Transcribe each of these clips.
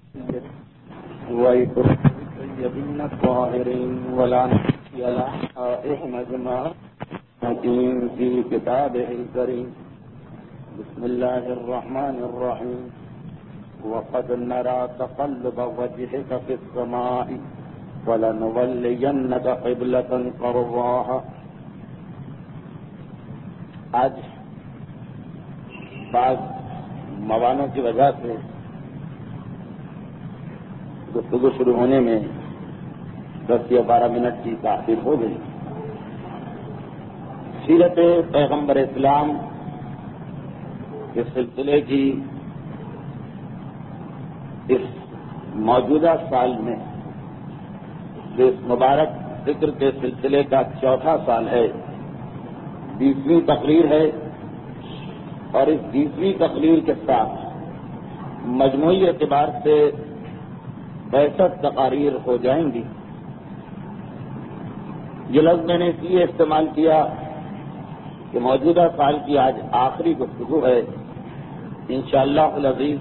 وَيْكُرْيَبِنَّ الطَّاهِرِينَ وَلَا نَحْيَ مَجْمَعَ حَكِيمٍ فِي كِتَابِهِ الْكَرِيمِ بسم الله الرحمن الرحيم وَقَدْ نَرَى تَقَلُّبَ وَجْهِكَ فِي السَّمَاءِ وَلَنُوَلِّيَنَّكَ قِبْلَةً تَرْضَاهَا۔ آج بعض موانوں کی وجہ سے گفتگو شروع ہونے میں 10 یا 12 منٹ کی تاخیر ہو گئی۔ سیرت پیغمبر اسلام کے سلسلے کی اس موجودہ سال میں جو اس مبارک ذکر کے سلسلے کا چوتھا سال ہے، 20ویں تقریر ہے، اور اس 20ویں تقریر کے ساتھ مجموعی اعتبار سے 62 تقاریر ہو جائیں گی۔ یہ لفظ میں نے اس لیے استعمال کیا کہ موجودہ سال کی آج آخری گفتگو ہے۔ انشاءاللہ العزیز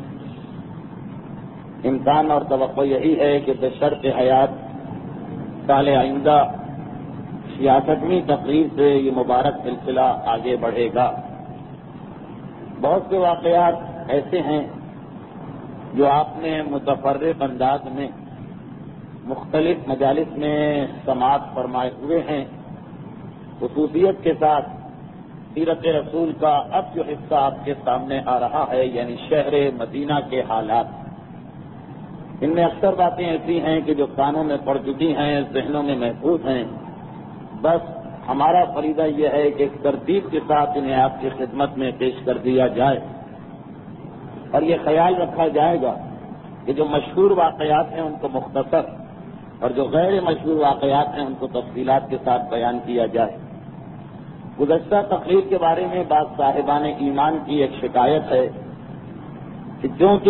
امکان اور توقع یہی ہے کہ بشرط حیات سال آئندہ 66ویں تقریر سے یہ مبارک سلسلہ آگے بڑھے گا۔ بہت سے واقعات ایسے ہیں جو آپ نے متفرق انداز میں مختلف مجالس میں سماعت فرمائے ہوئے ہیں۔ خصوصیت کے ساتھ سیرت رسول کا اب جو حصہ آپ کے سامنے آ رہا ہے، یعنی شہر مدینہ کے حالات، ان میں اکثر باتیں ایسی ہیں کہ جو کانوں میں پڑ چکی ہیں، ذہنوں میں محفوظ ہیں۔ بس ہمارا فریضہ یہ ہے کہ ایک ترتیب کے ساتھ انہیں آپ کی خدمت میں پیش کر دیا جائے، اور یہ خیال رکھا جائے گا کہ جو مشہور واقعات ہیں ان کو مختصر، اور جو غیر مشہور واقعات ہیں ان کو تفصیلات کے ساتھ بیان کیا جائے۔ گزشتہ تقریر کے بارے میں بعض صاحبان ایمان کی ایک شکایت ہے کہ چونکہ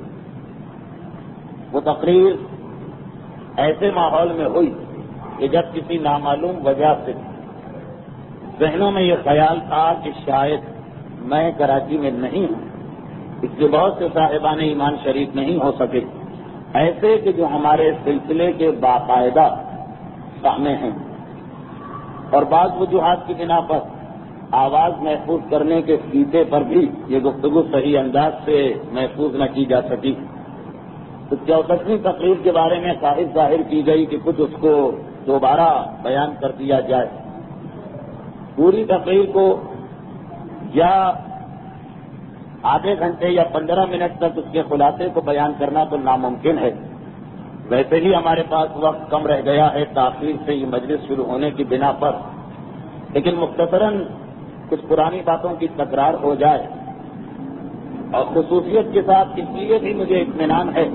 وہ تقریر ایسے ماحول میں ہوئی کہ جب کسی نامعلوم وجہ سے ذہنوں میں یہ خیال تھا کہ شاید میں کراچی میں نہیں ہوں، اس لیے بہت سے صاحبان ایمان شریک نہیں ہو سکے، ایسے کہ جو ہمارے سلسلے کے باقاعدہ سامنے ہیں، اور بعض وجوہات کی بنا پر آواز محفوظ کرنے کے سیتے پر بھی یہ گفتگو صحیح انداز سے محفوظ نہ کی جا سکی۔ تو 64ویں تقریر کے بارے میں خواہش ظاہر کی گئی کہ کچھ اس کو دوبارہ بیان کر دیا جائے۔ پوری تقریر کو یا آدھے گھنٹے یا 15 منٹ تک اس کے خلاصے کو بیان کرنا تو ناممکن ہے۔ ویسے ہی ہمارے پاس وقت کم رہ گیا ہے تاخیر سے یہ مجلس شروع ہونے کی بنا پر، لیکن مختصراً کچھ پرانی باتوں کی تکرار ہو جائے، اور خصوصیت کے ساتھ اس لیے بھی مجھے اطمینان ہے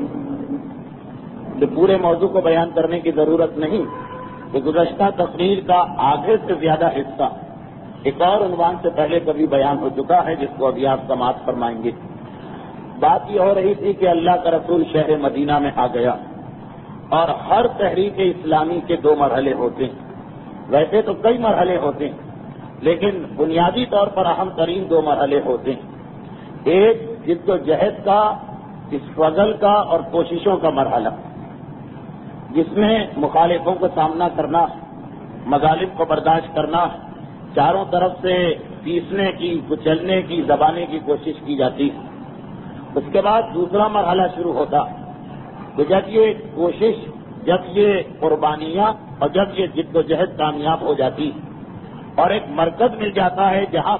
کہ پورے موضوع کو بیان کرنے کی ضرورت نہیں کہ گزشتہ تقریر کا آدھے سے زیادہ حصہ ایک اور عنوان سے پہلے کبھی بیان ہو چکا ہے، جس کو ابھی آپ سماعت فرمائیں گے۔ بات یہ ہو رہی تھی کہ اللہ کا رسول شہر مدینہ میں آ گیا، اور ہر تحریک اسلامی کے 2 مرحلے ہوتے ہیں۔ ویسے تو کئی مرحلے ہوتے ہیں، لیکن بنیادی طور پر اہم ترین 2 مرحلے ہوتے ہیں۔ ایک جد و جہد کا، اسٹرگل کا اور کوششوں کا مرحلہ، جس میں مخالفوں کو سامنا کرنا، مظالم کو برداشت کرنا، چاروں طرف سے پیسنے کی، کچلنے کی، دبانے کی کوشش کی جاتی ہے۔ اس کے بعد دوسرا مرحلہ شروع ہوتا کہ جب یہ کوشش، جب یہ قربانیاں اور جب یہ جد و جہد کامیاب ہو جاتی اور ایک مرکز مل جاتا ہے جہاں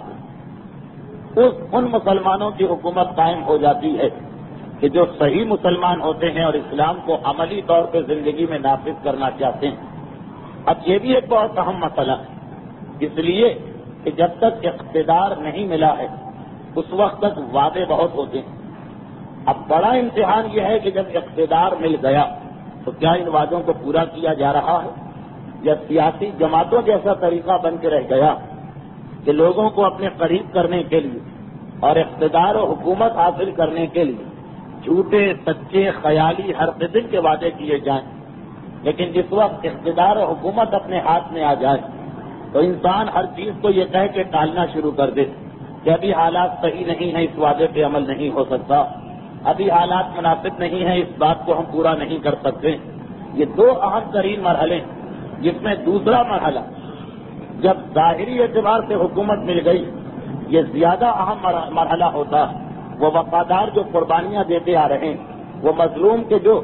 ان مسلمانوں کی حکومت قائم ہو جاتی ہے کہ جو صحیح مسلمان ہوتے ہیں اور اسلام کو عملی طور پہ زندگی میں نافذ کرنا چاہتے ہیں۔ اب یہ بھی ایک بہت اہم مسئلہ ہے، اس لیے کہ جب تک اقتدار نہیں ملا ہے اس وقت تک وعدے بہت ہوتے ہیں۔ اب بڑا امتحان یہ ہے کہ جب اقتدار مل گیا تو کیا ان وعدوں کو پورا کیا جا رہا ہے، یا سیاسی جماعتوں جیسا طریقہ بن کے رہ گیا کہ لوگوں کو اپنے قریب کرنے کے لیے اور اقتدار و حکومت حاصل کرنے کے لیے جھوٹے، سچے، خیالی ہر قسم کے وعدے کیے جائیں، لیکن جس وقت اقتدار و حکومت اپنے ہاتھ میں آ جائے تو انسان ہر چیز کو یہ کہہ کے ٹالنا شروع کر دے کہ ابھی حالات صحیح نہیں ہیں، اس وعدے پہ عمل نہیں ہو سکتا، ابھی حالات مناسب نہیں ہیں، اس بات کو ہم پورا نہیں کر سکتے۔ یہ دو اہم ترین مرحلے، جس میں دوسرا مرحلہ جب ظاہری اعتبار سے حکومت مل گئی، یہ زیادہ اہم مرحلہ ہوتا۔ وہ وفادار جو قربانیاں دیتے آ رہے ہیں، وہ مظلوم کے جو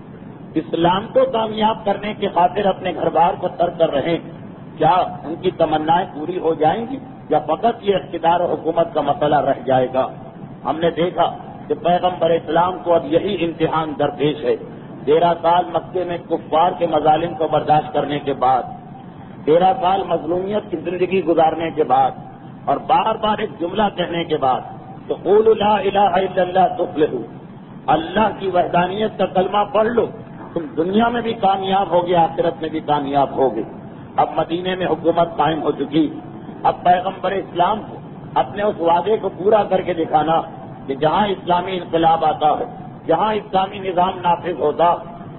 اسلام کو کامیاب کرنے کی خاطر اپنے گھر بار کو ترک کر رہے ہیں، کیا ان کی تمنائیں پوری ہو جائیں گی یا فقط یہ اقتدار و حکومت کا مسئلہ رہ جائے گا؟ ہم نے دیکھا کہ پیغمبر اسلام کو اب یہی امتحان درپیش ہے۔ 13 سال مکے میں کفار کے مظالم کو برداشت کرنے کے بعد، 13 سال مظلومیت کی زندگی گزارنے کے بعد، اور بار بار ایک جملہ کہنے کے بعد، تو قولوا لا الہ الا اللہ تفلحوا، اللہ کی وحدانیت کا کلمہ پڑھ لو، تم دنیا میں بھی کامیاب ہوگے، آخرت میں بھی کامیاب ہوگے۔ اب مدینے میں حکومت قائم ہو چکی، اب پیغمبر اسلام کو اپنے اس وعدے کو پورا کر کے دکھانا کہ جہاں اسلامی انقلاب آتا ہے، جہاں اسلامی نظام نافذ ہوتا،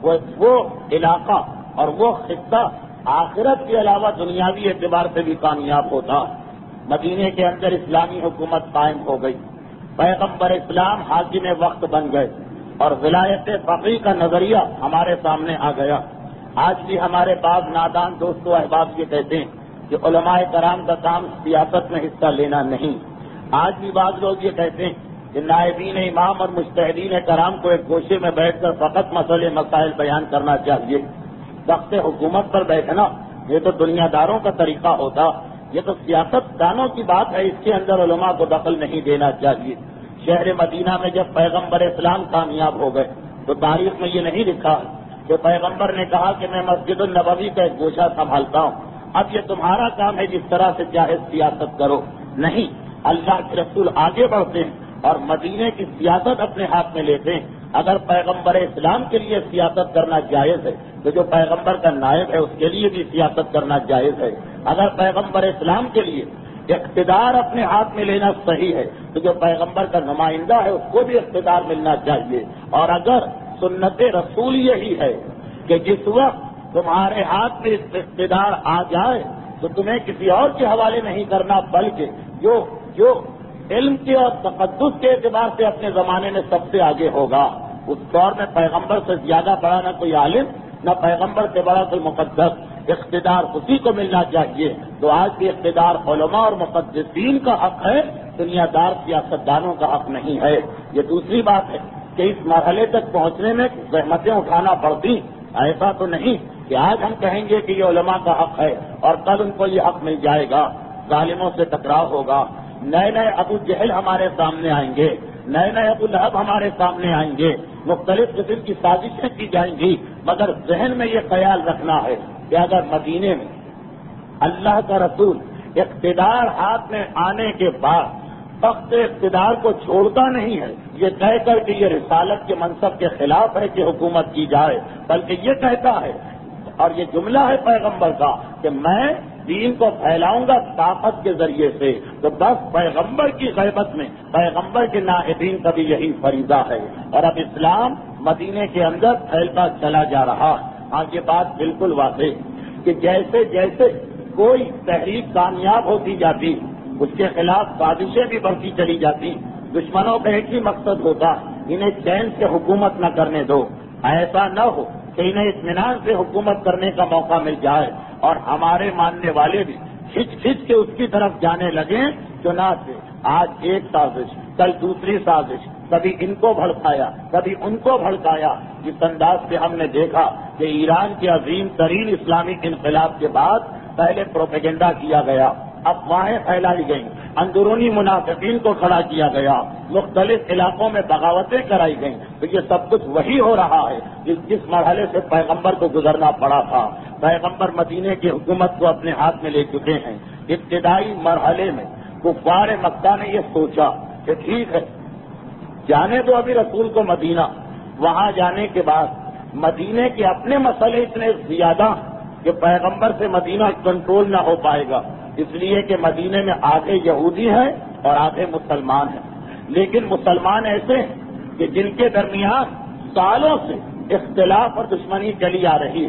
وہ علاقہ اور وہ خطہ آخرت کے علاوہ دنیاوی اعتبار سے بھی کامیاب ہوتا۔ مدینے کے اندر اسلامی حکومت قائم ہو گئی، پیغمبر اسلام حاکم وقت بن گئے، اور ولایت فقیہ کا نظریہ ہمارے سامنے آ گیا۔ آج بھی ہمارے بعض نادان دوست و احباب یہ کہتے ہیں کہ علماء کرام کا کام سیاست میں حصہ لینا نہیں۔ آج بھی بعض لوگ یہ کہتے ہیں کہ نائبین امام اور مجتہدین کرام کو ایک گوشے میں بیٹھ کر فقط مسئلے مسائل بیان کرنا چاہیے۔ تخت حکومت پر بیٹھنا یہ تو دنیا داروں کا طریقہ ہوتا، یہ تو سیاست دانوں کی بات ہے، اس کے اندر علماء کو دخل نہیں دینا چاہیے۔ شہر مدینہ میں جب پیغمبر اسلام کامیاب ہو گئے تو تاریخ میں یہ نہیں لکھا کہ پیغمبر نے کہا کہ میں مسجد النبوی کا ایک گوشہ سنبھالتا ہوں، اب یہ تمہارا کام ہے، جس طرح سے چاہے سیاست کرو۔ نہیں، اللہ کے رسول آگے بڑھتے ہیں اور مدینے کی سیاست اپنے ہاتھ میں لیتے ہیں۔ اگر پیغمبر اسلام کے لیے سیاست کرنا جائز ہے تو جو پیغمبر کا نائب ہے اس کے لیے بھی سیاست کرنا جائز ہے۔ اگر پیغمبر اسلام کے لیے اقتدار اپنے ہاتھ میں لینا صحیح ہے تو جو پیغمبر کا نمائندہ ہے اس کو بھی اقتدار ملنا چاہیے۔ اور اگر سنت رسول یہی ہے کہ جس وقت تمہارے ہاتھ میں اقتدار آ جائے تو تمہیں کسی اور کے حوالے نہیں کرنا، بلکہ جو علم کے اور تقدس کے اعتبار سے اپنے زمانے میں سب سے آگے ہوگا، اس دور میں پیغمبر سے زیادہ بڑا نہ کوئی عالم، نہ پیغمبر سے بڑا کوئی مقدس، اقتدار اسی کو ملنا چاہیے۔ تو آج بھی اقتدار علماء اور مقدسین کا حق ہے، دنیا دار سیاستدانوں کا حق نہیں ہے۔ یہ دوسری بات ہے کہ اس مرحلے تک پہنچنے میں زحمتیں اٹھانا پڑتی، ایسا تو نہیں کہ آج ہم کہیں گے کہ یہ علماء کا حق ہے اور کل ان کو یہ حق مل جائے گا۔ ظالموں سے ٹکراؤ ہوگا، نئے نئے ابو جہل ہمارے سامنے آئیں گے، نئے نئے ابو لہب ہمارے سامنے آئیں گے، مختلف قسم کی سازشیں کی جائیں گی، مگر ذہن میں یہ خیال رکھنا ہے کہ اگر مدینے میں اللہ کا رسول اقتدار ہاتھ میں آنے کے بعد تخت اقتدار کو چھوڑتا نہیں ہے یہ کہہ کر کہ یہ رسالت کے منصب کے خلاف ہے کہ حکومت کی جائے، بلکہ یہ کہتا ہے، اور یہ جملہ ہے پیغمبر کا کہ میں دین کو پھیلاؤں گا طاقت کے ذریعے سے، تو بس پیغمبر کی غیبت میں پیغمبر کے نائبین کا بھی یہی فریضہ ہے۔ اور اب اسلام مدینے کے اندر پھیلتا چلا جا رہا۔ ہاں یہ بات بالکل واضح کہ جیسے جیسے کوئی تحریک کامیاب ہوتی جاتی اس کے خلاف سازشیں بھی بڑھتی چلی جاتی۔ دشمنوں کا ایک ہی مقصد ہوتا، انہیں چین سے حکومت نہ کرنے دو، ایسا نہ ہو کہ انہیں اطمینان سے حکومت کرنے کا موقع مل جائے اور ہمارے ماننے والے بھی کھچ کھچ کے اس کی طرف جانے لگیں۔ چنانچہ آج ایک سازش، کل دوسری سازش، کبھی ان کو بھڑکایا کبھی ان کو بھڑکایا۔ جس انداز سے ہم نے دیکھا کہ ایران کے عظیم ترین اسلامی انقلاب کے بعد پہلے پروپیگنڈا کیا گیا، افواہیں پھیلائی گئیں، اندرونی منافقین کو کھڑا کیا گیا، مختلف علاقوں میں بغاوتیں کرائی گئیں، تو یہ سب کچھ وہی ہو رہا ہے جس مرحلے سے پیغمبر کو گزرنا پڑا تھا۔ پیغمبر مدینے کی حکومت کو اپنے ہاتھ میں لے چکے ہیں۔ ابتدائی مرحلے میں کفار مکہ نے یہ سوچا کہ ٹھیک ہے، جانے دو ابھی رسول کو مدینہ، وہاں جانے کے بعد مدینے کے اپنے مسئلے اتنے زیادہ کہ پیغمبر سے مدینہ کنٹرول نہ ہو پائے گا، اس لیے کہ مدینے میں آدھے یہودی ہیں اور آدھے مسلمان ہیں، لیکن مسلمان ایسے ہیں کہ جن کے درمیان سالوں سے اختلاف اور دشمنی چلی آ رہی ہے،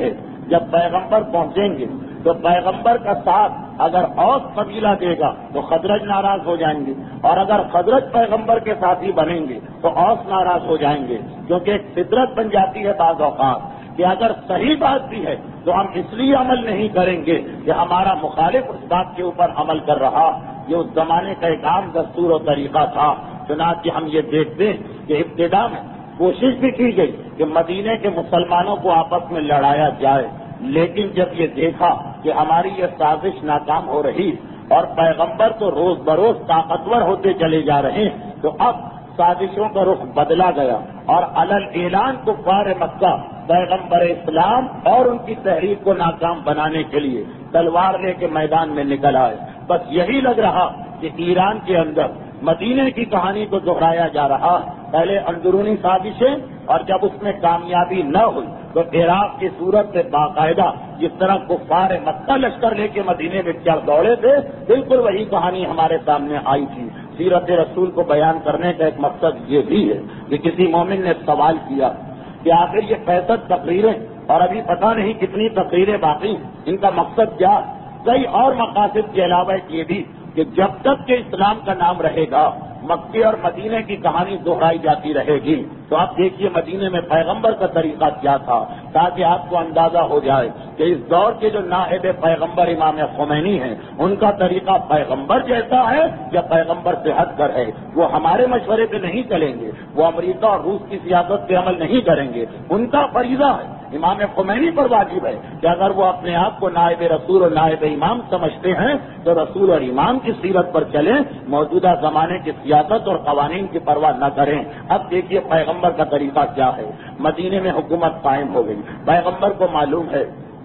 جب پیغمبر پہنچیں گے تو پیغمبر کا ساتھ اگر اوس قبیلہ دے گا تو خزرج ناراض ہو جائیں گے، اور اگر خزرج پیغمبر کے ساتھی بنیں گے تو اوس ناراض ہو جائیں گے، کیونکہ ایک فطرت بن جاتی ہے بعض اوقات کہ اگر صحیح بات بھی ہے تو ہم اس لیے عمل نہیں کریں گے کہ ہمارا مخالف اس بات کے اوپر عمل کر رہا۔ یہ اس زمانے کا ایک عام دستور و طریقہ تھا۔ چنانچہ ہم یہ دیکھتے ہیں کہ ابتدا میں کوشش بھی کی گئی کہ مدینے کے مسلمانوں کو آپس میں لڑایا جائے، لیکن جب یہ دیکھا کہ ہماری یہ سازش ناکام ہو رہی اور پیغمبر تو روز بروز طاقتور ہوتے چلے جا رہے ہیں، تو اب سازشوں کا رخ بدلا گیا اور علل اعلان کفار مکہ پیغمبر اسلام اور ان کی تحریک کو ناکام بنانے کے لیے تلوار لے کے میدان میں نکل آئے۔ بس یہی لگ رہا کہ ایران کے اندر مدینے کی کہانی کو دہرایا جا رہا، پہلے اندرونی سازشیں، اور جب اس میں کامیابی نہ ہوئی تو عراق کی صورت سے باقاعدہ جس طرح کفار مکہ لشکر لے کے مدینے میں چڑھ دوڑے تھے، بالکل وہی کہانی ہمارے سامنے آئی تھی۔ سیرت رسول کو بیان کرنے کا ایک مقصد یہ بھی ہے کہ کسی مومن نے سوال کیا کہ آخر یہ 65 تقریریں اور ابھی پتہ نہیں کتنی تقریریں باقی، ان کا مقصد کیا؟ کئی اور مقاصد کے علاوہ یہ بھی کہ جب تک کہ اسلام کا نام رہے گا مکے اور مدینے کی کہانی دہرائی جاتی رہے گی۔ تو آپ دیکھیے مدینے میں پیغمبر کا طریقہ کیا تھا، تاکہ آپ کو اندازہ ہو جائے کہ اس دور کے جو نائب پیغمبر امام خمینی ہیں ان کا طریقہ پیغمبر جیسا ہے یا پیغمبر سے ہٹ کر ہے۔ وہ ہمارے مشورے پہ نہیں چلیں گے، وہ امریکہ اور روس کی سیاست پہ عمل نہیں کریں گے، ان کا فریضہ ہے، امام خمینی پر واجب ہے کہ اگر وہ اپنے آپ کو نائب رسول اور نائب امام سمجھتے ہیں تو رسول اور امام کی سیرت پر چلیں، موجودہ زمانے کی سیاست اور قوانین کی پرواہ نہ کریں۔ اب دیکھیے پیغمبر کا طریقہ کیا ہے۔ مدینے میں حکومت قائم ہو گئی، پیغمبر کو معلوم ہے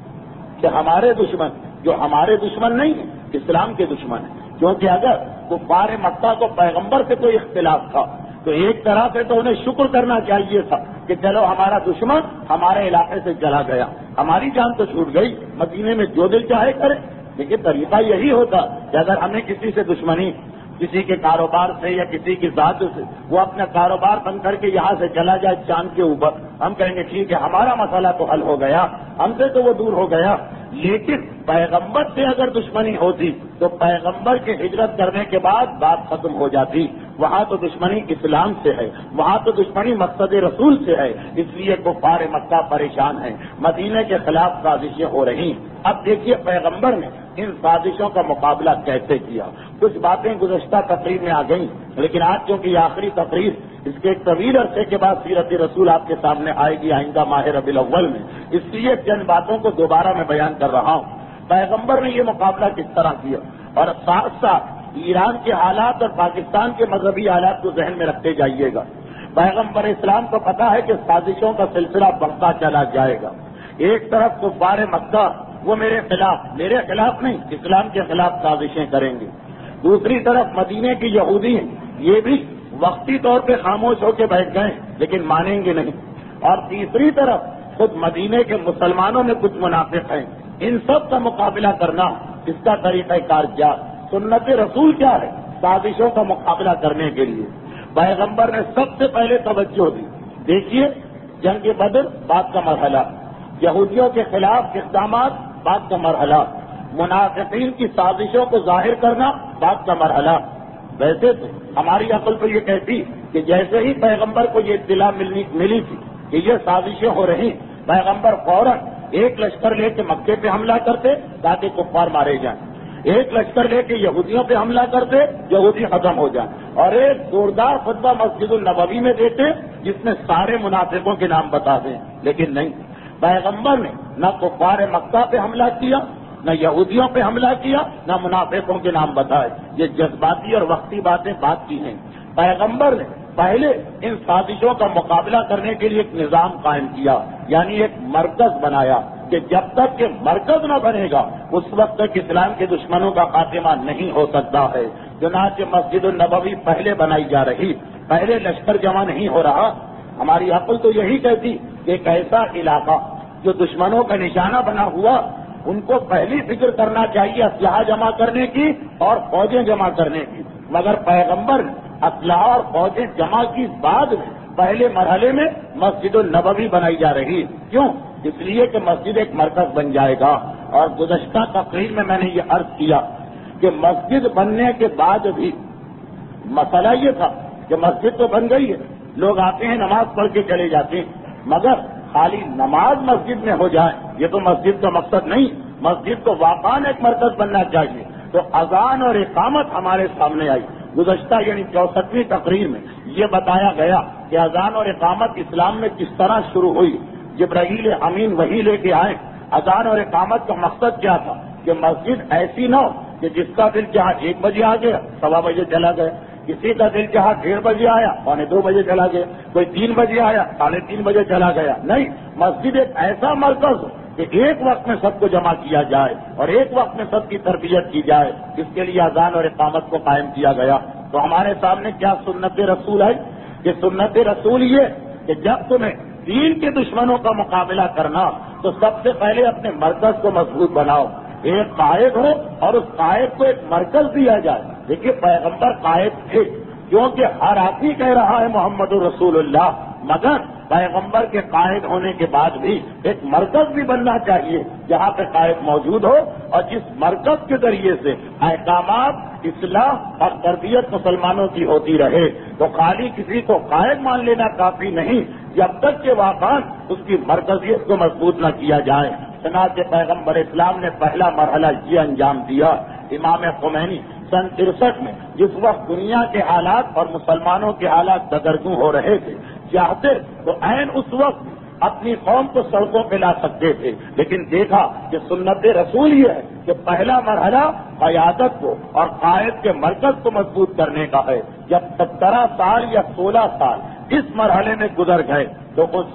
کہ ہمارے دشمن جو ہمارے دشمن نہیں ہیں، اسلام کے دشمن ہیں، کیونکہ اگر کفار مکہ کو پیغمبر سے کوئی اختلاف تھا تو ایک طرح سے تو انہیں شکر کرنا چاہیے تھا کہ چلو ہمارا دشمن ہمارے علاقے سے چلا گیا، ہماری جان تو چھوٹ گئی، مدینے میں جو دل چاہے کرے۔ لیکن طریقہ یہی ہوتا کہ اگر ہمیں کسی سے دشمنی، کسی کے کاروبار سے یا کسی کی ذات سے، وہ اپنا کاروبار بند کر کے یہاں سے چلا جائے چاند کے اوپر، ہم کہیں گے ٹھیک ہے ہمارا مسئلہ تو حل ہو گیا، ہم سے تو وہ دور ہو گیا۔ لیکن پیغمبر سے اگر دشمنی ہوتی تو پیغمبر کے ہجرت کرنے کے بعد بات ختم ہو جاتی۔ وہاں تو دشمنی اسلام سے ہے، وہاں تو دشمنی مقصد رسول سے ہے، اس لیے کفار مکہ پریشان ہیں، مدینے کے خلاف سازشیں ہو رہی۔ اب دیکھیے پیغمبر نے ان سازشوں کا مقابلہ کیسے کیا۔ کچھ باتیں گزشتہ تقریر میں آ گئیں، لیکن آج چونکہ یہ آخری تقریر اس کے ایک طویل عرصے کے بعد سیرت رسول آپ کے سامنے آئے گی آئندہ ماہ ربیع الاول میں، اس لیے چند باتوں کو دوبارہ میں بیان کر رہا ہوں۔ پیغمبر نے یہ مقابلہ کس طرح کیا، اور ساتھ ساتھ ایران کے حالات اور پاکستان کے مذہبی حالات کو ذہن میں رکھتے جائیے گا۔ پیغمبر اسلام کو پتا ہے کہ سازشوں کا سلسلہ بڑھتا چلا جائے گا۔ ایک طرف کفار مکہ وہ میرے خلاف نہیں، اسلام کے خلاف سازشیں کریں گے، دوسری طرف مدینے کی یہودی ہیں، یہ بھی وقتی طور پہ خاموش ہو کے بیٹھ گئے لیکن مانیں گے نہیں، اور تیسری طرف خود مدینے کے مسلمانوں میں کچھ منافق ہیں۔ ان سب کا مقابلہ کرنا، اس کا طریقہ کار کیا، سنت رسول کیا ہے سازشوں کا مقابلہ کرنے کے لیے۔ پیغمبر نے سب سے پہلے توجہ دی۔ دیکھیے جنگ بدر بعد کا مرحلہ، یہودیوں کے خلاف اقدامات بعد کا مرحلہ، منافقین کی سازشوں کو ظاہر کرنا بعد کا مرحلہ۔ ویسے تو ہماری عقل تو یہ کہتی کہ جیسے ہی پیغمبر کو یہ اطلاع ملی تھی کہ یہ سازشیں ہو رہی، پیغمبر فوراً ایک لشکر لے کے مکے پہ حملہ کرتے تاکہ کفار مارے جائیں، ایک لشکر لے کے یہودیوں پہ حملہ کرتے، یہودی ختم ہو جائیں، اور ایک زوردار خطبہ مسجد النبوی میں دیتے جس میں سارے منافقوں کے نام بتا دیں۔ لیکن نہیں، پیغمبر نے نہ کفار مکہ پہ حملہ کیا، نہ یہودیوں پہ حملہ کیا، نہ منافقوں کے نام بتائے۔ یہ جذباتی اور وقتی باتیں بات کی ہیں۔ پیغمبر نے پہلے ان سازشوں کا مقابلہ کرنے کے لیے ایک نظام قائم کیا، یعنی ایک مرکز بنایا کہ جب تک کہ مرکز نہ بنے گا اس وقت تک اسلام کے دشمنوں کا خاتمہ نہیں ہو سکتا ہے۔ چنانچہ مسجد النبوی پہلے بنائی جا رہی، پہلے لشکر جمع نہیں ہو رہا۔ ہماری عقل تو یہی کہتی کہ ایک ایسا علاقہ جو دشمنوں کا نشانہ بنا ہوا، ان کو پہلی فکر کرنا چاہیے اسلحہ جمع کرنے کی اور فوجیں جمع کرنے کی، مگر پیغمبر اسلحہ اور فوجیں جمع کی بعد میں پہلے مرحلے میں مسجد النبوی بنائی جا رہی۔ کیوں؟ اس لیے کہ مسجد ایک مرکز بن جائے گا. اور گزشتہ تقریر میں نے یہ عرض کیا کہ مسجد بننے کے بعد بھی مسئلہ یہ تھا کہ مسجد تو بن گئی ہے، لوگ آتے ہیں نماز پڑھ کے چلے جاتے ہیں، مگر خالی نماز مسجد میں ہو جائے یہ تو مسجد کا مقصد نہیں. مسجد کو واقعاً ایک مرکز بننا چاہیے. تو اذان اور اقامت ہمارے سامنے آئی. گزشتہ یعنی 64ویں تقریر میں یہ بتایا گیا کہ اذان اور اقامت اسلام میں کس طرح شروع ہوئی. جبرائیل امین وہی لے کے آئے. اذان اور اقامت کا مقصد کیا تھا کہ مسجد ایسی نہ ہو کہ جس کا دل چاہا 1 بجے آ گیا 1:15 بجے چلا گیا، کسی کا دل چاہا 1:30 بجے آیا 1:45 بجے چلا گیا، کوئی 3 بجے آیا 3:30 بجے چلا گیا. نہیں، مسجد ایک ایسا مرکز ہو کہ ایک وقت میں سب کو جمع کیا جائے اور ایک وقت میں سب کی تربیت کی جائے. اس کے لیے اذان اور اقامت کو قائم کیا گیا. تو ہمارے سامنے کیا سنت رسول ہے کہ سنت رسول یہ کہ جب تمہیں دین کے دشمنوں کا مقابلہ کرنا تو سب سے پہلے اپنے مرکز کو مضبوط بناؤ. ایک قائد ہو اور اس قائد کو ایک مرکز دیا جائے. دیکھیے پیغمبر قائد تھے کیونکہ ہر آدمی کہہ رہا ہے محمد رسول اللہ، مگر پیغمبر کے قائد ہونے کے بعد بھی ایک مرکز بھی بننا چاہیے جہاں پہ قائد موجود ہو اور جس مرکز کے ذریعے سے احکامات اصلاح اور تربیت مسلمانوں کی ہوتی رہے. تو خالی کسی کو قائد مان لینا کافی نہیں جب تک کہ واقعا اس کی مرکزیت کو مضبوط نہ کیا جائے. چنانچہ پیغمبر اسلام نے پہلا مرحلہ یہ انجام دیا. امام خمینی سن 63 میں جس وقت دنیا کے حالات اور مسلمانوں کے حالات دگرگوں ہو رہے تھے، چاہتے تو عین اس وقت اپنی قوم کو سڑکوں پہ لا سکتے تھے، لیکن دیکھا کہ سنت رسول یہ ہے کہ پہلا مرحلہ قیادت کو اور قائد کے مرکز کو مضبوط کرنے کا ہے. جب 17 سال یا 16 سال اس مرحلے میں گزر گئے تو اس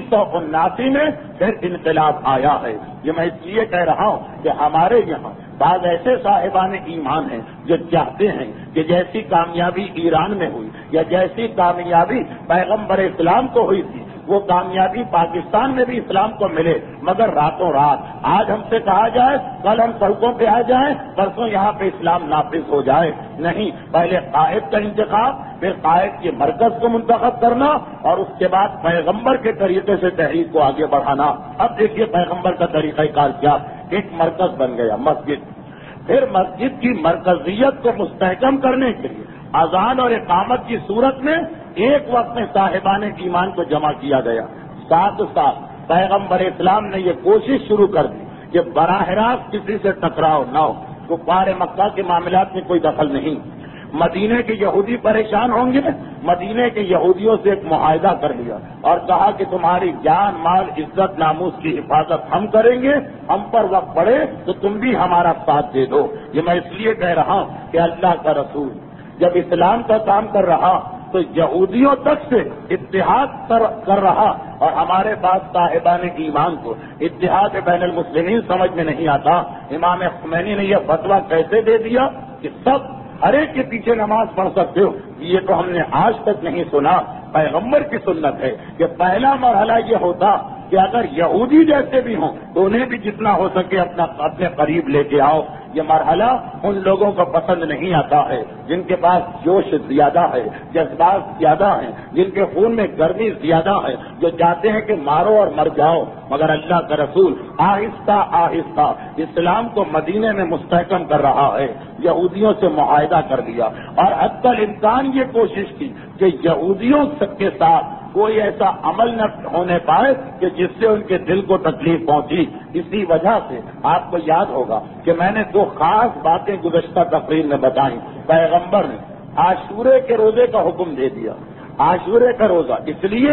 1979 میں پھر انقلاب آیا ہے. یہ میں اس لیے کہہ رہا ہوں کہ ہمارے یہاں بعض ایسے صاحبان ایمان ہیں جو چاہتے ہیں کہ جیسی کامیابی ایران میں ہوئی یا جیسی کامیابی پیغمبر اسلام کو ہوئی تھی وہ کامیابی پاکستان میں بھی اسلام کو ملے، مگر راتوں رات آج ہم سے کہا جائے کل ہم سڑکوں پہ آ جائیں پرسوں یہاں پہ اسلام نافذ ہو جائے. نہیں، پہلے قائد کا انتخاب، پھر قائد کے مرکز کو منتخب کرنا اور اس کے بعد پیغمبر کے طریقے سے تحریک کو آگے بڑھانا. اب دیکھیے پیغمبر کا طریقہ کار کیا. ایک مرکز بن گیا مسجد. پھر مسجد کی مرکزیت کو مستحکم کرنے کے لیے اذان اور اقامت کی صورت میں ایک وقت میں صاحبان ایمان کو جمع کیا گیا. 7 سال پیغمبر اسلام نے یہ کوشش شروع کر دی کہ براہ راست کسی سے ٹکراؤ نہ ہو. کفار مکہ کے معاملات میں کوئی دخل نہیں. مدینے کے یہودی پریشان ہوں گے، مدینے کے یہودیوں سے ایک معاہدہ کر لیا اور کہا کہ تمہاری جان مال عزت ناموس کی حفاظت ہم کریں گے، ہم پر وقت پڑے تو تم بھی ہمارا ساتھ دے دو. یہ میں اس لیے کہہ رہا ہوں کہ اللہ کا رسول جب اسلام کا کام کر رہا تو یہودیوں تک سے اتحاد کر رہا اور ہمارے پاس صاحبان ایمان کو اتحاد بین المسلمین سمجھ میں نہیں آتا. امام خمینی نے یہ فتویٰ کیسے دے دیا کہ سب ہر ایک کے پیچھے نماز پڑھ سکتے ہو. یہ تو ہم نے آج تک نہیں سنا. پیغمبر کی سنت ہے کہ پہلا مرحلہ یہ ہوتا کہ اگر یہودی جیسے بھی ہوں تو انہیں بھی جتنا ہو سکے اپنے قریب لے کے آؤ. یہ مرحلہ ان لوگوں کو پسند نہیں آتا ہے جن کے پاس جوش زیادہ ہے، جذبات زیادہ ہیں، جن کے خون میں گرمی زیادہ ہے، جو چاہتے ہیں کہ مارو اور مر جاؤ. مگر اللہ کا رسول آہستہ آہستہ اسلام کو مدینے میں مستحکم کر رہا ہے. یہودیوں سے معاہدہ کر دیا اور حتی الامکان یہ کوشش کی کہ یہودیوں کے ساتھ کوئی ایسا عمل نہ ہونے پائے کہ جس سے ان کے دل کو تکلیف پہنچی. اسی وجہ سے آپ کو یاد ہوگا کہ میں نے 2 خاص باتیں گزشتہ تقریر میں بتائیں. پیغمبر نے عاشورے کے روزے کا حکم دے دیا. عاشورے کا روزہ اس لیے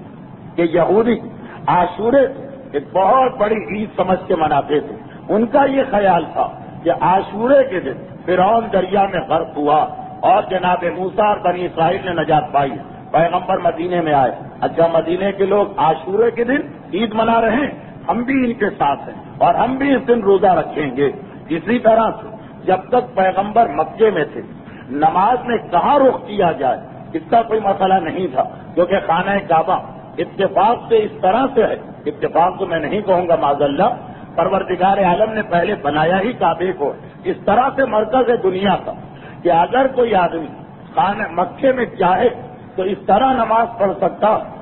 کہ یہودی عاشورے ایک بہت بڑی عید سمجھ کے مناتے تھے. ان کا یہ خیال تھا کہ عاشورے کے دن فرعون دریا میں غرق ہوا اور جناب موسیٰ اور بنی اسرائیل نے نجات پائی. پیغمبر مدینے میں آئے. اچھا مدینے کے لوگ عاشورے کے دن عید منا رہے ہیں، ہم بھی ان کے ساتھ ہیں اور ہم بھی اس دن روزہ رکھیں گے. اسی طرح سے جب تک پیغمبر مکے میں تھے نماز میں کہاں رخ کیا جائے اس کا کوئی مسئلہ نہیں تھا، کیونکہ خانہ کعبہ اتفاق سے اس طرح سے ہے، اتفاق تو میں نہیں کہوں گا معاذ اللہ، پروردگار عالم نے پہلے بنایا ہی کعبے کو اس طرح سے مرکز ہے دنیا کا کہ اگر کوئی آدمی خانہ مکے میں چاہے تو اس طرح نماز پڑھ سکتا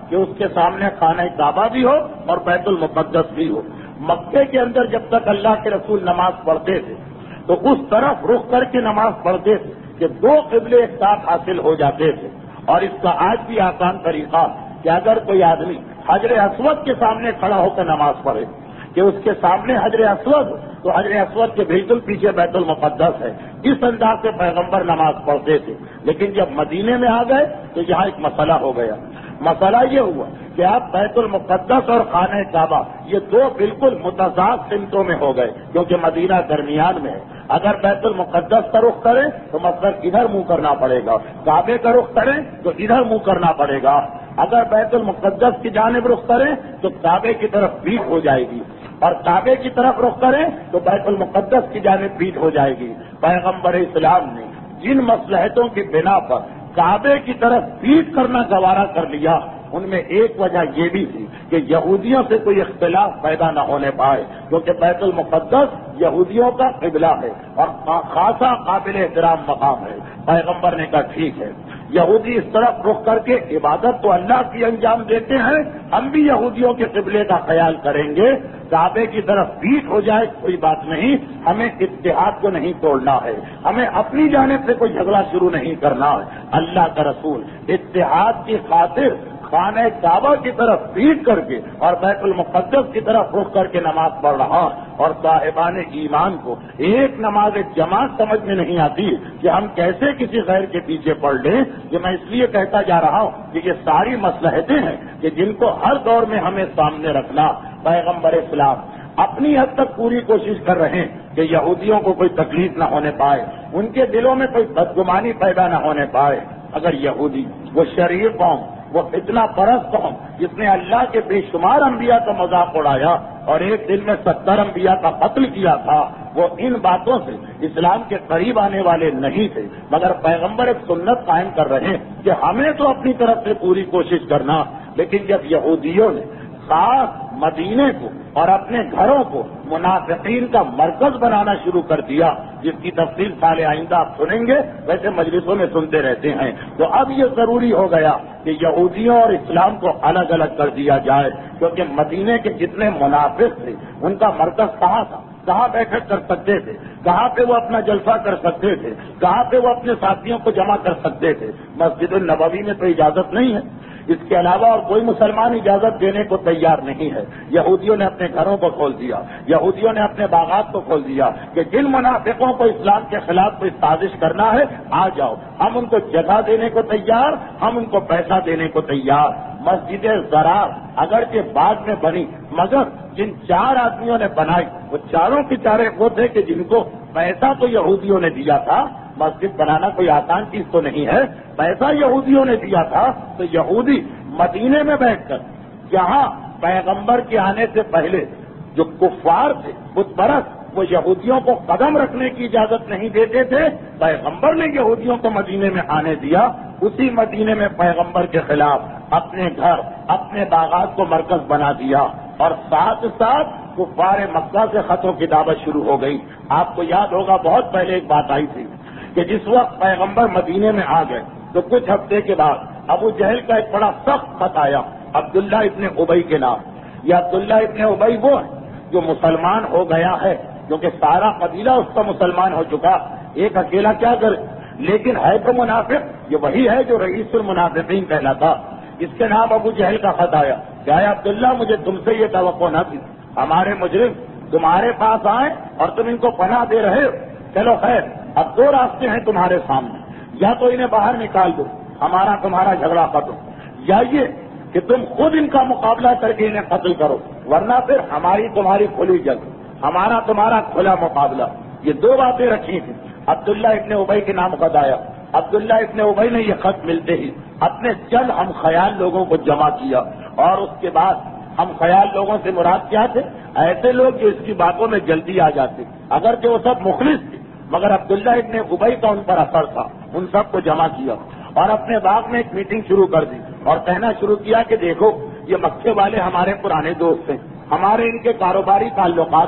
کہ اس کے سامنے خانہ کعبہ بھی ہو اور بیت المقدس بھی ہو۔ مکے کے اندر جب تک اللہ کے رسول نماز پڑھتے تھے تو اس طرف رخ کر کے نماز پڑھتے تھے کہ دو قبلے ایک ساتھ حاصل ہو جاتے تھے۔ اور اس کا آج بھی آسان طریقہ کہ اگر کوئی آدمی حجر اسود کے سامنے کھڑا ہو کر نماز پڑھے کہ اس کے سامنے حجر اسود، تو حجر اسود کے بالکل پیچھے بیت المقدس ہے۔ اس انداز سے پیغمبر نماز پڑھتے تھے، لیکن جب مدینے میں آ گئے تو یہاں ایک مسئلہ ہو گیا۔ مسئلہ یہ ہوا کہ آپ بیت المقدس اور خانہ کعبہ یہ دو بالکل متضاد سمتوں میں ہو گئے، کیونکہ مدینہ درمیان میں ہے۔ اگر بیت المقدس کا رخ کریں تو مطلب ادھر منہ کرنا پڑے گا، کعبے کا رخ کریں تو ادھر منہ کرنا پڑے گا۔ اگر بیت المقدس کی جانب رخ کریں تو کعبے کی طرف پیٹھ ہو جائے گی، اور کعبے کی طرف رخ کریں تو بیت المقدس کی جانب پیٹھ ہو جائے گی۔ پیغمبر اسلام نے جن مصلحتوں کی بنا پر کعبے کی طرف پیٹھ کرنا گوارا کر لیا، ان میں ایک وجہ یہ بھی تھی کہ یہودیوں سے کوئی اختلاف پیدا نہ ہونے پائے، کیونکہ بیت المقدس یہودیوں کا قبلہ ہے اور خاصا قابل احترام مقام ہے۔ پیغمبر نے کہا ٹھیک ہے، یہودی اس طرف رخ کر کے عبادت تو اللہ کی انجام دیتے ہیں، ہم بھی یہودیوں کے قبلے کا خیال کریں گے۔ کعبے کی طرف پیٹھ ہو جائے کوئی بات نہیں، ہمیں اتحاد کو نہیں توڑنا ہے، ہمیں اپنی جانب سے کوئی جھگڑا شروع نہیں کرنا ہے۔ اللہ کا رسول اتحاد کی خاطر خانہ کعبہ کی طرف پیٹ کر کے اور بیت المقدس کی طرف رخ کر کے نماز پڑھ رہا، اور صاحبان ایمان کو ایک نماز جماعت سمجھ میں نہیں آتی کہ ہم کیسے کسی غیر کے پیچھے پڑھ لیں۔ کہ میں اس لیے کہتا جا رہا ہوں کہ یہ ساری مصلحتیں ہیں کہ جن کو ہر دور میں ہمیں سامنے رکھنا۔ پیغمبر اسلام اپنی حد تک پوری کوشش کر رہے ہیں کہ یہودیوں کو کوئی تکلیف نہ ہونے پائے، ان کے دلوں میں کوئی بدگمانی پیدا نہ ہونے پائے۔ اگر یہودی وہ شریر قوم، وہ فتنہ پرست قوم جس نے اللہ کے بے شمار انبیاء کا مذاق اڑایا اور ایک دن میں 70 انبیاء کا قتل کیا تھا، وہ ان باتوں سے اسلام کے قریب آنے والے نہیں تھے، مگر پیغمبر ایک سنت قائم کر رہے ہیں کہ ہمیں تو اپنی طرف سے پوری کوشش کرنا۔ لیکن جب یہودیوں نے خاص مدینے کو اور اپنے گھروں کو منافقین کا مرکز بنانا شروع کر دیا، جس کی تفصیل سال آئندہ آپ سنیں گے، ویسے مجلسوں میں سنتے رہتے ہیں، تو اب یہ ضروری ہو گیا کہ یہودیوں اور اسلام کو الگ الگ کر دیا جائے، کیونکہ مدینے کے جتنے منافق تھے ان کا مرکز کہاں تھا، کہاں بیٹھک کر سکتے تھے، کہاں پہ وہ اپنا جلسہ کر سکتے تھے، کہاں پہ وہ اپنے ساتھیوں کو جمع کر سکتے تھے۔ مسجد النبوی میں تو اجازت نہیں ہے، اس کے علاوہ اور کوئی مسلمان اجازت دینے کو تیار نہیں ہے۔ یہودیوں نے اپنے گھروں کو کھول دیا، یہودیوں نے اپنے باغات کو کھول دیا کہ جن منافقوں کو اسلام کے خلاف کوئی سازش کرنا ہے آ جاؤ، ہم ان کو جگہ دینے کو تیار، ہم ان کو پیسہ دینے کو تیار۔ مسجد زرار اگرچہ بعد میں بنی، مگر جن 4 آدمیوں نے بنائی وہ چاروں کے چارے وہ تھے کہ جن کو پیسہ تو یہودیوں نے دیا تھا۔ مسجد بنانا کوئی آسان چیز تو نہیں ہے، پیسہ یہودیوں نے دیا تھا، تو یہودی مدینے میں بیٹھ کر جہاں پیغمبر کے آنے سے پہلے جو کفار تھے بت پرست، وہ یہودیوں کو قدم رکھنے کی اجازت نہیں دیتے تھے، پیغمبر نے یہودیوں کو مدینے میں آنے دیا۔ اسی مدینے میں پیغمبر کے خلاف اپنے گھر، اپنے باغات کو مرکز بنا دیا، اور ساتھ ساتھ کفار مکہ سے خط و کتابت شروع ہو گئی۔ آپ کو یاد ہوگا بہت پہلے ایک بات آئی تھی کہ جس وقت پیغمبر مدینے میں آ گئے تو کچھ ہفتے کے بعد ابو جہل کا ایک بڑا سخت خط آیا عبداللہ ابن ابی کے نام۔ یہ عبداللہ ابن ابی وہ ہے جو مسلمان ہو گیا ہے، کیونکہ سارا قبیلہ اس کا مسلمان ہو چکا، ایک اکیلا کیا کرے، لیکن ہے تو منافق، یہ وہی ہے جو رئیس المنافقین کہلاتا۔ اس کے نام ابو جہل کا خط آیا کہ اے عبداللہ، مجھے تم سے یہ توقع نہ تھی، ہمارے مجرم تمہارے پاس آئیں اور تم ان کو پناہ دے رہے ہو، چلو خیر، اب 2 راستے ہیں تمہارے سامنے، یا تو انہیں باہر نکال دو، ہمارا تمہارا جھگڑا ختم، یا یہ کہ تم خود ان کا مقابلہ کر کے انہیں قتل کرو، ورنہ پھر ہماری تمہاری کھلی جنگ، ہمارا تمہارا کھلا مقابلہ۔ یہ 2 باتیں رکھی تھیں۔ عبداللہ ابن ابی کے نام خط آیا۔ عبداللہ ابن ابی نے یہ خط ملتے ہی اپنے چند ہم خیال لوگوں کو جمع کیا، اور اس کے بعد ہم خیال لوگوں سے مراد کیا تھے؟ ایسے لوگ جو اس کی باتوں میں جلدی آ جاتے، اگرچہ وہ سب مخلص تھے، مگر عبداللہ ابن ابی کا ان پر اثر تھا۔ ان سب کو جمع کیا اور اپنے باغ میں ایک میٹنگ شروع کر دی اور کہنا شروع کیا کہ دیکھو، یہ مکے والے ہمارے پرانے دوست ہیں، ہمارے ان کے کاروباری تعلقات ہیں،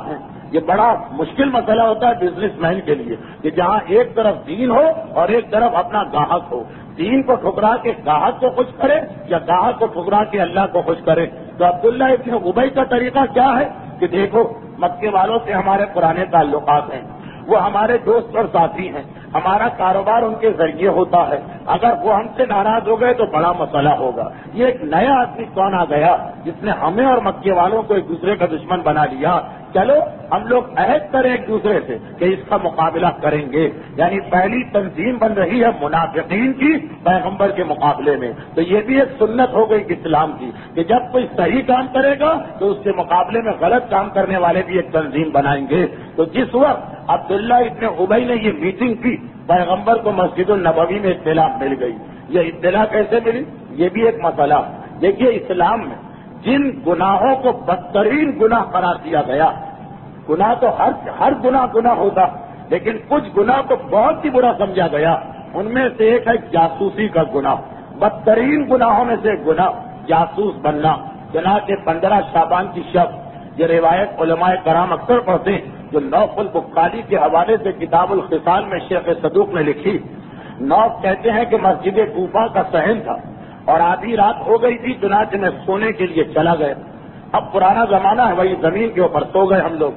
یہ بڑا مشکل مسئلہ ہوتا ہے بزنس مین کے لیے کہ جہاں ایک طرف دین ہو اور ایک طرف اپنا گاہک ہو، دین کو ٹھکرا کے گاہک کو خوش کرے یا گاہک کو ٹھکرا کے اللہ کو خوش کرے۔ تو عبداللہ ابن ابی کا طریقہ کیا ہے کہ دیکھو مکے والوں سے ہمارے پرانے تعلقات ہیں، وہ ہمارے دوست اور ساتھی ہیں، ہمارا کاروبار ان کے ذریعے ہوتا ہے، اگر وہ ہم سے ناراض ہو گئے تو بڑا مسئلہ ہوگا۔ یہ ایک نیا آدمی کون آ گیا جس نے ہمیں اور مکے والوں کو ایک دوسرے کا دشمن بنا لیا، چلو ہم لوگ عہد کریں ایک دوسرے سے کہ اس کا مقابلہ کریں گے۔ یعنی پہلی تنظیم بن رہی ہے منافقین کی پیغمبر کے مقابلے میں۔ تو یہ بھی ایک سنت ہو گئی اسلام کی کہ جب کوئی صحیح کام کرے گا تو اس کے مقابلے میں غلط کام کرنے والے بھی ایک تنظیم بنائیں گے۔ تو جس وقت عبداللہ ابن ابی نے یہ میٹنگ کی، پیغمبر کو مسجد النبوی میں اطلاع مل گئی۔ یہ اطلاع کیسے ملی؟ یہ بھی ایک مسئلہ۔ دیکھیے اسلام میں جن گناہوں کو بدترین گناہ قرار دیا گیا، گناہ تو ہر گناہ ہوگا، لیکن کچھ گناہ کو بہت ہی برا سمجھا گیا، ان میں سے ایک ہے جاسوسی کا گناہ۔ بدترین گناہوں میں سے ایک گناہ جاسوس بننا۔ چنانچہ 15 شعبان کی شب، یہ روایت علماء کرام اکثر پڑھتے ہیں، جو نوف البخاری کے حوالے سے کتاب الخصال میں شیخ صدوق نے لکھی۔ نوف کہتے ہیں کہ مسجد کوفہ کا صحن تھا اور آدھی رات ہو گئی تھی، چنانچہ میں سونے کے لیے چلا گیا۔ اب پرانا زمانہ ہے، وہی زمین کے اوپر سو گئے ہم لوگ۔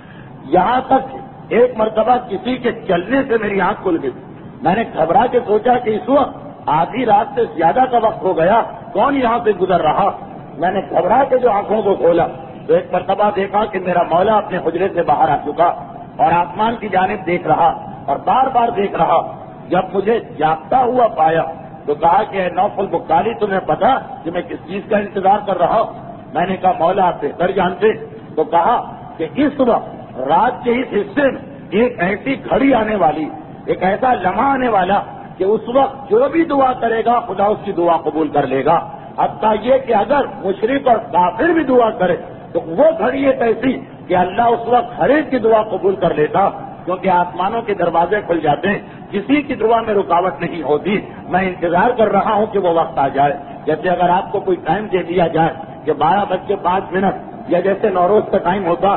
یہاں تک ایک مرتبہ کسی کے چلنے سے میری آنکھ کھل گئی۔ میں نے گھبرا کے سوچا کہ اس وقت آدھی رات سے زیادہ کا وقت ہو گیا، کون یہاں سے گزر رہا؟ میں نے گھبرا کے جو آنکھوں کو کھولا تو ایک مرتبہ دیکھا کہ میرا مولا اپنے حجرے سے باہر آ چکا اور آسمان کی جانب دیکھ رہا اور بار بار دیکھ رہا۔ جب مجھے جاگتا ہوا پایا تو کہا کہ اے نوف البخاری، تمہیں پتا کہ میں کس چیز کا انتظار کر رہا ہوں؟ میں نے کہا مولا آپ بہتر جانتے۔ تو کہا کہ اس وقت رات کے اس حصے میں ایک ایسی گھڑی آنے والی، ایک ایسا لمحہ آنے والا کہ اس وقت جو بھی دعا کرے گا خدا اس کی دعا قبول کر لے گا، حتیٰ یہ کہ اگر مشرک اور کافر بھی دعا کرے تو وہ گھڑی ایک ایسی کہ اللہ اس وقت ہر ایک کی دعا قبول کر لیتا، کیونکہ آسمانوں کے دروازے کھل جاتے ہیں، کسی کی دعا میں رکاوٹ نہیں ہوتی۔ میں انتظار کر رہا ہوں کہ وہ وقت آ جائے۔ جیسے اگر آپ کو کوئی ٹائم دے دیا جائے کہ 12:05 یا جیسے نوروز کا ٹائم ہوتا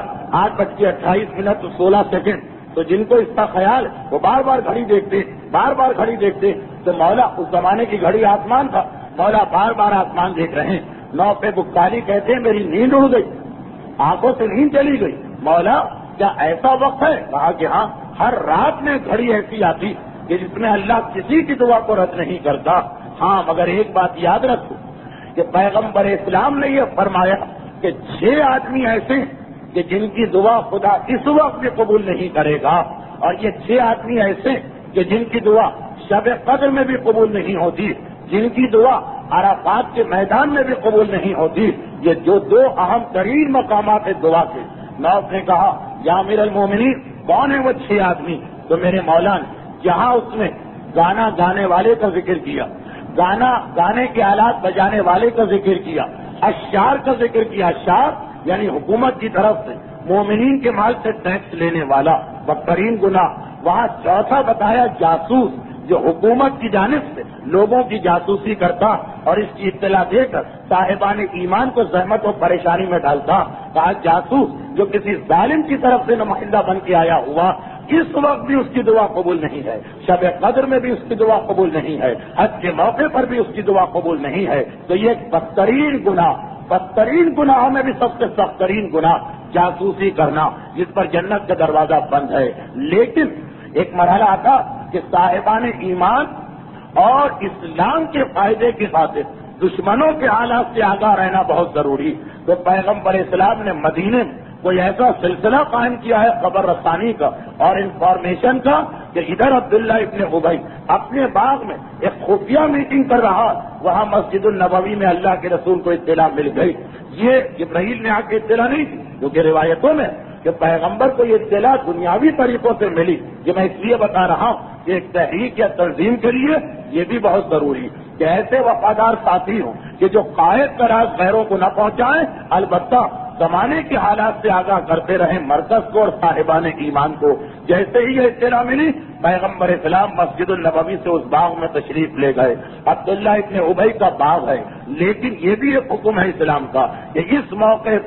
8:28 16 سیکنڈ، تو جن کو اس کا خیال وہ بار بار گھڑی دیکھتے تو مولا اس زمانے کی گھڑی آسمان تھا، مولا بار بار آسمان دیکھ رہے ہیں۔ نوف بخاری کہتے ہیں میری نیند اڑ گئی، آنکھوں سے نیند چلی گئی۔ مولا کیا ایسا وقت ہے؟ کہا کہ ہاں، ہر رات میں گھڑی ایسی آتی کہ جس میں اللہ کسی کی دعا کو رد نہیں کرتا۔ ہاں مگر ایک بات یاد رکھو کہ پیغمبر اسلام نے یہ فرمایا کہ 6 آدمی ایسے ہیں کہ جن کی دعا خدا اس وقت بھی قبول نہیں کرے گا، اور یہ 6 آدمی ایسے ہیں کہ جن کی دعا شب قدر میں بھی قبول نہیں ہوتی، جن کی دعا عرفات کے میدان میں بھی قبول نہیں ہوتی۔ یہ جو 2 اہم ترین مقامات ہیں دعا کے۔ نوف نے کہا یا امیر المومنین، کون ہے وہ 6 آدمی؟ تو میرے مولا نے جہاں اس میں گانا گانے والے کا ذکر کیا، گانے کے آلات بجانے والے کا ذکر کیا، اشعار کا ذکر کیا۔ اشعار یعنی حکومت کی طرف سے مومنین کے مال سے ٹیکس لینے والا بدترین گناہ۔ وہاں چوتھا بتایا جاسوس، جو حکومت کی جانب سے لوگوں کی جاسوسی کرتا اور اس کی اطلاع دے کر صاحبان ایمان کو زحمت و پریشانی میں ڈالتا۔ کہا جاسوس جو کسی ظالم کی طرف سے نمائندہ بن کے آیا ہوا، اس وقت بھی اس کی دعا قبول نہیں ہے، شب قدر میں بھی اس کی دعا قبول نہیں ہے، حج کے موقع پر بھی اس کی دعا قبول نہیں ہے۔ تو یہ ایک بدترین گناہوں میں بھی سب سے سخت ترین گناہ جاسوسی کرنا، جس پر جنت کا دروازہ بند ہے۔ لیکن ایک مرحلہ آتا کہ صاحبان ایمان اور اسلام کے فائدے کی خاطر دشمنوں کے حالات سے آگاہ رہنا بہت ضروری۔ تو پیغمبر اسلام نے مدینے میں کوئی ایسا سلسلہ قائم کیا ہے خبر رسانی کا اور انفارمیشن کا کہ ادھر عبداللہ ابن ابی اپنے باغ میں ایک خفیہ میٹنگ کر رہا، وہاں مسجد النبوی میں اللہ کے رسول کو اطلاع مل گئی۔ یہ جبرائیل نے آ کے اطلاع نہیں دی، کیونکہ روایتوں میں کہ پیغمبر کو یہ اطلاع دنیاوی طریقوں سے ملی۔ یہ میں اس لیے بتا رہا ہوں کہ ایک تحریک یا تنظیم کے لیے یہ بھی بہت ضروری کہ ایسے وفادار ساتھی ہوں کہ جو قائد کا راز غیروں کو نہ پہنچائیں، البتہ زمانے کے حالات سے آگاہ کرتے رہیں مرکز کو اور صاحبان ایمان کو۔ جیسے ہی یہ اطلاع ملی، پیغمبر اسلام مسجد النبوی سے اس باغ میں تشریف لے گئے۔ عبداللہ ابن ابی کا باغ ہے، لیکن یہ بھی ایک حکم ہے اسلام کا کہ اس موقع پر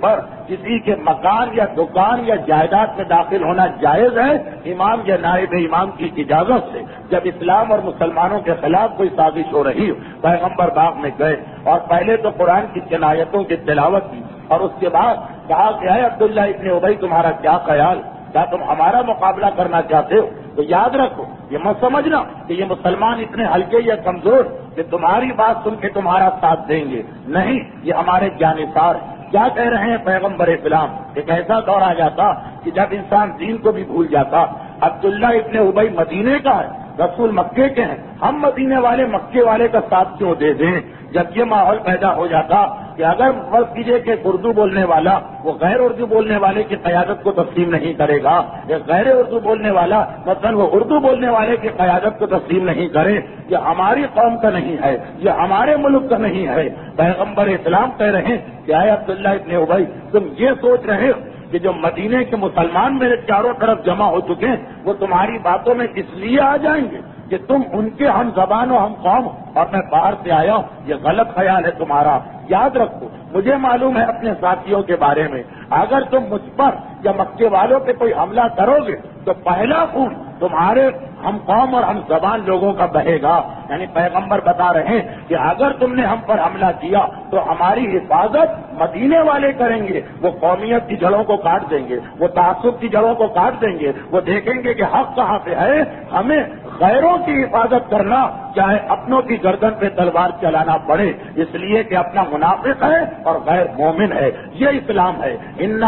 کسی کے مکان یا دکان یا جائیداد میں داخل ہونا جائز ہے امام یا نائب امام کی اجازت سے. جب اسلام اور مسلمانوں کے خلاف کوئی سازش ہو رہی ہو پیغمبر باغ میں گئے اور پہلے تو قرآن کی آیتوں کی تلاوت کی اور اس کے بعد کہا کہ اے عبداللہ ابن ابی تمہارا کیا خیال، کیا تم ہمارا مقابلہ کرنا چاہتے ہو؟ تو یاد رکھو، یہ مت سمجھنا کہ یہ مسلمان اتنے ہلکے یا کمزور کہ تمہاری بات سن کے تمہارا ساتھ دیں گے. نہیں، یہ ہمارے جانثار ہیں. کیا کہہ رہے ہیں پیغمبر اسلام؟ ایک ایسا دور آ جاتا کہ جب انسان دین کو بھی بھول جاتا. عبداللہ ابن ابی مدینے کا ہے، رسول مکے کے ہیں، ہم مدینے والے مکے والے کا ساتھ کیوں دے دیں؟ جب یہ ماحول پیدا ہو جاتا کہ اگر فرض کیجیے کہ اردو بولنے والا وہ غیر اردو بولنے والے کی قیادت کو تسلیم نہیں کرے گا، یا غیر اردو بولنے والا مثلا وہ اردو بولنے والے کی قیادت کو تسلیم نہیں کرے، یہ ہماری قوم کا نہیں ہے، یہ ہمارے ملک کا نہیں ہے. پیغمبر اسلام کہہ رہے ہیں کہ اے عبداللہ ابن ابی تم یہ سوچ رہے ہو کہ جو مدینے کے مسلمان میرے چاروں طرف جمع ہو چکے ہیں وہ تمہاری باتوں میں اس لیے آ جائیں گے کہ تم ان کے ہم زبان و ہم قوم اور میں باہر سے آیا ہوں. یہ غلط خیال ہے تمہارا. یاد رکھو، مجھے معلوم ہے اپنے ساتھیوں کے بارے میں، اگر تم مجھ پر یا مکے والوں پہ کوئی حملہ کرو گے تو پہلا خون تمہارے ہم قوم اور ہم زبان لوگوں کا بہے گا. یعنی پیغمبر بتا رہے ہیں کہ اگر تم نے ہم پر حملہ کیا تو ہماری حفاظت مدینے والے کریں گے. وہ قومیت کی جڑوں کو کاٹ دیں گے، وہ تعصب کی جڑوں کو کاٹ دیں گے، وہ دیکھیں گے کہ حق کہاں پہ ہے. ہمیں غیروں کی حفاظت کرنا چاہے اپنوں کی گردن پہ تلوار چلانا پڑے، اس لیے کہ اپنا منافق ہے اور غیر مومن ہے. یہ اسلام ہے.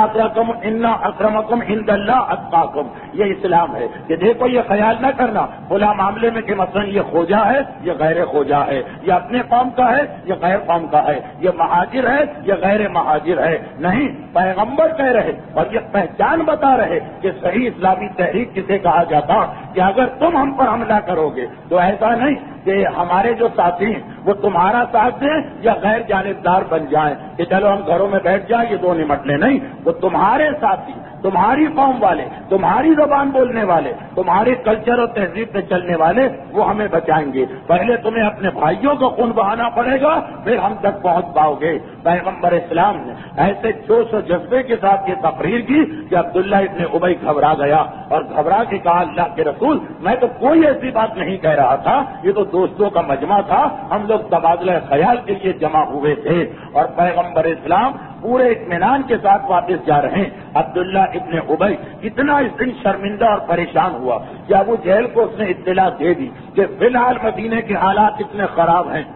انا اکرمکم عند اللہ اتقاکم، یہ اسلام ہے. کہ دیکھو یہ خیال نہ کرنا بلا معاملے میں کہ مثلا یہ خوجا ہے یہ غیر خوجا ہے، یہ اپنے قوم کا ہے یہ غیر قوم کا ہے، یہ مہاجر ہے یہ غیر مہاجر ہے. نہیں، پیغمبر کہہ رہے اور یہ پہچان بتا رہے کہ صحیح اسلامی تحریک کسے کہا جاتا کہ اگر تم ہم پر حملہ کرو گے تو ایسا نہیں کہ ہمارے جو ساتھی ہیں وہ تمہارا ساتھ دیں یا غیر جانبدار بن جائیں کہ چلو ہم گھروں میں بیٹھ جائیں یہ دو نمٹ لیں. نہیں، وہ تمہارے ساتھی، تمہاری قوم والے، تمہاری زبان بولنے والے، تمہارے کلچر اور تہذیب پہ چلنے والے وہ ہمیں بچائیں گے. پہلے تمہیں اپنے بھائیوں کو خون بہانا پڑے گا پھر ہم تک پہنچ پاؤ گے. پیغمبر اسلام نے ایسے جوش و جذبے کے ساتھ یہ تقریر کی کہ عبداللہ ابن ابی گھبرا گیا اور گھبرا کے کہا اللہ کے رسول میں تو کوئی ایسی بات نہیں کہہ رہا تھا، یہ تو دوستوں کا مجمع تھا، ہم لوگ تبادلہ خیال کے لیے جمع ہوئے تھے. اور پیغمبر اسلام پورے اطمینان کے ساتھ واپس جا رہے ہیں. عبداللہ ابن ابی اتنا اس دن شرمندہ اور پریشان ہوا کہ ابو جہل کو اس نے اطلاع دے دی کہ فی الحال مدینے کے حالات اتنے خراب ہیں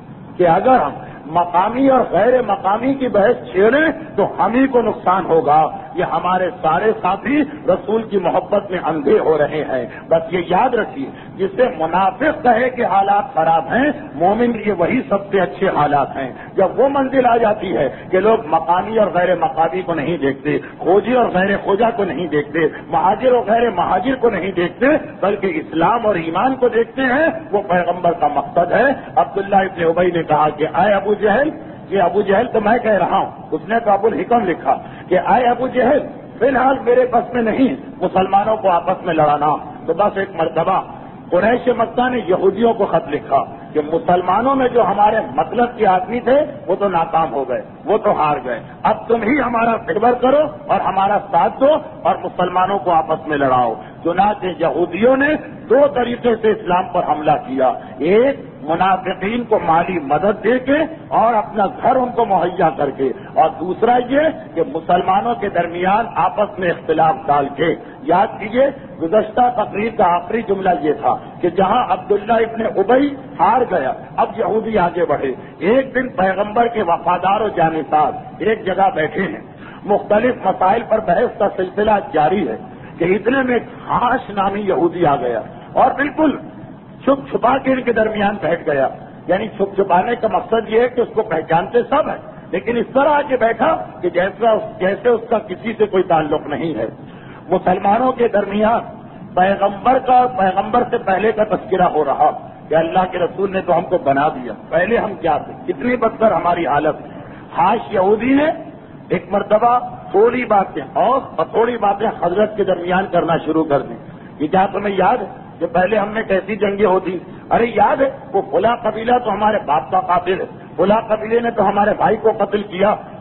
کہ اگر ہم مقامی اور غیر مقامی کی بحث چھیڑیں تو ہم ہی کو نقصان ہوگا. یہ ہمارے سارے ساتھی رسول کی محبت میں اندھے ہو رہے ہیں. بس یہ یاد رکھیے، جسے منافق کہے کہ حالات خراب ہیں، مومن یہ وہی سب سے اچھے حالات ہیں. جب وہ منزل آ جاتی ہے کہ لوگ مقامی اور غیر مقامی کو نہیں دیکھتے، خوجی اور غیر خوجا کو نہیں دیکھتے، مہاجر اور غیر مہاجر کو نہیں دیکھتے، بلکہ اسلام اور ایمان کو دیکھتے ہیں، وہ پیغمبر کا مقصد ہے. عبداللہ ابن ابی نے کہا کہ اے ابو جہل، یہ ابو جہل تو میں کہہ رہا ہوں، اس نے تو ابو الحکم لکھا کہ اے ابو جہل فی الحال میرے بس میں نہیں مسلمانوں کو آپس میں لڑانا. تو بس ایک مرتبہ قریش مکہ نے یہودیوں کو خط لکھا کہ مسلمانوں میں جو ہمارے مطلب کے آدمی تھے وہ تو ناکام ہو گئے، وہ تو ہار گئے، اب تم ہی ہمارا فیور کرو اور ہمارا ساتھ دو اور مسلمانوں کو آپس میں لڑاؤ. چنانچہ یہودیوں نے دو طریقے سے اسلام پر حملہ کیا. ایک، منافقین کو مالی مدد دے کے اور اپنا گھر ان کو مہیا کر کے، اور دوسرا یہ کہ مسلمانوں کے درمیان آپس میں اختلاف ڈال کے. یاد کیجیے گزشتہ تقریر کا آخری جملہ یہ تھا کہ جہاں عبداللہ ابن ابی ہار گیا اب یہودی آگے بڑھے. ایک دن پیغمبر کے وفادار و جانثار ایک جگہ بیٹھے ہیں، مختلف مسائل پر بحث کا سلسلہ جاری ہے کہ اتنے میں خاص نامی یہودی آ گیا اور بالکل چھپ چھپا کے ان کے درمیان بیٹھ گیا. یعنی چھپ چھپانے کا مقصد یہ ہے کہ اس کو پہچانتے سب ہیں لیکن اس طرح آ کے بیٹھا کہ جیسے اس کا کسی سے کوئی تعلق نہیں ہے. مسلمانوں کے درمیان پیغمبر کا اور پیغمبر سے پہلے کا تذکرہ ہو رہا کہ اللہ کے رسول نے تو ہم کو بنا دیا، پہلے ہم کیا تھے، کتنی بدتر ہماری حالت. ہاش یہودی نے ایک مرتبہ تھوڑی باتیں اور تھوڑی باتیں حضرت کے درمیان کرنا شروع کر دی. یہ کیا تمہیں یاد ہے کہ پہلے ہم نے کیسی جنگیں ہوتی؟ ارے یاد ہے وہ فلاں قبیلہ تو ہمارے باپ کا قاتل ہے، فلاں قبیلے نے تو ہمارے بھائی کو قتل کیا.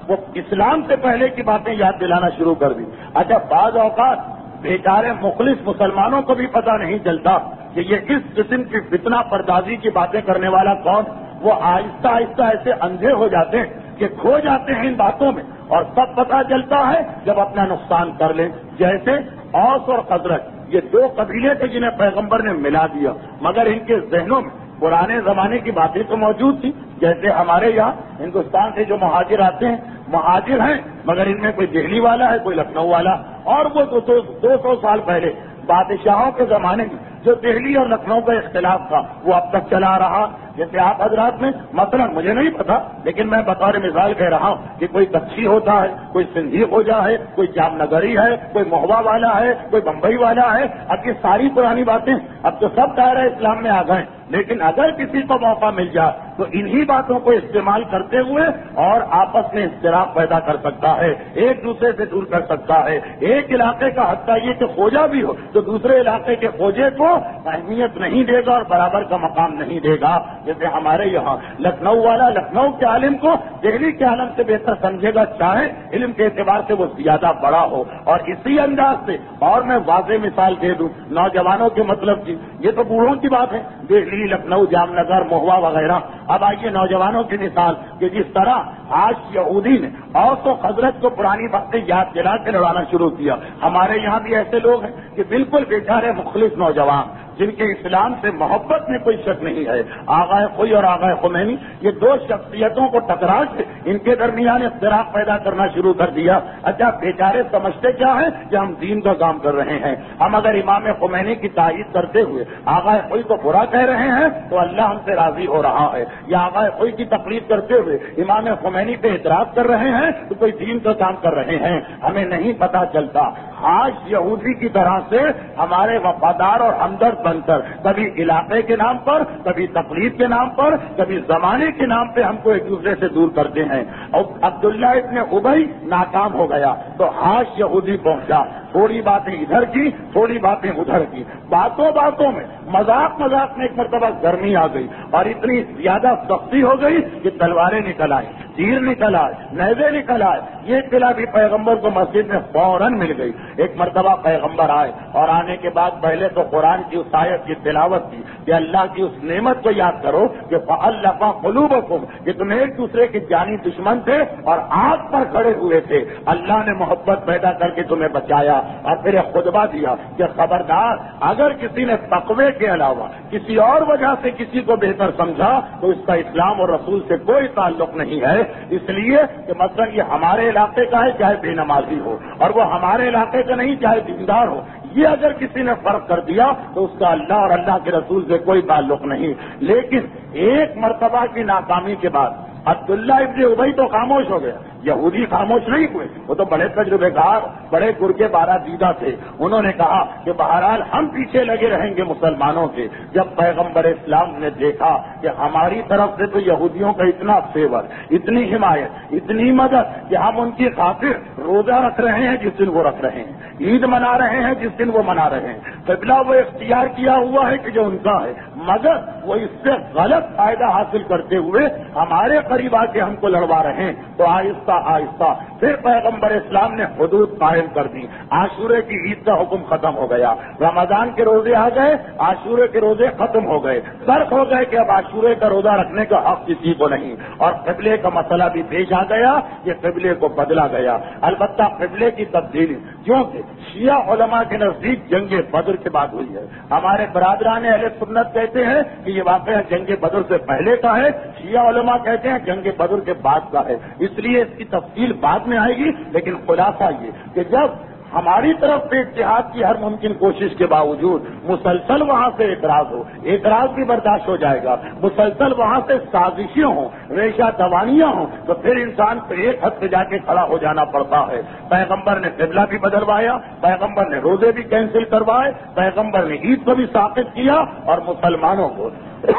وہ اسلام سے پہلے کی باتیں یاد دلانا شروع کر دی. اچھا بعض اوقات بیچارے مخلص مسلمانوں کو بھی پتہ نہیں چلتا کہ یہ اس قسم کی فتنہ پردازی کی باتیں کرنے والا کون. وہ آہستہ آہستہ ایسے اندھے ہو جاتے ہیں کہ کھو جاتے ہیں ان باتوں میں، اور سب پتہ چلتا ہے جب اپنا نقصان کر لیں. جیسے اوس اور خزرج یہ دو قبیلے تھے جنہیں پیغمبر نے ملا دیا، مگر ان کے ذہنوں میں پرانے زمانے کی باتیں تو موجود تھی. جیسے ہمارے یہاں ہندوستان سے جو مہاجر آتے ہیں، مہاجر ہیں مگر ان میں کوئی دہلی والا ہے، کوئی لکھنؤ والا، اور وہ 200 سال پہلے بادشاہوں کے زمانے میں جو دہلی اور لکھنؤ کا اختلاف تھا وہ اب تک چلا رہا. جیسے آپ حضرات میں مثلا مجھے نہیں پتا، لیکن میں بطور مثال کہہ رہا ہوں کہ کوئی کچھی ہوتا ہے، کوئی سندھی ہوجا ہے، کوئی جام نگری ہے، کوئی مہوا والا ہے، کوئی بمبئی والا ہے. اب یہ ساری پرانی باتیں اب تو سب دائرہ اسلام میں آ گئے، لیکن اگر کسی کو موقع مل جائے تو انہی باتوں کو استعمال کرتے ہوئے اور آپس میں اختلاف پیدا کر سکتا ہے، ایک دوسرے سے دور کر سکتا ہے. ایک علاقے کا حتیٰ یہ کہ خوجہ بھی ہو تو دوسرے علاقے کے خوجے کو اہمیت نہیں دے گا اور برابر کا مقام نہیں دے گا. جیسے ہمارے یہاں لکھنؤ والا لکھنؤ کے عالم کو دہلی کے عالم سے بہتر سمجھے گا، چاہے علم کے اعتبار سے وہ زیادہ بڑا ہو. اور اسی انداز سے اور میں واضح مثال دے دوں نوجوانوں کے مطلب کی، یہ تو بوڑھوں کی بات ہے، دہلی، لکھنؤ، جام نگر، مہوا وغیرہ. اب آئیے نوجوانوں کی مثال کہ جس طرح آج یہودی نے اوس و خزرج کو پرانی باتیں یاد دلا کے لڑانا شروع کیا، ہمارے یہاں بھی ایسے لوگ ہیں کہ بالکل بیچارے مخلص نوجوان جن کے اسلام سے محبت میں کوئی شک نہیں ہے، آغا خوئی اور آغا خمینی، یہ دو شخصیتوں کو ٹکرا کے ان کے درمیان اختلاف پیدا کرنا شروع کر دیا. اچھا بیچارے سمجھتے کیا ہے کہ ہم دین کا کام کر رہے ہیں. ہم اگر امام خمینی کی تائید کرتے ہوئے آغا خوئی کو برا کہہ رہے ہیں تو اللہ ہم سے راضی ہو رہا ہے، یا آغا خوئی کی تقلید کرتے ہوئے امام خمینی پہ اعتراض کر رہے ہیں تو کوئی دین کا کام کر رہے ہیں. ہمیں نہیں پتا چلتا. آج یہودی کی طرح سے ہمارے وفادار اور ہمدرد بن کر کبھی علاقے کے نام پر، کبھی تقلید کے نام پر، کبھی زمانے کے نام پہ ہم کو ایک دوسرے سے دور کرتے ہیں. اور عبداللہ ابن ابی ناکام ہو گیا تو آج یہودی پہنچا، تھوڑی باتیں ادھر کی، تھوڑی باتیں ادھر کی، باتوں باتوں میں مذاق میں ایک مرتبہ گرمی آ گئی اور اتنی زیادہ سختی ہو گئی کہ تلواریں نکل آئی، تیر نکل آئے، نیزے نکل آئے. یہ اطلاع بھی پیغمبر کو مسجد میں فوراً مل گئی. ایک مرتبہ پیغمبر آئے اور آنے کے بعد پہلے تو قرآن کی اس آیت کی تلاوت کی کہ اللہ کی اس نعمت کو یاد کرو کہ فَأَلَّفَ قُلُوبَكُمْ کہ تم ایک دوسرے کے جانی دشمن تھے اور آگ پر کھڑے ہوئے تھے، اللہ نے محبت پیدا کر کے تمہیں بچایا. اور پھر ایک خطبہ دیا کہ خبردار اگر کسی نے تقوی کے علاوہ کسی اور وجہ سے کسی کو بہتر سمجھا تو اس کا اسلام اور رسول سے کوئی تعلق نہیں ہے. اس لیے کہ مثلا یہ ہمارے علاقے کا ہے چاہے بے نمازی ہو، اور وہ ہمارے علاقے کا نہیں چاہے دیندار ہو. یہ اگر کسی نے فرق کر دیا تو اس کا اللہ اور اللہ کے رسول سے کوئی تعلق نہیں. لیکن ایک مرتبہ کی ناکامی کے بعد عبداللہ ابن ابی تو خاموش ہو گیا، یہودی خاموش نہیں ہوئے. وہ تو بڑے تجربے کار، بڑے گرگے بارہ دیدہ تھے. انہوں نے کہا کہ بہرحال ہم پیچھے لگے رہیں گے مسلمانوں کے. جب پیغمبر اسلام نے دیکھا کہ ہماری طرف سے تو یہودیوں کا اتنا فیور، اتنی حمایت، اتنی مدد کہ ہم ان کی خاطر روزہ رکھ رہے ہیں جس دن وہ رکھ رہے ہیں، عید منا رہے ہیں جس دن وہ منا رہے ہیں، قبلہ وہ اختیار کیا ہوا ہے کہ جو ان کا ہے، مگر وہ اس سے غلط فائدہ حاصل کرتے ہوئے ہمارے قریب آ کے ہم کو لڑوا رہے ہیں. تو آہستہ آہستہ پھر پیغمبر اسلام نے حدود قائم کر دی. عاشورے کی عید کا حکم ختم ہو گیا، رمضان کے روزے آ گئے، عاشورے کے روزے ختم ہو گئے. فرق ہو گئے کہ اب عاشورے کا روزہ رکھنے کا حق کسی کو نہیں. اور قبلے کا مسئلہ بھی پیش آ گیا، یہ قبلے کو بدلا گیا. البتہ قبلے کی تبدیلی کیونکہ شیعہ علماء کے نزدیک جنگ بدر کے بعد ہوئی ہے. ہمارے برادران اہل سنت کہتے ہیں کہ یہ واقعہ جنگ بدر سے پہلے کا ہے، شیعہ علماء کہتے ہیں جنگ بدر کے بعد کا ہے. اس لیے اس کی تفصیل بعد میں آئے گی، لیکن خلاصہ یہ کہ جب ہماری طرف سے اتحاد کی ہر ممکن کوشش کے باوجود مسلسل وہاں سے اعتراض ہو، اعتراض بھی برداشت ہو جائے گا، مسلسل وہاں سے سازشیں ہوں، ریشہ دوانیاں ہوں، تو پھر انسان کو ایک حد سے جا کے کھڑا ہو جانا پڑتا ہے. پیغمبر نے قبلہ بھی بدلوایا، پیغمبر نے روزے بھی کینسل کروائے، پیغمبر نے عید کو بھی ساقط کیا، اور مسلمانوں کو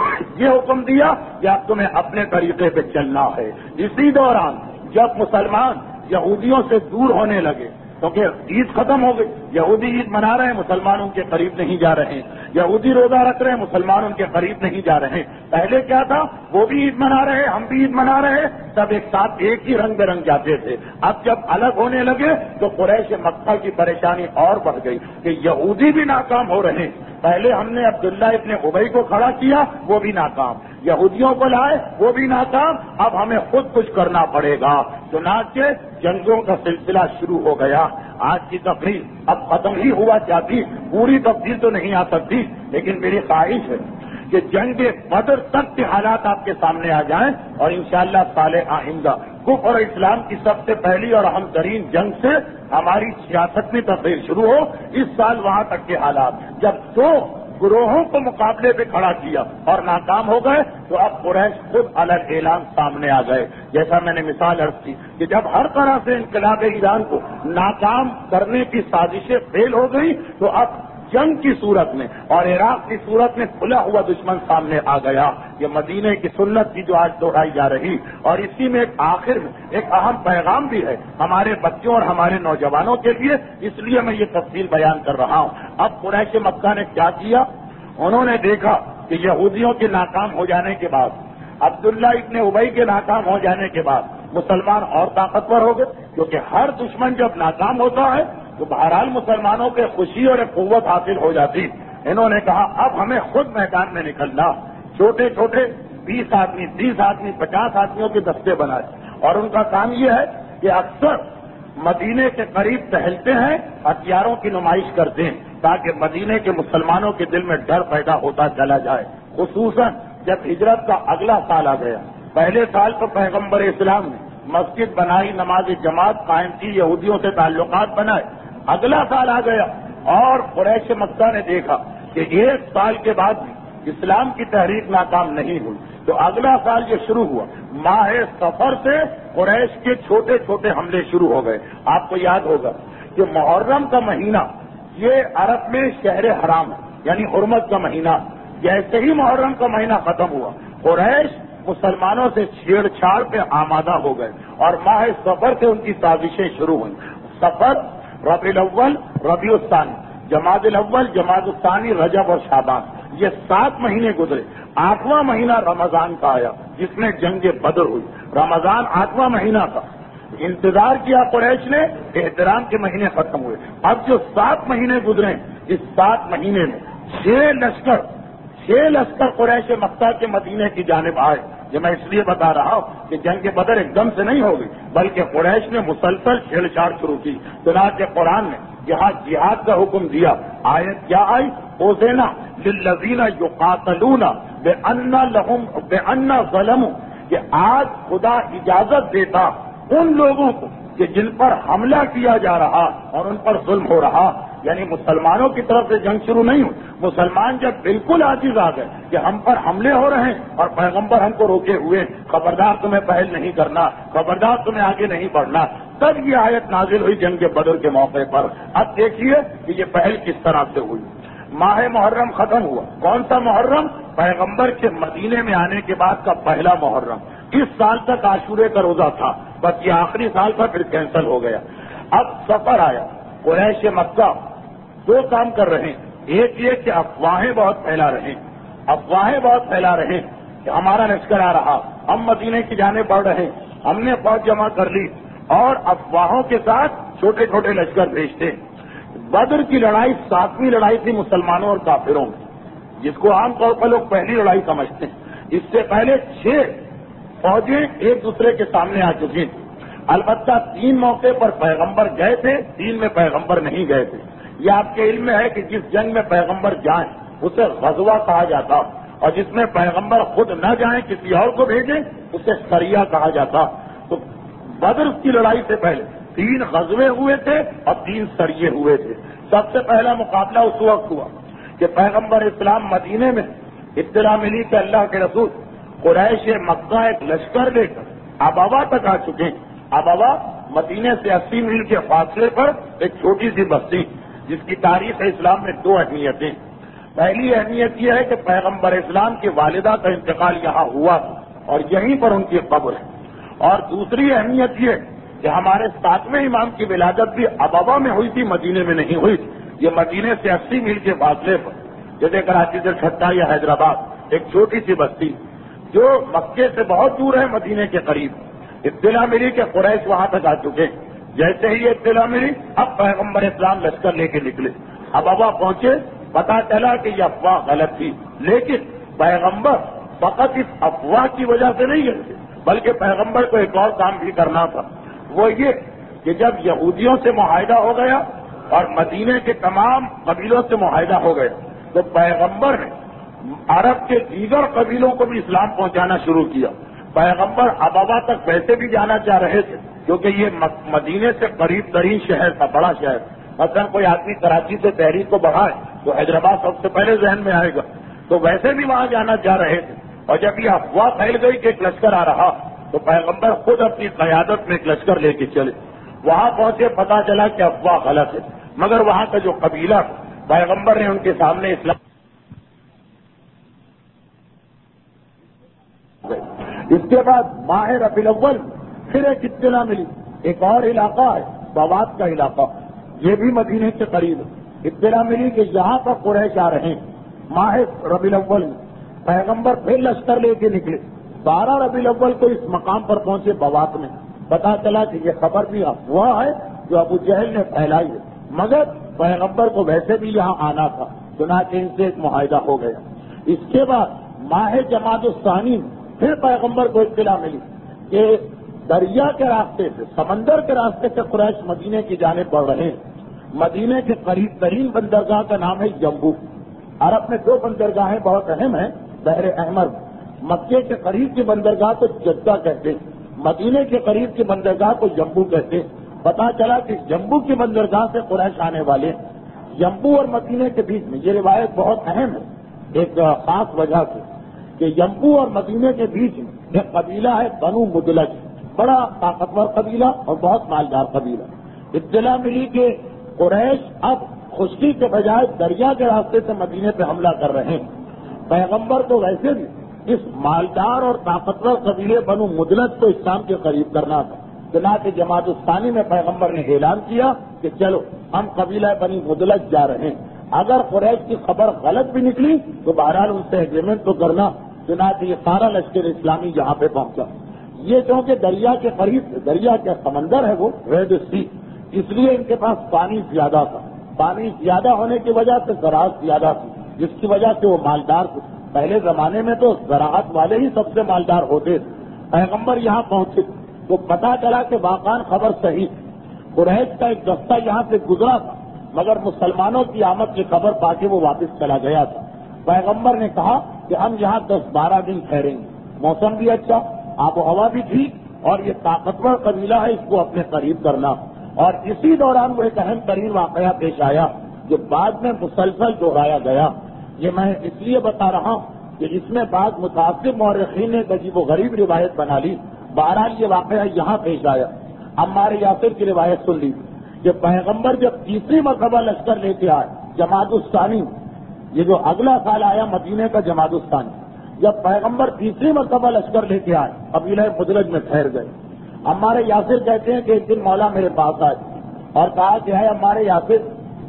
یہ حکم دیا کہ اب تمہیں اپنے طریقے پہ چلنا ہے. اسی دوران جب مسلمان یہودیوں سے دور ہونے لگے کیونکہ عید ختم ہو گئی، یہودی عید منا رہے ہیں، مسلمان ان کے قریب نہیں جا رہے ہیں، یہودی روزہ رکھ رہے ہیں، مسلمان ان کے قریب نہیں جا رہے ہیں۔ پہلے کیا تھا، وہ بھی عید منا رہے ہیں، ہم بھی عید منا رہے ہیں، سب ایک ساتھ ایک ہی رنگ برنگ جاتے تھے۔ اب جب الگ ہونے لگے تو قریش مکہ کی پریشانی اور بڑھ گئی کہ یہودی بھی ناکام ہو رہے ہیں۔ پہلے ہم نے عبداللہ ابن ابی کو کھڑا کیا، وہ بھی ناکام، یہودیوں کو لائے، وہ بھی ناکام، اب ہمیں خود کچھ کرنا پڑے گا۔ چنانچہ جنگوں کا سلسلہ شروع ہو گیا۔ آج کی تقریر اب ختم ہی ہوا چاہتی، پوری تفصیل تو نہیں آ سکتی، لیکن میری خواہش ہے کہ جنگ بدر تک کے حالات آپ کے سامنے آ جائیں اور انشاءاللہ سال آئندہ کفر اور اسلام کی سب سے پہلی اور اہم ترین جنگ سے ہماری سیاست میں تبدیل شروع ہو۔ اس سال وہاں تک کے حالات جب دو گروہوں کو مقابلے پہ کھڑا کیا اور ناکام ہو گئے تو اب قریش خود الگ اعلان سامنے آ گئے۔ جیسا میں نے مثال عرض کی کہ جب ہر طرح سے انقلاب ایران کو ناکام کرنے کی سازشیں فیل ہو گئی تو اب جنگ کی صورت میں اور عراق کی صورت میں کھلا ہوا دشمن سامنے آ گیا۔ یہ مدینے کی سنت کی جو آج دہرائی جا رہی، اور اسی میں آخر میں ایک اہم پیغام بھی ہے ہمارے بچوں اور ہمارے نوجوانوں کے لیے، اس لیے میں یہ تفصیل بیان کر رہا ہوں۔ اب قریش مکہ نے کیا کیا، انہوں نے دیکھا کہ یہودیوں کے ناکام ہو جانے کے بعد، عبداللہ ابن ابی کے ناکام ہو جانے کے بعد مسلمان اور طاقتور ہو گئے، کیونکہ ہر دشمن جب ناکام ہوتا ہے تو بہرحال مسلمانوں کے خوشی اور ایک قوت حاصل ہو جاتی۔ انہوں نے کہا اب ہمیں خود میدان میں نکلنا، چھوٹے چھوٹے 20 آدمی 30 آدمی 50 آدمیوں کے دستے بنائے، اور ان کا کام یہ ہے کہ اکثر مدینے کے قریب ٹہلتے ہیں، ہتھیاروں کی نمائش کرتے ہیں تاکہ مدینے کے مسلمانوں کے دل میں ڈر پیدا ہوتا چلا جائے۔ خصوصاً جب ہجرت کا اگلا سال آ گیا، پہلے سال تو پیغمبر اسلام نے مسجد بنائی، نماز جماعت قائم کی، یہودیوں سے تعلقات بنائے۔ اگلا سال آ گیا اور قریش مکہ نے دیکھا کہ ایک سال کے بعد بھی اسلام کی تحریک ناکام نہیں ہوئی، تو اگلا سال یہ شروع ہوا، ماہ صفر سے قریش کے چھوٹے چھوٹے حملے شروع ہو گئے۔ آپ کو یاد ہوگا کہ محرم کا مہینہ یہ عرب میں شہر حرام ہے، یعنی حرمت کا مہینہ۔ جیسے ہی محرم کا مہینہ ختم ہوا، قریش مسلمانوں سے چھیڑ چھاڑ پہ آمادہ ہو گئے اور ماہ صفر سے ان کی سازشیں شروع ہوئیں۔ صفر، ربیع الاول، ربیع الثانی، جمادی الاول، جمادی الثانی، رجب اور شعبان، یہ 7 مہینے گزرے۔ 8واں مہینہ رمضان کا آیا جس میں جنگ بدر ہوئی۔ رمضان 8واں مہینہ تھا، انتظار کیا قریش نے، احترام کے مہینے ختم ہوئے۔ اب جو 7 مہینے گزرے، اس 7 مہینے میں 6 لشکر قریش مکہ کے مدینے کی جانب آئے۔ یہ میں اس لیے بتا رہا ہوں کہ جنگ بدر ایک دم سے نہیں ہوگی، بلکہ قریش نے مسلسل چھیڑ چھاڑ شروع کی۔ چنانچہ قرآن نے یہاں جہاد کا حکم دیا۔ آیت کیا آئی؟ اوزینا للذین یقاتلون بأن ظلموا، کہ آج خدا اجازت دیتا ان لوگوں کو کہ جن پر حملہ کیا جا رہا اور ان پر ظلم ہو رہا، یعنی مسلمانوں کی طرف سے جنگ شروع نہیں ہوئی۔ مسلمان جب بالکل عاجز آ گئے کہ ہم پر حملے ہو رہے ہیں اور پیغمبر ہم کو روکے ہوئے، خبردار تمہیں پہل نہیں کرنا، خبردار تمہیں آگے نہیں بڑھنا، تب یہ آیت نازل ہوئی جنگ بدر کے موقع پر۔ اب دیکھیے کہ یہ پہل کس طرح سے ہوئی۔ ماہ محرم ختم ہوا۔ کون سا محرم؟ پیغمبر کے مدینے میں آنے کے بعد کا پہلا محرم۔ اس سال تک عاشورے کا روزہ تھا، بس یہ آخری سال تھا، پھر کینسل ہو گیا۔ اب سفر آیا۔ قریش مکہ 2 کام کر رہے ہیں۔ ایک یہ کہ افواہیں بہت پھیلا رہے ہیں کہ ہمارا لشکر آ رہا، ہم مدینے کی جانب بڑھ رہے ہیں، ہم نے فوج جمع کر لی، اور افواہوں کے ساتھ چھوٹے چھوٹے لشکر بھیجتے۔ بدر کی لڑائی 7ویں لڑائی تھی مسلمانوں اور کافروں کی، جس کو عام طور پر لوگ پہلی لڑائی سمجھتے ہیں۔ اس سے پہلے 6 فوجیں ایک دوسرے کے سامنے آ چکی تھیں۔ البتہ 3 موقع پر پیغمبر گئے تھے، 3 میں پیغمبر نہیں گئے تھے۔ یہ آپ کے علم میں ہے کہ جس جنگ میں پیغمبر جائیں اسے غزوہ کہا جاتا، اور جس میں پیغمبر خود نہ جائیں کسی اور کو بھیجیں اسے سریہ کہا جاتا۔ تو بدر کی لڑائی سے پہلے 3 غزوے ہوئے تھے اور 3 سریے ہوئے تھے۔ سب سے پہلا مقابلہ اس وقت ہوا کہ پیغمبر اسلام مدینے میں اطلاع ملی کہ اللہ کے رسول قریش مکہ ایک لشکر لے کر ابوا تک آ چکے ہیں۔ ابوا مدینے سے 80 میل کے فاصلے پر ایک چھوٹی سی بستی، جس کی تاریخ اسلام میں 2 اہمیتیں۔ پہلی اہمیت یہ ہے کہ پیغمبر اسلام کی والدہ کا انتقال یہاں ہوا اور یہیں پر ان کی قبر ہے، اور دوسری اہمیت یہ کہ ہمارے 7ویں امام کی ولادت بھی ابوا میں ہوئی تھی، مدینے میں نہیں ہوئی تھی. یہ مدینے سے 80 میل کے فاصلے پر، جیسے کراچی سے چھٹا یا حیدرآباد، ایک چھوٹی سی بستی جو مکے سے بہت دور ہے، مدینے کے قریب. اطلاع ملی کہ قریش وہاں تک آ چکے. جیسے ہی یہ اطلاع ملی، اب پیغمبر اسلام لشکر لے کے نکلے. اب ابا پہنچے، پتا چلا کہ یہ افواہ غلط تھی، لیکن پیغمبر فقط اس افواہ کی وجہ سے نہیں گئے، بلکہ پیغمبر کو ایک اور کام بھی کرنا تھا. وہ یہ کہ جب یہودیوں سے معاہدہ ہو گیا اور مدینے کے تمام قبیلوں سے معاہدہ ہو گیا، تو پیغمبر نے عرب کے دیگر قبیلوں کو بھی اسلام پہنچانا شروع کیا. پیغمبر ابوا تک ویسے بھی جانا چاہ رہے تھے، کیونکہ یہ مدینے سے قریب ترین شہر تھا، بڑا شہر. مثلا کوئی آدمی کراچی سے تحریک کو بڑھائے تو حیدرآباد سب سے پہلے ذہن میں آئے گا، تو ویسے بھی وہاں جانا چاہ رہے تھے. اور جب یہ افواہ پھیل گئی کہ ایک لشکر آ رہا، تو پیغمبر خود اپنی قیادت میں ایک لشکر لے کے چلے. وہاں پہنچے، پتا چلا کہ افواہ غلط ہے، مگر وہاں کا جو قبیلہ پیغمبر نے ان کے سامنے اسلام. اس کے بعد ماہ ربیع الاول پھر ایک اطلاع ملی، ایک اور علاقہ ہے بواد کا علاقہ، یہ بھی مدینے کے قریب ہے. اطلاع ملی کہ یہاں پر قریش آ رہے ہیں. ماہ ربیع الاول میں پیغمبر پھر لشکر لے کے نکلے. 12 ربیع الاول کو اس مقام پر پہنچے بواد میں. پتا چلا کہ یہ خبر بھی افواہ ہے جو ابو جہل نے پھیلائی ہے، مگر پیغمبر کو ویسے بھی یہاں آنا تھا، چنانچہ ان سے ایک معاہدہ ہو گیا. اس کے بعد ماہ جمادی الثانی پھر پیغمبر کو اطلاع ملی کہ دریا کے راستے سے، سمندر کے راستے سے قریش مدینے کی جانب بڑھ رہے ہیں. مدینے کے قریب ترین بندرگاہ کا نام ہے جمبو. عرب میں 2 بندرگاہیں بہت اہم ہیں بحر احمر. مکے کے قریب کی بندرگاہ کو جدہ کہتے ہیں، مدینے کے قریب کی بندرگاہ کو جمبو کہتے ہیں. پتا چلا کہ جمبو کی بندرگاہ سے قریش آنے والے ہیں. جمبو اور مدینے کے بیچ میں یہ روایت بہت اہم ہے ایک خاص وجہ سے کہ جمبو اور مدینے کے بیچ میں ایک قبیلہ ہے بنو مدلج، بڑا طاقتور قبیلہ اور بہت مالدار قبیلہ. اطلاع ملی کہ قریش اب خشکی کے بجائے دریا کے راستے سے مدینے پہ حملہ کر رہے ہیں. پیغمبر کو ویسے بھی اس مالدار اور طاقتور قبیلے بنو مدلج کو اسلام کے قریب کرنا تھا. چنانچہ جماعت الثانی میں پیغمبر نے اعلان کیا کہ چلو ہم قبیلہ بنی مدلج جا رہے ہیں. اگر قریش کی خبر غلط بھی نکلی تو بہرحال ان سے ایگریمنٹ تو کرنا. چنانچہ یہ سارا لشکر اسلامی یہاں پہ پہنچا. یہ کیونکہ دریا کے قریب، دریا کا سمندر ہے وہ ریڈ سی، اس لیے ان کے پاس پانی زیادہ تھا. پانی زیادہ ہونے کی وجہ سے زراعت زیادہ تھی، جس کی وجہ سے وہ مالدار تھے. پہلے زمانے میں تو زراعت والے ہی سب سے مالدار ہوتے تھے. پیغمبر یہاں پہنچے تو پتا چلا کہ واقعاً خبر صحیح. قریش کا ایک دستہ یہاں سے گزرا تھا، مگر مسلمانوں کی آمد کی خبر پا کے وہ واپس چلا گیا تھا. پیغمبر نے کہا کہ ہم یہاں 10-12 دن ٹھہریں گے. موسم بھی اچھا، آب و ہوا بھی ٹھیک، اور یہ طاقتور قبیلہ ہے، اس کو اپنے قریب کرنا. اور اسی دوران وہ ایک اہم ترین واقعہ پیش آیا جو بعد میں مسلسل دہرایا گیا. یہ میں اس لیے بتا رہا ہوں کہ اس میں بعض متاثر مورخین نے عجیب و غریب روایت بنا لی. بہرحال یہ واقعہ یہاں پیش آیا. عمار یاسر کی روایت سن لی کہ پیغمبر جب تیسری مرتبہ لشکر لے کے آئے جمادی الثانی، یہ جو اگلا سال آیا مدینے کا جمادی الثانی، جب پیغمبر تیسری مرتبہ لشکر لے کے آئے قبیلہ مدلج میں ٹھہر گئے. عمار یاسر کہتے ہیں کہ ایک دن مولا میرے پاس آئے اور کہا کہ ہے عمار یاسر،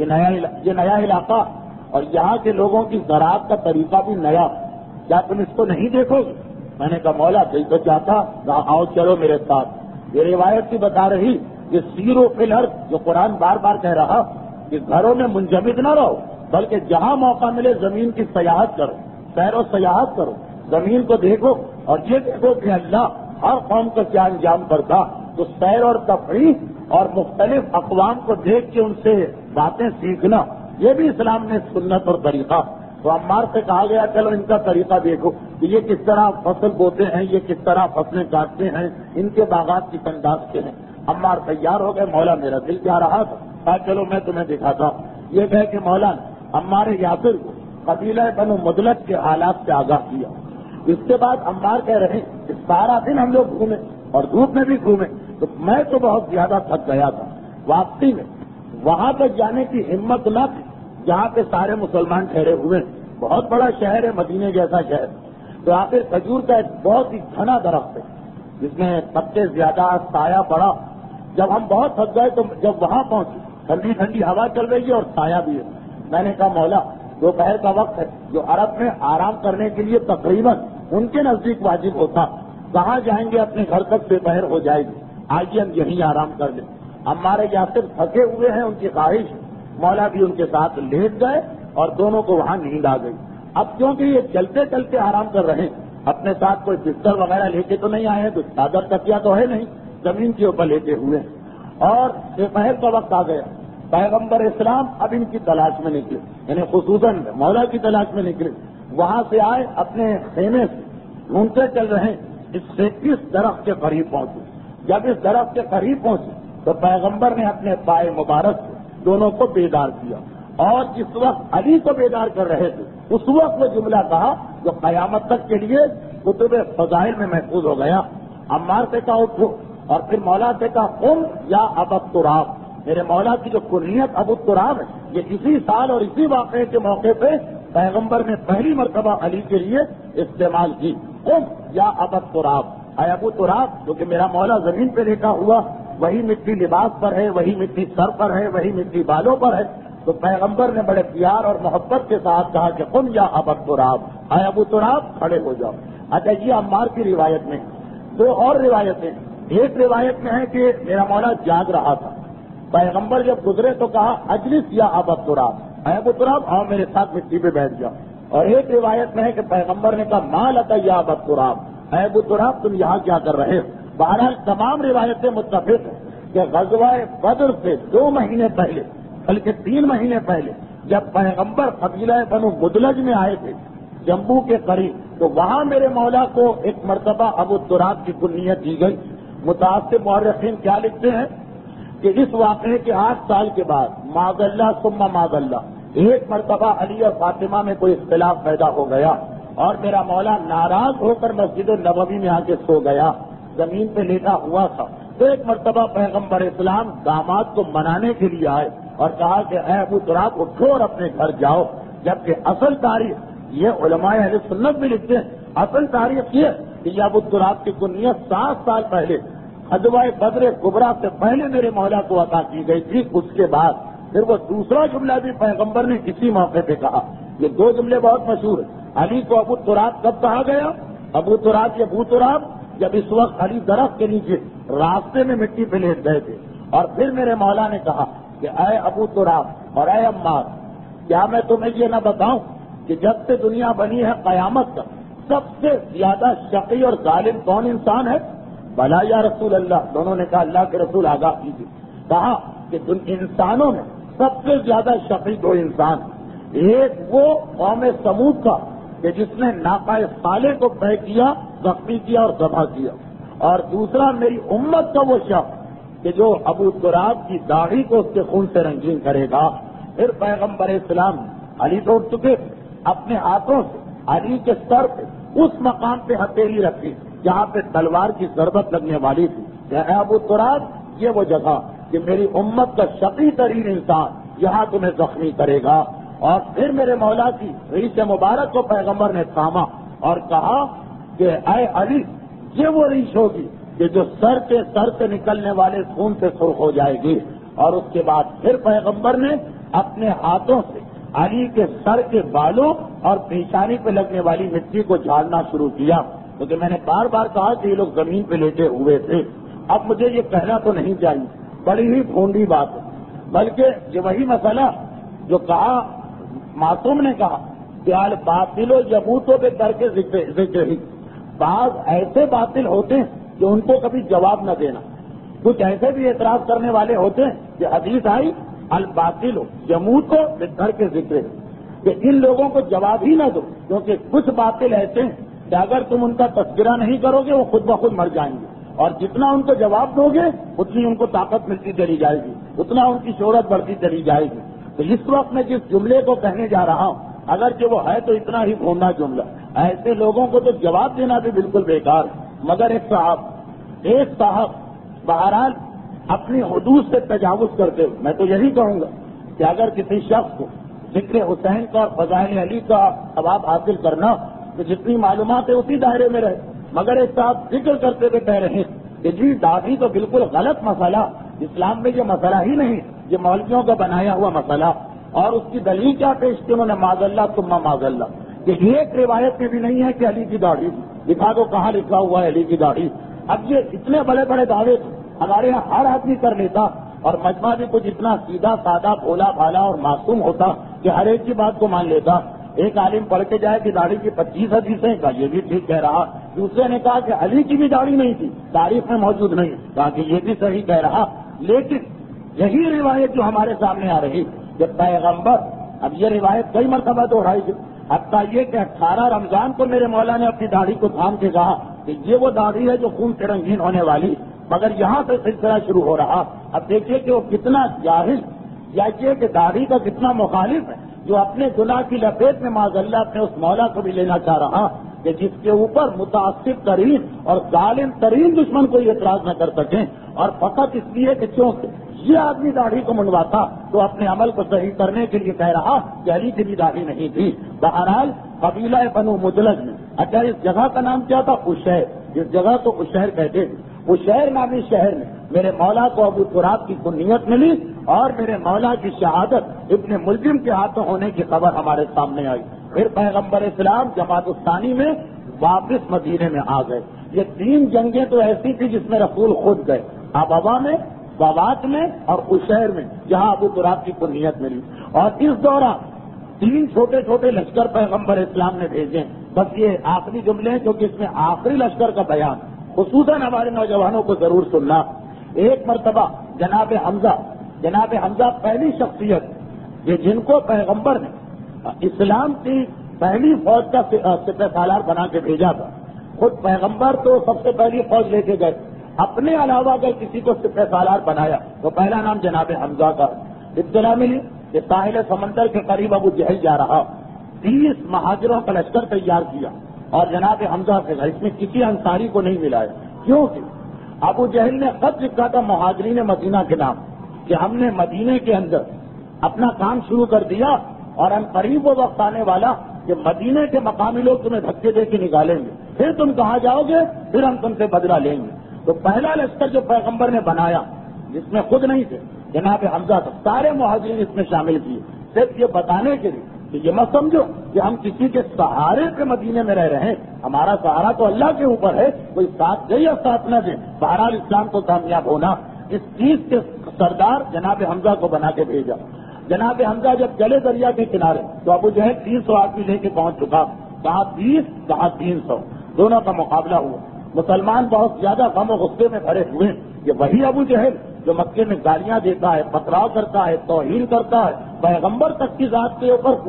یہ نیا علاقہ اور یہاں کے لوگوں کی زراعت کا طریقہ بھی نیا، کیا تم اس کو نہیں دیکھو گے؟ میں نے کہا مولا دل تو چاہتا، کہا آؤ چلو میرے ساتھ. یہ روایت کی بتا رہی کہ سیرو فی الارض، جو قرآن بار بار کہہ رہا کہ گھروں میں منجمد نہ رہو، بلکہ جہاں موقع ملے زمین کی سیاحت کرو، سیر و سیاحت کرو، زمین کو دیکھو اور یہ دیکھو کہ اللہ ہر قوم کا کیا انجام کرتا. تو سیر اور تفریح اور مختلف اقوام کو دیکھ کے ان سے باتیں سیکھنا، یہ بھی اسلام نے سنت اور طریقہ. تو عمار سے کہا گیا چلو ان کا طریقہ دیکھو کہ یہ کس طرح فصل بوتے ہیں، یہ کس طرح فصلیں کاٹتے ہیں، ان کے باغات کس انداز کے ہیں. عمار تیار ہو گئے. مولا میرا دل چاہ رہا تھا، کہا چلو میں تمہیں دکھاتا ہوں. یہ کہہ کہ مولا عمار یاسر کو قبیلہ بنو مدلج کے حالات سے آگاہ کیا. اس کے بعد عمار کہہ رہے کہ سارا دن ہم لوگ گھومے اور دھوپ میں بھی گھومے، تو میں تو بہت زیادہ تھک گیا تھا. واپسی میں وہاں تک جانے کی ہمت نہ تھی جہاں پہ سارے مسلمان ٹھہرے ہوئے. بہت بڑا شہر ہے، مدینے جیسا شہر. تو آخر کھجور کا ایک بہت ہی گھنا درخت ہے جس میں پتے زیادہ، سایہ بڑا. جب ہم بہت تھک گئے تو جب وہاں پہنچے ٹھنڈی ٹھنڈی ہوا چل رہی ہے اور سایہ بھی ہے. میں نے کہا مولا دوپہر کا وقت ہے جو عرب میں آرام کرنے کے لیے تقریباً ان کے نزدیک واجب ہوتا, کہاں جائیں گے, اپنے گھر تک دوپہر ہو جائے گی, آئیے ہم یہیں آرام کر لیں. ہمارے یاسر تھکے ہوئے ہیں, ان کی خواہش, مولا بھی ان کے ساتھ لیٹ گئے اور دونوں کو وہاں نیند آ گئی. اب کیونکہ یہ چلتے چلتے آرام کر رہے ہیں, اپنے ساتھ کوئی بستر وغیرہ لے کے تو نہیں آئے ہیں, کچھ چادر تکیا تو ہے نہیں, زمین کے اوپر لیٹے ہوئے ہیں. اور دوپہر کا وقت آ گیا. پیغمبر اسلام اب ان کی تلاش میں نکلے, یعنی خصوصاً مولا کی تلاش میں نکلے. وہاں سے آئے, اپنے خیمے سے ڈھونڈتے چل رہے ہیں, اس درخت کے قریب پہنچے. جب اس درخت کے قریب پہنچے تو پیغمبر نے اپنے پائے مبارک سے دونوں کو بیدار کیا, اور جس وقت علی کو بیدار کر رہے تھے اس وقت وہ جملہ کہا جو قیامت تک کے لیے کتب فضائل میں محفوظ ہو گیا. عمار سے کہا اٹھو, اور پھر مولا سے کہا قم یا ابا التراب. میرے مولا کی جو کنیت ابو التراب ہے, یہ اسی سال اور اسی واقعے کے موقع پہ پیغمبر نے پہلی مرتبہ علی کے لیے استعمال کی. قم یا ابا التراب, اے ابو تراب, کیونکہ میرا مولا زمین پہ لیٹا ہوا, وہی مٹی لباس پر ہے, وہی مٹی سر پر ہے, وہی مٹی بالوں پر ہے. تو پیغمبر نے بڑے پیار اور محبت کے ساتھ کہا کہ قم یا ابا التراب, اے ابو تراب کھڑے ہو جاؤ. اچھا, یہ عمار کی روایت میں. دو اور روایتیں. ایک روایت میں ہے کہ میرا مولا جاگ رہا تھا, پیغمبر جب گزرے تو کہا اجلس یا ابا التراب, اے ابو تراب آؤ میرے ساتھ مٹی پہ بیٹھ جاؤ. اور ایک روایت میں ہے کہ پیغمبر نے کہا ما لک یا ابا التراب, اے ابو تراب تم یہاں کیا کر رہے ہو. بہرحال تمام روایتیں متفق ہیں کہ غزوہ بدر سے 2 مہینے پہلے, بلکہ 3 مہینے پہلے, جب پیغمبر قبیلہ بنو مدلج میں آئے تھے جمبو کے قریب, تو وہاں میرے مولا کو ایک مرتبہ ابو التراب کی کنیت دی گئی. متعصب مورخین کیا لکھتے ہیں کہ اس واقعے کے 8 سال کے بعد معاذ اللہ ثم معاذ اللہ ایک مرتبہ علی اور فاطمہ میں کوئی اختلاف پیدا ہو گیا, اور میرا مولا ناراض ہو کر مسجد نبوی میں آ کے سو گیا, زمین پہ لیٹا ہوا تھا. تو ایک مرتبہ پیغمبر اسلام داماد کو منانے کے لیے آئے اور کہا کہ اے ابو تراب اٹھو اور اپنے گھر جاؤ. جبکہ اصل تاریخ, یہ علماء اہل سنت بھی لکھتے ہیں, اصل تاریخ یہ کہ ابو تراب کی کنیت 7 سال پہلے غزوہ بدر کبریٰ سے پہلے میرے مولا کو عطا کی گئی تھی. اس کے بعد پھر وہ دوسرا جملہ بھی پیغمبر نے اسی موقع پہ کہا. یہ 2 جملے بہت مشہور ہیں. علی کو ابو تراب کب کہا گیا؟ ابو تراب یا ابو تراب جب اس وقت علی درخت کے نیچے راستے میں مٹی پہ لیٹ گئے تھے. اور پھر میرے مولا نے کہا کہ اے ابو تراب اور اے عمار, کیا میں تمہیں یہ نہ بتاؤں کہ جب سے دنیا بنی ہے قیامت تک سب سے زیادہ شقی اور ظالم کون انسان ہے؟ بلا یا رسول اللہ. دونوں نے کہا اللہ کے رسول آگاہ کیجیے. کہا کہ انسانوں میں سب سے زیادہ شقی 2 انسان, ایک وہ قوم سمود کا کہ جس نے ناقہ صالح کو طے کیا, زخمی کیا اور ذبح کیا, اور دوسرا میری امت کا وہ شخص کہ جو ابو تراب کی داڑھی کو اس کے خون سے رنگین کرے گا. پھر پیغمبر اسلام علی کو اٹھ چکے, اپنے ہاتھوں سے علی کے سر پہ اس مقام پہ ہتھیلی رکھی جہاں پہ تلوار کی ضربت لگنے والی تھی. کہ اے ابو تراب, یہ وہ جگہ کہ میری امت کا شقی ترین انسان یہاں تمہیں زخمی کرے گا. اور پھر میرے مولا کی ریش مبارک کو پیغمبر نے تھاما اور کہا کہ اے علی, یہ وہ ریش ہوگی کہ جو سر سے نکلنے والے خون سے سرخ ہو جائے گی. اور اس کے بعد پھر پیغمبر نے اپنے ہاتھوں سے علی کے سر کے بالوں اور پیشانی پہ لگنے والی مٹی کو جھاڑنا شروع کیا. کیونکہ میں نے بار بار کہا کہ یہ لوگ زمین پہ لیٹے ہوئے تھے. اب مجھے یہ کہنا تو نہیں چاہیے, بڑی ہی بھونڈی بات ہے, بلکہ یہ وہی مسئلہ جو کہا معصوم نے کہا کہ باطل و یموتوں پہ کر کے ذکر ہی. بعض ایسے باطل ہوتے ہیں کہ ان کو کبھی جواب نہ دینا. کچھ ایسے بھی اعتراض کرنے والے ہوتے ہیں کہ حدیث آئی الباطل ہو یموت کو کر کے ذکر ہے, کہ ان لوگوں کو جواب ہی نہ دو, کیونکہ کچھ باطل ایسے ہیں کہ اگر تم ان کا تذکرہ نہیں کرو گے وہ خود بخود مر جائیں گے, اور جتنا ان کو جواب دو گے اتنی ان کو طاقت ملتی چلی جائے گی, اتنا ان کی شہرت بڑھتی چلی جائے گی. تو اس وقت میں جس جملے کو کہنے جا رہا ہوں, اگرچہ وہ ہے تو اتنا ہی بھونڈا جملہ, ایسے لوگوں کو تو جواب دینا بھی بالکل بیکار ہے. مگر ایک صاحب بہرحال اپنی حدود سے تجاوز کرتے ہوئے, میں تو یہی کہوں گا کہ اگر کسی شخص کو ذکر حسین کا اور فضائل علی کا ثواب حاصل کرنا تو جتنی معلومات ہے اسی دائرے میں رہے. مگر ایک صاحب ذکر کرتے ہوئے کہہ رہے ہیں کہ جی داڑھی تو بالکل غلط مسئلہ, اسلام میں یہ مسئلہ ہی نہیں، یہ مولویوں کا بنایا ہوا مسئلہ، اور اس کی دلیل کیا پیش کی انہوں نے؟ معاذ اللہ ثم معاذ اللہ، کہ ایک روایت میں بھی نہیں ہے کہ علی کی داڑھی دکھا دو کہاں لکھا ہوا ہے علی کی داڑھی۔ اب یہ اتنے بڑے بڑے دعوے ہمارے یہاں ہر آدمی کر لیتا، اور مجمع بھی کچھ اتنا سیدھا سادہ بھولا بھالا اور معصوم ہوتا کہ ہر ایک کی بات کو مان لیتا۔ ایک عالم پڑھ کے جائے کہ داڑھی کی 25 حدیثیں، کہا یہ بھی ٹھیک کہہ رہا، دوسرے نے کہا کہ علی کی بھی داڑھی نہیں تھی، تاریخ میں موجود نہیں، کہا کہ یہ بھی صحیح کہہ رہا۔ لیکن یہی روایت جو ہمارے سامنے آ رہی کہ پیغمبر، اب یہ روایت کئی مرتبہ دہرائی گئی، حتیٰ یہ کہ 18 رمضان کو میرے مولا نے اپنی داڑھی کو تھام کے کہا کہ یہ وہ داڑھی ہے جو خون سے رنگین ہونے والی، مگر یہاں سے سلسلہ شروع ہو رہا۔ اب دیکھیے کہ وہ کتنا جاہل، یا یہ کہ داڑھی کا کتنا مخالف ہے، جو اپنے گناہ کی لپیٹ میں معاذ اللہ اپنے اس مولا کو بھی لینا چاہ رہا کہ جس کے اوپر متعصب ترین اور ظالم ترین دشمن کوئی اعتراض نہ کر سکیں، اور فقط اس لیے کہ چونکہ یہ آدمی داڑھی کو منڈواتا تو اپنے عمل کو صحیح کرنے کے لیے کہہ رہا کہ علی کی بھی داڑھی نہیں تھی۔ بہرحال قبیلہ بنو مدلج میں، اچھا اس جگہ کا نام کیا تھا؟ عشیر، جس جگہ کو عشیر کہتے تھے، عشیر نامی شہر میں میرے مولا کو ابو تراب کی کنیت ملی، اور میرے مولا کی شہادت ابن ملجم کے ہاتھوں ہونے کی خبر ہمارے سامنے آئی۔ پھر پیغمبر اسلام جماعت الثانی میں واپس مدینے میں آ گئے۔ یہ 3 جنگیں تو ایسی تھی جس میں رسول خود گئے، ابوا میں، بوات میں اور عشیر میں، جہاں ابو تراب کی کنیت ملی۔ اور اس دوران 3 چھوٹے چھوٹے لشکر پیغمبر اسلام نے بھیجے۔ بس یہ آخری جملے ہیں کیونکہ اس میں آخری لشکر کا بیان خصوصاً ہمارے نوجوانوں کو ضرور سننا۔ ایک مرتبہ جناب حمزہ پہلی شخصیت یہ جن کو پیغمبر نے اسلام کی پہلی فوج کا سپہ سالار بنا کے بھیجا تھا۔ خود پیغمبر تو سب سے پہلی فوج لے کے گئے، اپنے علاوہ اگر کسی کو سپہ سالار بنایا تو پہلا نام جناب حمزہ کا۔ اطلاع ملی کہ ساحل سمندر کے قریب ابو جہل جا رہا، 30 مہاجروں کا لشکر تیار کیا اور جناب حمزہ سے اس میں کسی انصاری کو نہیں ملایا، کیونکہ ابو جہل نے خط لکھا تھا مہاجرین مدینہ کے نام کہ ہم نے مدینے کے اندر اپنا کام شروع کر دیا، اور ہم قریب وہ وقت آنے والا کہ مدینے کے مقامی لوگ تمہیں دھکے دے کے نکالیں گے، پھر تم کہاں جاؤ گے، پھر ہم تم سے بدلہ لیں گے۔ تو پہلا لشکر جو پیغمبر نے بنایا، جس میں خود نہیں تھے جناب حمزہ تھا، سارے مہاجرین اس میں شامل کیے، صرف یہ بتانے کے لیے کہ یہ مت سمجھو کہ ہم کسی کے سہارے پہ مدینے میں رہ رہے ہیں، ہمارا سہارا تو اللہ کے اوپر ہے، کوئی ساتھ دے یا ساتھ نہ دے، بہرحال اسلام کو کامیاب ہونا۔ اس چیز کے سردار جناب حمزہ کو بنا کے بھیجا۔ جناب حمزہ جب چلے دریا کے کنارے تو ابو جہل 300 آدمی لے کے پہنچ چکا، کہاں 20 کہاں 300، دونوں کا مقابلہ ہوا۔ مسلمان بہت زیادہ غم و غصے میں بھرے ہوئے کہ وہی ابو جہل جو مکے میں گالیاں دیتا ہے، پتھراؤ کرتا ہے، توہین کرتا ہے، پیغمبر تک کی ذات کے اوپر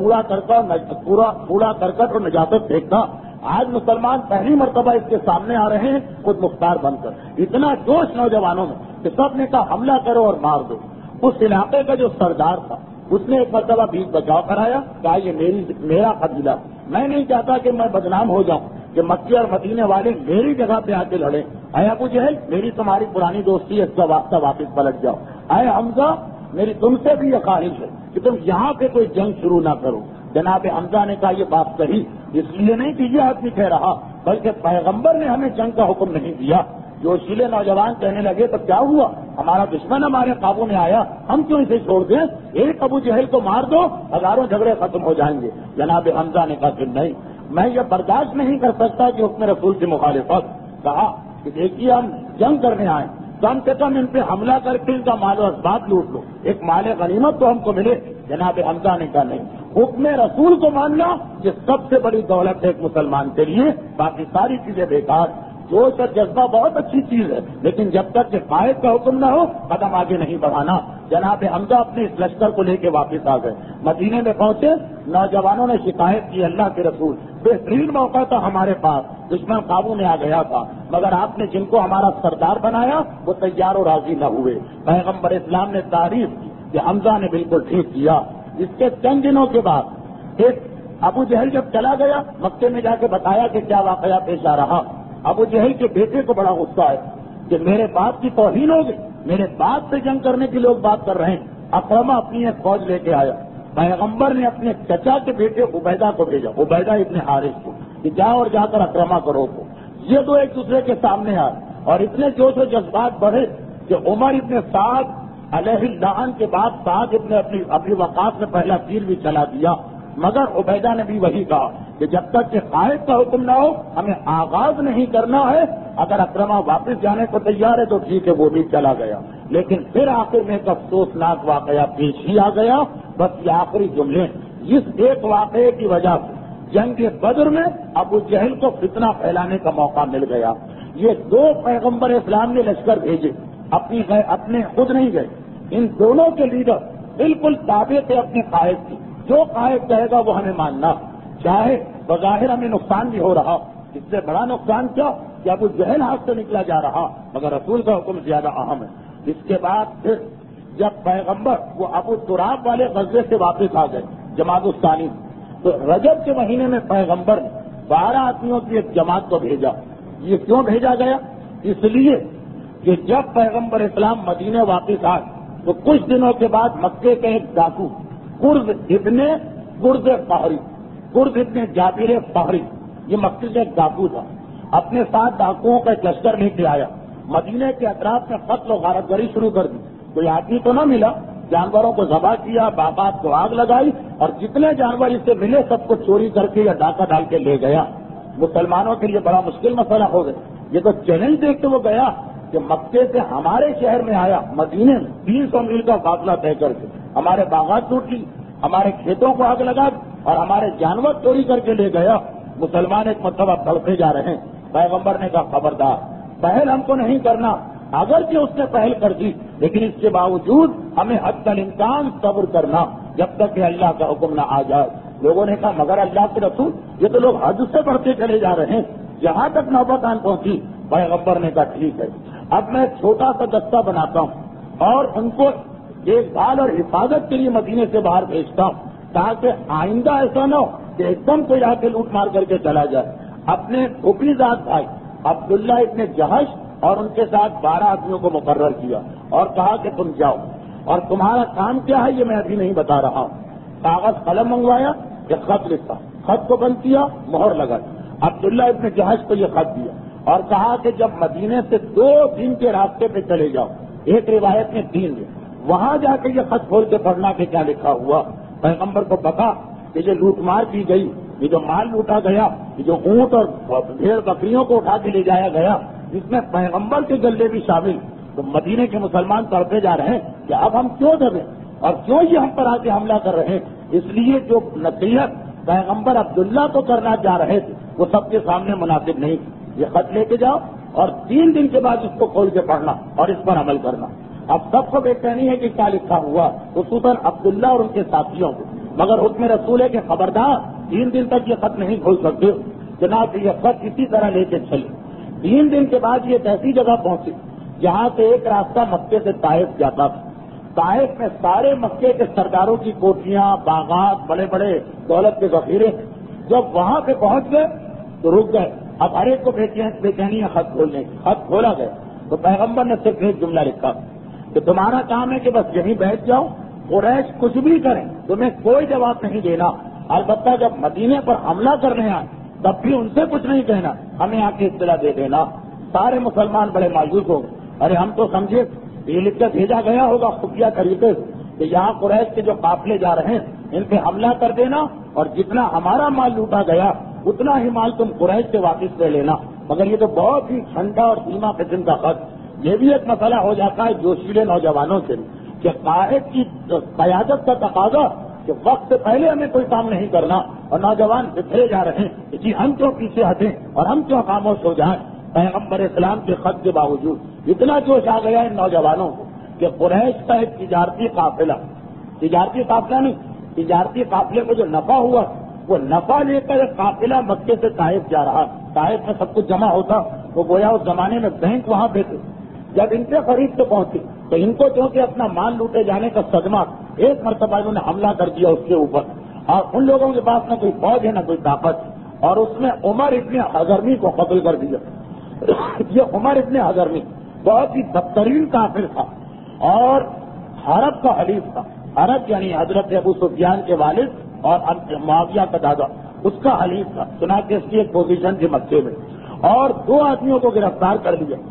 کوڑا کرکٹ اور نجاست پھینکتا، آج مسلمان پہلی مرتبہ اس کے سامنے آ رہے ہیں خود مختار بن کر۔ اتنا جوش نوجوانوں میں کہ سب نے کہا حملہ کرو اور مار دو۔ اس علاقے کا جو سردار تھا اس نے ایک مرتبہ بیچ بچاؤ کرایا، کہا یہ میرا قبیلہ، میں نہیں چاہتا کہ میں بدنام ہو جاؤں کہ مکے اور مدینے والے میری جگہ پہ آ کے لڑیں۔ اے ابو جہل، میری تمہاری پرانی دوستی ہے، اس کا واسطہ واپس پلٹ جاؤ۔ اے حمزہ، میری تم سے بھی یہ خواہش ہے کہ تم یہاں پہ کوئی جنگ شروع نہ کرو۔ جناب حمزہ نے کہا یہ بات صحیح اس لیے نہیں کہ یہ آدمی کہہ رہا، بلکہ پیغمبر نے ہمیں جنگ کا حکم نہیں دیا۔ جوشیلے نوجوان کہنے لگے تو کیا ہوا، ہمارا دشمن ہمارے قابو میں آیا، ہم کیوں اسے چھوڑ دیں، ایک ابو جہل کو مار دو، ہزاروں جھگڑے ختم ہو جائیں گے۔ جناب حمزہ نے کہا کہ نہیں، میں یہ برداشت نہیں کر سکتا کہ حکم رسول کی مخالفت۔ کہا کہ دیکھیے ہم جنگ کرنے آئے، کم سے کم ان پہ حملہ کر کے ان کا مال و اسباب لوٹ لو، ایک مال غنیمت تو ہم کو ملے۔ جناب حمزہ نے کہا نہیں، حکم رسول کو ماننا یہ سب سے بڑی دولت ہے ایک مسلمان کے لیے، باقی ساری چیزیں بیکار۔ جوش اور جذبہ بہت اچھی چیز ہے، لیکن جب تک کہ قائد کا حکم نہ ہو قدم آگے نہیں بڑھانا۔ جناب حمزہ اپنے اس لشکر کو لے کے واپس آ گئے، مدینے میں پہنچے، نوجوانوں نے شکایت کی اللہ کے رسول بہترین موقع تھا ہمارے پاس، دشمن قابو میں آ گیا تھا، مگر آپ نے جن کو ہمارا سردار بنایا وہ تیار و راضی نہ ہوئے۔ پیغمبر اسلام نے تعریف کی کہ حمزہ نے بالکل ٹھیک کیا۔ اس کے چند دنوں کے بعد ایک ابو جہل جب چلا گیا، مکے میں جا کے بتایا کہ کیا واقعہ پیش آ رہا۔ ابو جہل کے بیٹے کو بڑا غصہ ہے کہ میرے باپ کی توہین ہو گئی، میرے باپ سے جنگ کرنے کی لوگ بات کر رہے ہیں۔ اکرمہ اپنی ایک فوج لے کے آیا، پیغمبر نے اپنے چچا کے بیٹے عبیدہ کو بھیجا، عبیدہ ابن حارث کو، کہ جاؤ اور جا کر اکرمہ کرو کو۔ یہ دو ایک دوسرے کے سامنے آئے اور اتنے جوش و جذبات بڑھے کہ عمر ابن سعد علیہ اللعن کے بعد سعد ابن اپنی وقاص میں پہلا تیر بھی چلا دیا، مگر عبیدہ نے بھی وہی کہا کہ جب تک کہ قائد کا حکم نہ ہو ہمیں آغاز نہیں کرنا ہے، اگر اکرمہ واپس جانے کو تیار ہے تو ٹھیک ہے، وہ بھی چلا گیا۔ لیکن پھر آخر میں ایک افسوسناک واقعہ پیش ہی آ گیا، بس یہ آخری جملے، اس ایک واقعے کی وجہ سے جنگ بدر میں ابو جہل کو فتنہ پھیلانے کا موقع مل گیا۔ یہ دو پیغمبر اسلام نے لشکر بھیجے، اپنے خود نہیں گئے، ان دونوں کے لیڈر بالکل تابع تھے اپنے قائد کی، جو قائد کہے گا وہ ہمیں ماننا، چاہے بظاہر ہمیں نقصان بھی ہو رہا، اس سے بڑا نقصان کیا کہ ابو جہل ہاتھ سے نکلا جا رہا، مگر رسول کا حکم زیادہ اہم ہے۔ اس کے بعد پھر جب پیغمبر وہ ابو تراب والے غزوے سے واپس آ گئے جماعت الثانی، تو رجب کے مہینے میں پیغمبر نے 12 آدمیوں کی ایک جماعت کو بھیجا۔ یہ کیوں بھیجا گیا؟ اس لیے کہ جب پیغمبر اسلام مدینے واپس آئے تو کچھ دنوں کے بعد مکے کے ایک ڈاکو قرز ابن جابر فہری، یہ مکے کا ایک ڈاکو تھا، اپنے ساتھ ڈاکوؤں کا ایک لشکر لے کے آیا، مدینے کے اطراف میں قتل و غارت گری شروع کر دی۔ کوئی آدمی تو نہ ملا، جانوروں کو ذبح کیا، باغات کو آگ لگائی، اور جتنے جانور اس سے ملے سب کو چوری کر کے یا ڈاکہ ڈال کے لے گیا۔ مسلمانوں کے لیے بڑا مشکل مسئلہ ہو گیا۔ یہ تو چیلنج دیکھ کے وہ گیا کہ مکے سے ہمارے شہر میں آیا، مدینے میں 300 میل کا فاصلہ طے کر کے ہمارے باغات لوٹ لی، ہمارے کھیتوں کو آگ لگا دی اور ہمارے جانور چوری کر کے لے گیا۔ مسلمان ایک مرتبہ تڑپے جا رہے ہیں۔ پیغمبر نے کہا خبردار، پہل ہم کو نہیں کرنا، اگرچہ اس نے پہل کر دی لیکن اس کے باوجود ہمیں حد الامکان صبر کرنا جب تک کہ اللہ کا حکم نہ آ جائے۔ لوگوں نے کہا مگر اللہ کے رسول، یہ تو لوگ حد سے بڑھتے چلے جا رہے ہیں، جہاں تک نوبت آن پہنچی۔ پیغمبر نے کہا ٹھیک ہے، اب میں چھوٹا سا دستہ بناتا ہوں اور ان کو دیکھ بھال اور حفاظت کے لیے مدینے سے باہر بھیجتا ہوں، تاکہ آئندہ ایسا نہ ہو کہ ایک دم کوئی آ کے لوٹ مار کر کے چلا جائے۔ اپنے پھوپھی ذات بھائی عبداللہ ابن جہش اور ان کے ساتھ 12 آدمیوں کو مقرر کیا اور کہا کہ تم جاؤ، اور تمہارا کام کیا ہے یہ میں ابھی نہیں بتا رہا ہوں۔ کاغذ قلم منگوایا، ایک خط لکھا، خط کو بند کیا، مہر لگائی، عبداللہ ابن جہش کو یہ خط دیا اور کہا کہ جب مدینے سے 2 دن کے راستے پہ چلے جاؤ، ایک روایت میں 3 دن، وہاں جا کے یہ خط کھول کے پڑھنا کہ کیا لکھا ہوا۔ پیغمبر کو پتا کہ یہ لوٹ مار کی گئی، یہ جو مال لوٹا گیا، یہ جو اونٹ اور بھیڑ بکریوں کو اٹھا کے لے جایا گیا، جس میں پیغمبر کے گلے بھی شامل، تو مدینے کے مسلمان تڑپے جا رہے ہیں کہ اب ہم کیوں دبیں اور کیوں یہ ہم پر آ کے حملہ کر رہے ہیں۔ اس لیے جو نصیحت پیغمبر عبداللہ کو کرنا چاہ رہے تھے وہ سب کے سامنے مناسب نہیں تھی۔ یہ خط لے کے جاؤ اور 3 دن کے بعد اس کو کھول کے پڑھنا اور اس پر عمل کرنا۔ اب سب کو بے چینی ہے کہ کیا لکھا ہوا، خصوصاً عبداللہ اور ان کے ساتھیوں کو، مگر حکم رسول ہے کہ خبردار 3 دن تک یہ خط نہیں کھول سکتے۔ جناب یہ خط اسی طرح لے کے چلے۔ 3 دن کے بعد یہ ایک ایسی جگہ پہنچے جہاں سے ایک راستہ مکے سے طائف جاتا تھا۔ طائف میں سارے مکے کے سرداروں کی کوٹھیاں، باغات، بڑے بڑے دولت کے ذخیرے۔ جب وہاں پہ پہنچ گئے تو رک گئے، اب ہر ایک کو بے چینی ہے خط کھولنے کی۔ خط کھولا گیا تو پیغمبر نے صرف ایک جملہ لکھا کہ تمہارا کام ہے کہ بس یہیں بیٹھ جاؤ، قریش کچھ بھی کریں تمہیں کوئی جواب نہیں دینا، البتہ جب مدینے پر حملہ کرنے آئے تب بھی ان سے کچھ نہیں کہنا، ہمیں آ کے اطلاع دے دینا۔ سارے مسلمان بڑے مایوس ہو گئے، ارے ہم تو سمجھے یہ لکھ کر بھیجا گیا ہوگا خفیہ طریقے سے کہ یہاں قریش کے جو قافلے جا رہے ہیں ان پہ حملہ کر دینا اور جتنا ہمارا مال لوٹا گیا اتنا ہی مال تم قریش سے واپس لے لینا، مگر یہ تو بہت ہی ٹھنڈا اور دھیما قسم کا خط۔ یہ بھی ایک مسئلہ ہو جاتا ہے جوشیلے نوجوانوں سے کہ قائد کی قیادت کا تقاضا کہ وقت سے پہلے ہمیں کوئی کام نہیں کرنا، اور نوجوان بکھرے جا رہے ہیں کہ ہم کیوں پیچھے ہٹیں اور ہم کیوں خاموش ہو جائیں۔ پیغمبر اسلام کے خط کے باوجود اتنا جوش آ گیا ان نوجوانوں کو کہ قریش کا ایک تجارتی قافلہ نہیں، تجارتی قافلے کو جو نفع ہوا وہ نفع لے کر ایک قافلہ مکے سے طائف جا رہا۔ طائف میں سب کچھ جمع ہوتا، وہ گویا اس زمانے میں بینک وہاں پہ تھے۔ جب ان کے قریب سے پہنچے تو ان کو چونکہ اپنا مال لوٹے جانے کا صدمہ، ایک مرتبہ انہوں نے حملہ کر دیا اس کے اوپر، اور ان لوگوں کے پاس نہ کوئی فوج ہے نہ کوئی طاقت، اور اس میں عمر ابن حضرمی کو قتل کر دیا۔ یہ عمر ابن حضرمی بہت ہی بدترین کافر تھا اور حرب کا حلیف تھا۔ حرب یعنی حضرت ابو سفیان کے والد اور معاویہ کا دادا، اس کا حلیف تھا۔ چنانچہ اس کی ایک پوزیشن تھی مکے میں، اور 2 آدمیوں کو گرفتار کر لیا۔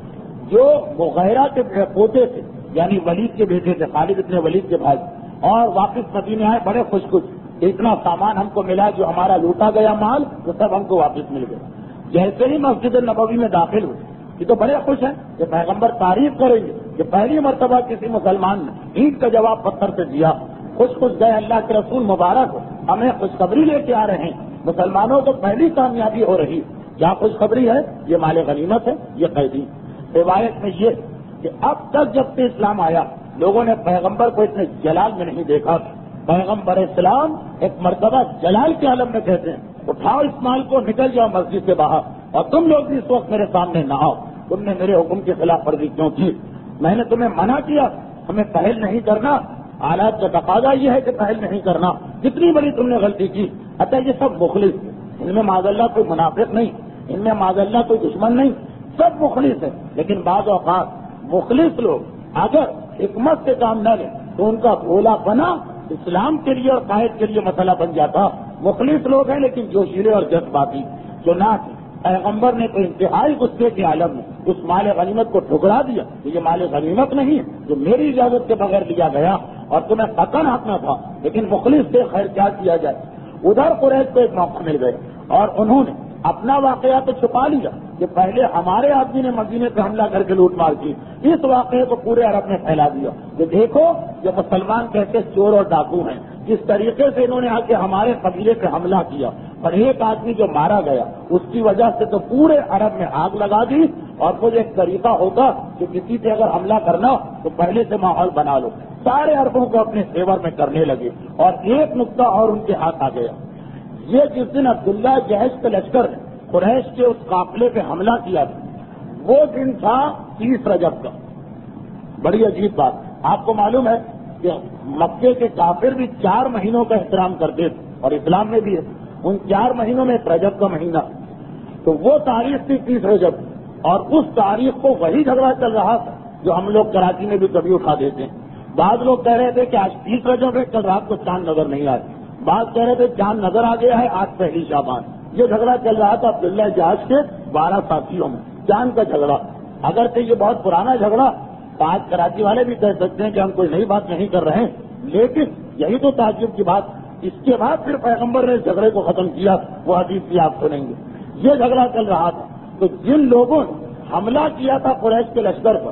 جو مغیرہ کے پوتے تھے، یعنی ولید کے بیٹے تھے، خالد ابن ولید کے بھائی، اور واپس مدینے آئے بڑے خوش اتنا سامان ہم کو ملا، جو ہمارا لوٹا گیا مال وہ سب ہم کو واپس مل گیا۔ جیسے ہی مسجد نبوی میں داخل ہوئے، یہ تو بڑے خوش ہیں کہ پیغمبر تعریف کریں گے کہ پہلی مرتبہ کسی مسلمان نے عید کا جواب پتھر سے دیا۔ خوش گئے، اللہ کے رسول مبارک ہو، ہمیں خوشخبری لے کے آ رہے ہیں، مسلمانوں کو پہلی کامیابی ہو رہی۔ کیا خوشخبری ہے؟ یہ مال غنیمت ہے، یہ قیدی۔ روایت میں یہ کہ اب تک جب سے اسلام آیا لوگوں نے پیغمبر کو اتنے جلال میں نہیں دیکھا۔ پیغمبر اسلام ایک مرتبہ جلال کے عالم میں کہتے ہیں، اٹھاؤ اس مال کو، نکل جاؤ مسجد سے باہر، اور تم لوگ بھی اس وقت میرے سامنے نہ آؤ، تم نے میرے حکم کی خلاف ورزی کیوں کی؟ میں نے تمہیں منع کیا، ہمیں پہل نہیں کرنا، حالات کا تقاضا یہ ہے کہ پہل نہیں کرنا، جتنی بڑی تم نے غلطی کی۔ اچھا یہ سب مخلص، ان میں معاذ اللہ کوئی منافق نہیں، ان میں معاذ اللہ کوئی دشمن نہیں، سب مخلص ہے۔ لیکن بعض اوقات مخلص لوگ اگر حکمت سے کام نہ لیں تو ان کا بھولا پنا اسلام کے لیے اور قائد کے لیے مسئلہ بن جاتا۔ مخلص لوگ ہیں لیکن جوشیلے اور جذباتی، چنانچہ پیغمبر نے تو انتہائی غصے کے عالم میں اس مال غنیمت کو ٹھکرا دیا کہ یہ مال غنیمت نہیں ہے جو میری اجازت کے بغیر لیا گیا اور تمہیں قطعاً حق نہ تھا، لیکن مخلص سے خیر کیا کیا جائے۔ ادھر قریش کو ایک موقع مل گیا اور انہوں نے اپنا واقعہ تو چھپا لیا کہ پہلے ہمارے آدمی نے مدینے پہ حملہ کر کے لوٹ مار کی، اس واقعے کو پورے عرب میں پھیلا دیا کہ دیکھو یہ مسلمان کیسے چور اور ڈاکو ہیں، جس طریقے سے انہوں نے آ کے ہمارے قبیلے پہ حملہ کیا اور ایک آدمی جو مارا گیا اس کی وجہ سے تو پورے عرب میں آگ لگا دی۔ اور کچھ ایک طریقہ ہوتا کہ کسی پہ اگر حملہ کرنا تو پہلے سے ماحول بنا لو، سارے عربوں کو اپنے فیور میں کرنے لگے۔ اور ایک نقطہ اور ان کے ہاتھ آ گیا، یہ جس دن عبداللہ جہش کے لشکر نے قریش کے اس قافلے پہ حملہ کیا تھا وہ دن تھا 30 رجب کا۔ بڑی عجیب بات، آپ کو معلوم ہے کہ مکے کے کافر بھی 4 مہینوں کا احترام کرتے تھے اور اسلام میں بھی ہے، ان 4 مہینوں میں رجب کا مہینہ، تو وہ تاریخ تھی 30 رجب، اور اس تاریخ کو وہی جھگڑا چل رہا تھا جو ہم لوگ کراچی میں بھی کبھی اٹھا دیتے ہیں۔ بعض لوگ کہہ رہے تھے کہ آج 30 رجب ہے، کل رات کو چاند نظر نہیں آئے، بعض کہہ رہے تھے چاند نظر آ گیا ہے آج پہلی شعبان۔ یہ جھگڑا چل رہا تھا عبداللہ جہاز کے 12 ساتھیوں میں، چاند کا جھگڑا۔ اگر کہ یہ بہت پرانا جھگڑا، آج کراچی والے بھی کہہ سکتے ہیں کہ ہم کوئی نئی بات نہیں کر رہے ہیں، لیکن یہی تو تعجب کی بات، اس کے بعد پھر پیغمبر نے اس جھگڑے کو ختم کیا، وہ حدیث بھی آپ سنیں گے۔ یہ جھگڑا چل رہا تھا تو جن لوگوں نے حملہ کیا تھا قریش کے لشکر پر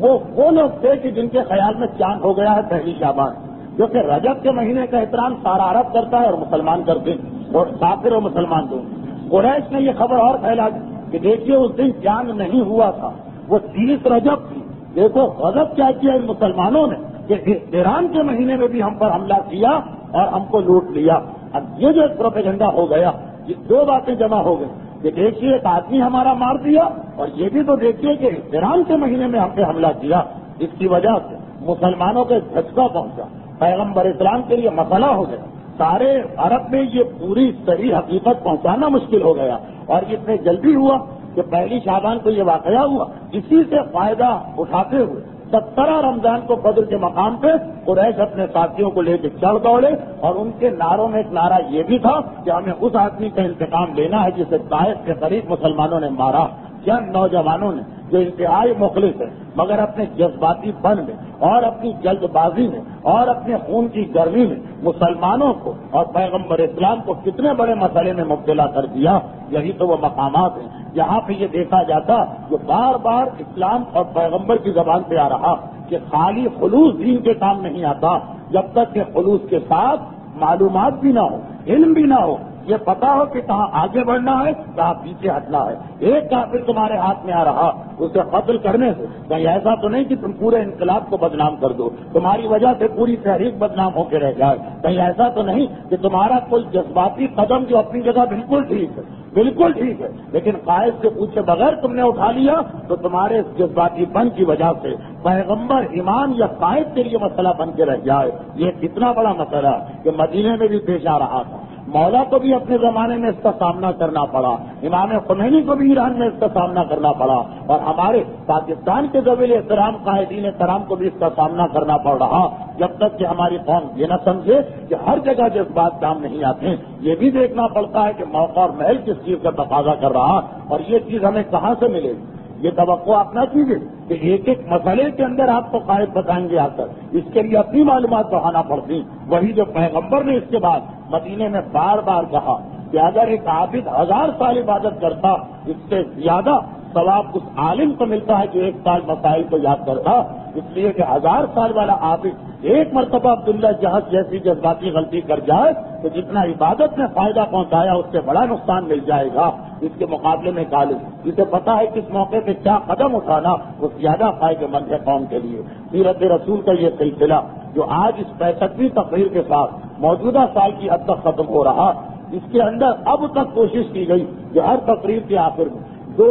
وہ لوگ تھے کہ جن کے خیال میں چاند ہو گیا ہے پہلی شعبان، جو کہ رجب کے مہینے کا احترام سارا عرب کرتا ہے اور مسلمان کرتے ہیں، اور کافر اور مسلمان دو۔ قریش نے یہ خبر اور پھیلا دی کہ دیکھیے اس دن چاند نہیں ہوا تھا، وہ 30 رجب تھی۔ دیکھو غضب کیا کیا ان مسلمانوں نے کہ ایران کے مہینے میں بھی ہم پر حملہ کیا اور ہم کو لوٹ لیا۔ اب یہ جو ایک پروپیگنڈا ہو گیا، یہ 2 باتیں جمع ہو گئی کہ دیکھیے ایک آدمی ہمارا مار دیا، اور یہ بھی تو دیکھیے کہ ایران کے مہینے میں ہم پہ حملہ کیا۔ اس کی وجہ سے مسلمانوں کو جھٹکا پہنچا، پیغمبر اسلام کے لیے مسئلہ ہو گیا، سارے عرب میں یہ پوری صحیح حقیقت پہنچانا مشکل ہو گیا، اور اتنے جلدی ہوا کہ پہلی شعبان کو یہ واقعہ ہوا۔ اسی سے فائدہ اٹھاتے ہوئے 17 رمضان کو بدر کے مقام پہ قریش اپنے ساتھیوں کو لے کے چڑھ دوڑے، اور ان کے نعروں میں ایک نعرہ یہ بھی تھا کہ ہمیں اس آدمی کا انتقام لینا ہے جسے طائف کے قریب مسلمانوں نے مارا۔ چند نوجوانوں نے جو انتہائی مخلص ہے مگر اپنے جذباتی پن میں اور اپنی جلد بازی میں اور اپنے خون کی گرمی میں مسلمانوں کو اور پیغمبر اسلام کو کتنے بڑے مسئلے میں مبتلا کر دیا۔ یہی تو وہ مقامات ہیں جہاں پہ یہ دیکھا جاتا جو بار بار اسلام اور پیغمبر کی زبان پہ آ رہا کہ خالی خلوص دین کے کام نہیں آتا جب تک کہ خلوص کے ساتھ معلومات بھی نہ ہو، علم بھی نہ ہو، یہ پتا ہو کہ کہاں آگے بڑھنا ہے کہاں پیچھے ہٹنا ہے۔ ایک کافر تمہارے ہاتھ میں آ رہا، اسے قتل کرنے سے کہیں ایسا تو نہیں کہ تم پورے انقلاب کو بدنام کر دو، تمہاری وجہ سے پوری تحریک بدنام ہو کے رہ جائے، کہیں ایسا تو نہیں کہ تمہارا کوئی جذباتی قدم جو اپنی جگہ بالکل ٹھیک ہے، بالکل ٹھیک ہے، لیکن قائد سے پوچھے بغیر تم نے اٹھا لیا تو تمہارے اس جذباتی پن کی وجہ سے پیغمبر امام یا قائد کے لیے مسئلہ بن کے رہ جائے۔ یہ کتنا بڑا مسئلہ کہ مدینے میں بھی پیش آ رہا تھا، مولا کو بھی اپنے زمانے میں اس کا سامنا کرنا پڑا، امام خمینی کو بھی ایران میں اس کا سامنا کرنا پڑا، اور ہمارے پاکستان کے ذویل احترام قائدین کرام کو بھی اس کا سامنا کرنا پڑ رہا، جب تک کہ ہماری قوم یہ نہ سمجھے کہ ہر جگہ جذبات کام نہیں آتے۔ یہ بھی دیکھنا پڑتا ہے کہ موقع اور محل کس چیز کا تقاضا کر رہا، اور یہ چیز ہمیں کہاں سے ملے گی۔ یہ توقع آپ نہ کیجیے کہ ایک ایک مسئلے کے اندر آپ کو قائد بتائیں گے آ کر. اس کے لیے اپنی معلومات بڑھانا پڑتی. وہی جو پیغمبر نے اس کے بعد مدینے میں بار بار کہا کہ اگر ایک عابد 1000 سال عبادت کرتا اس سے زیادہ ثواب اس عالم کو ملتا ہے جو 1 سال مسائل کو یاد کرتا. اس لیے کہ 1000 سال والا عابد ایک مرتبہ عبداللہ جہاز جیسی جذباتی غلطی کر جائے تو جتنا عبادت میں فائدہ پہنچایا اس سے بڑا نقصان مل جائے گا. اس کے مقابلے میں عالم جسے پتا ہے کس موقع پہ کیا قدم اٹھانا وہ زیادہ فائدہ مند ہے قوم کے لیے. سیرت رسول کا یہ سلسلہ جو آج اس 65ویں تقریر کے ساتھ موجودہ سال کی حد تک ختم ہو رہا, اس کے اندر اب تک کوشش کی گئی کہ ہر تقریر کے آخر میں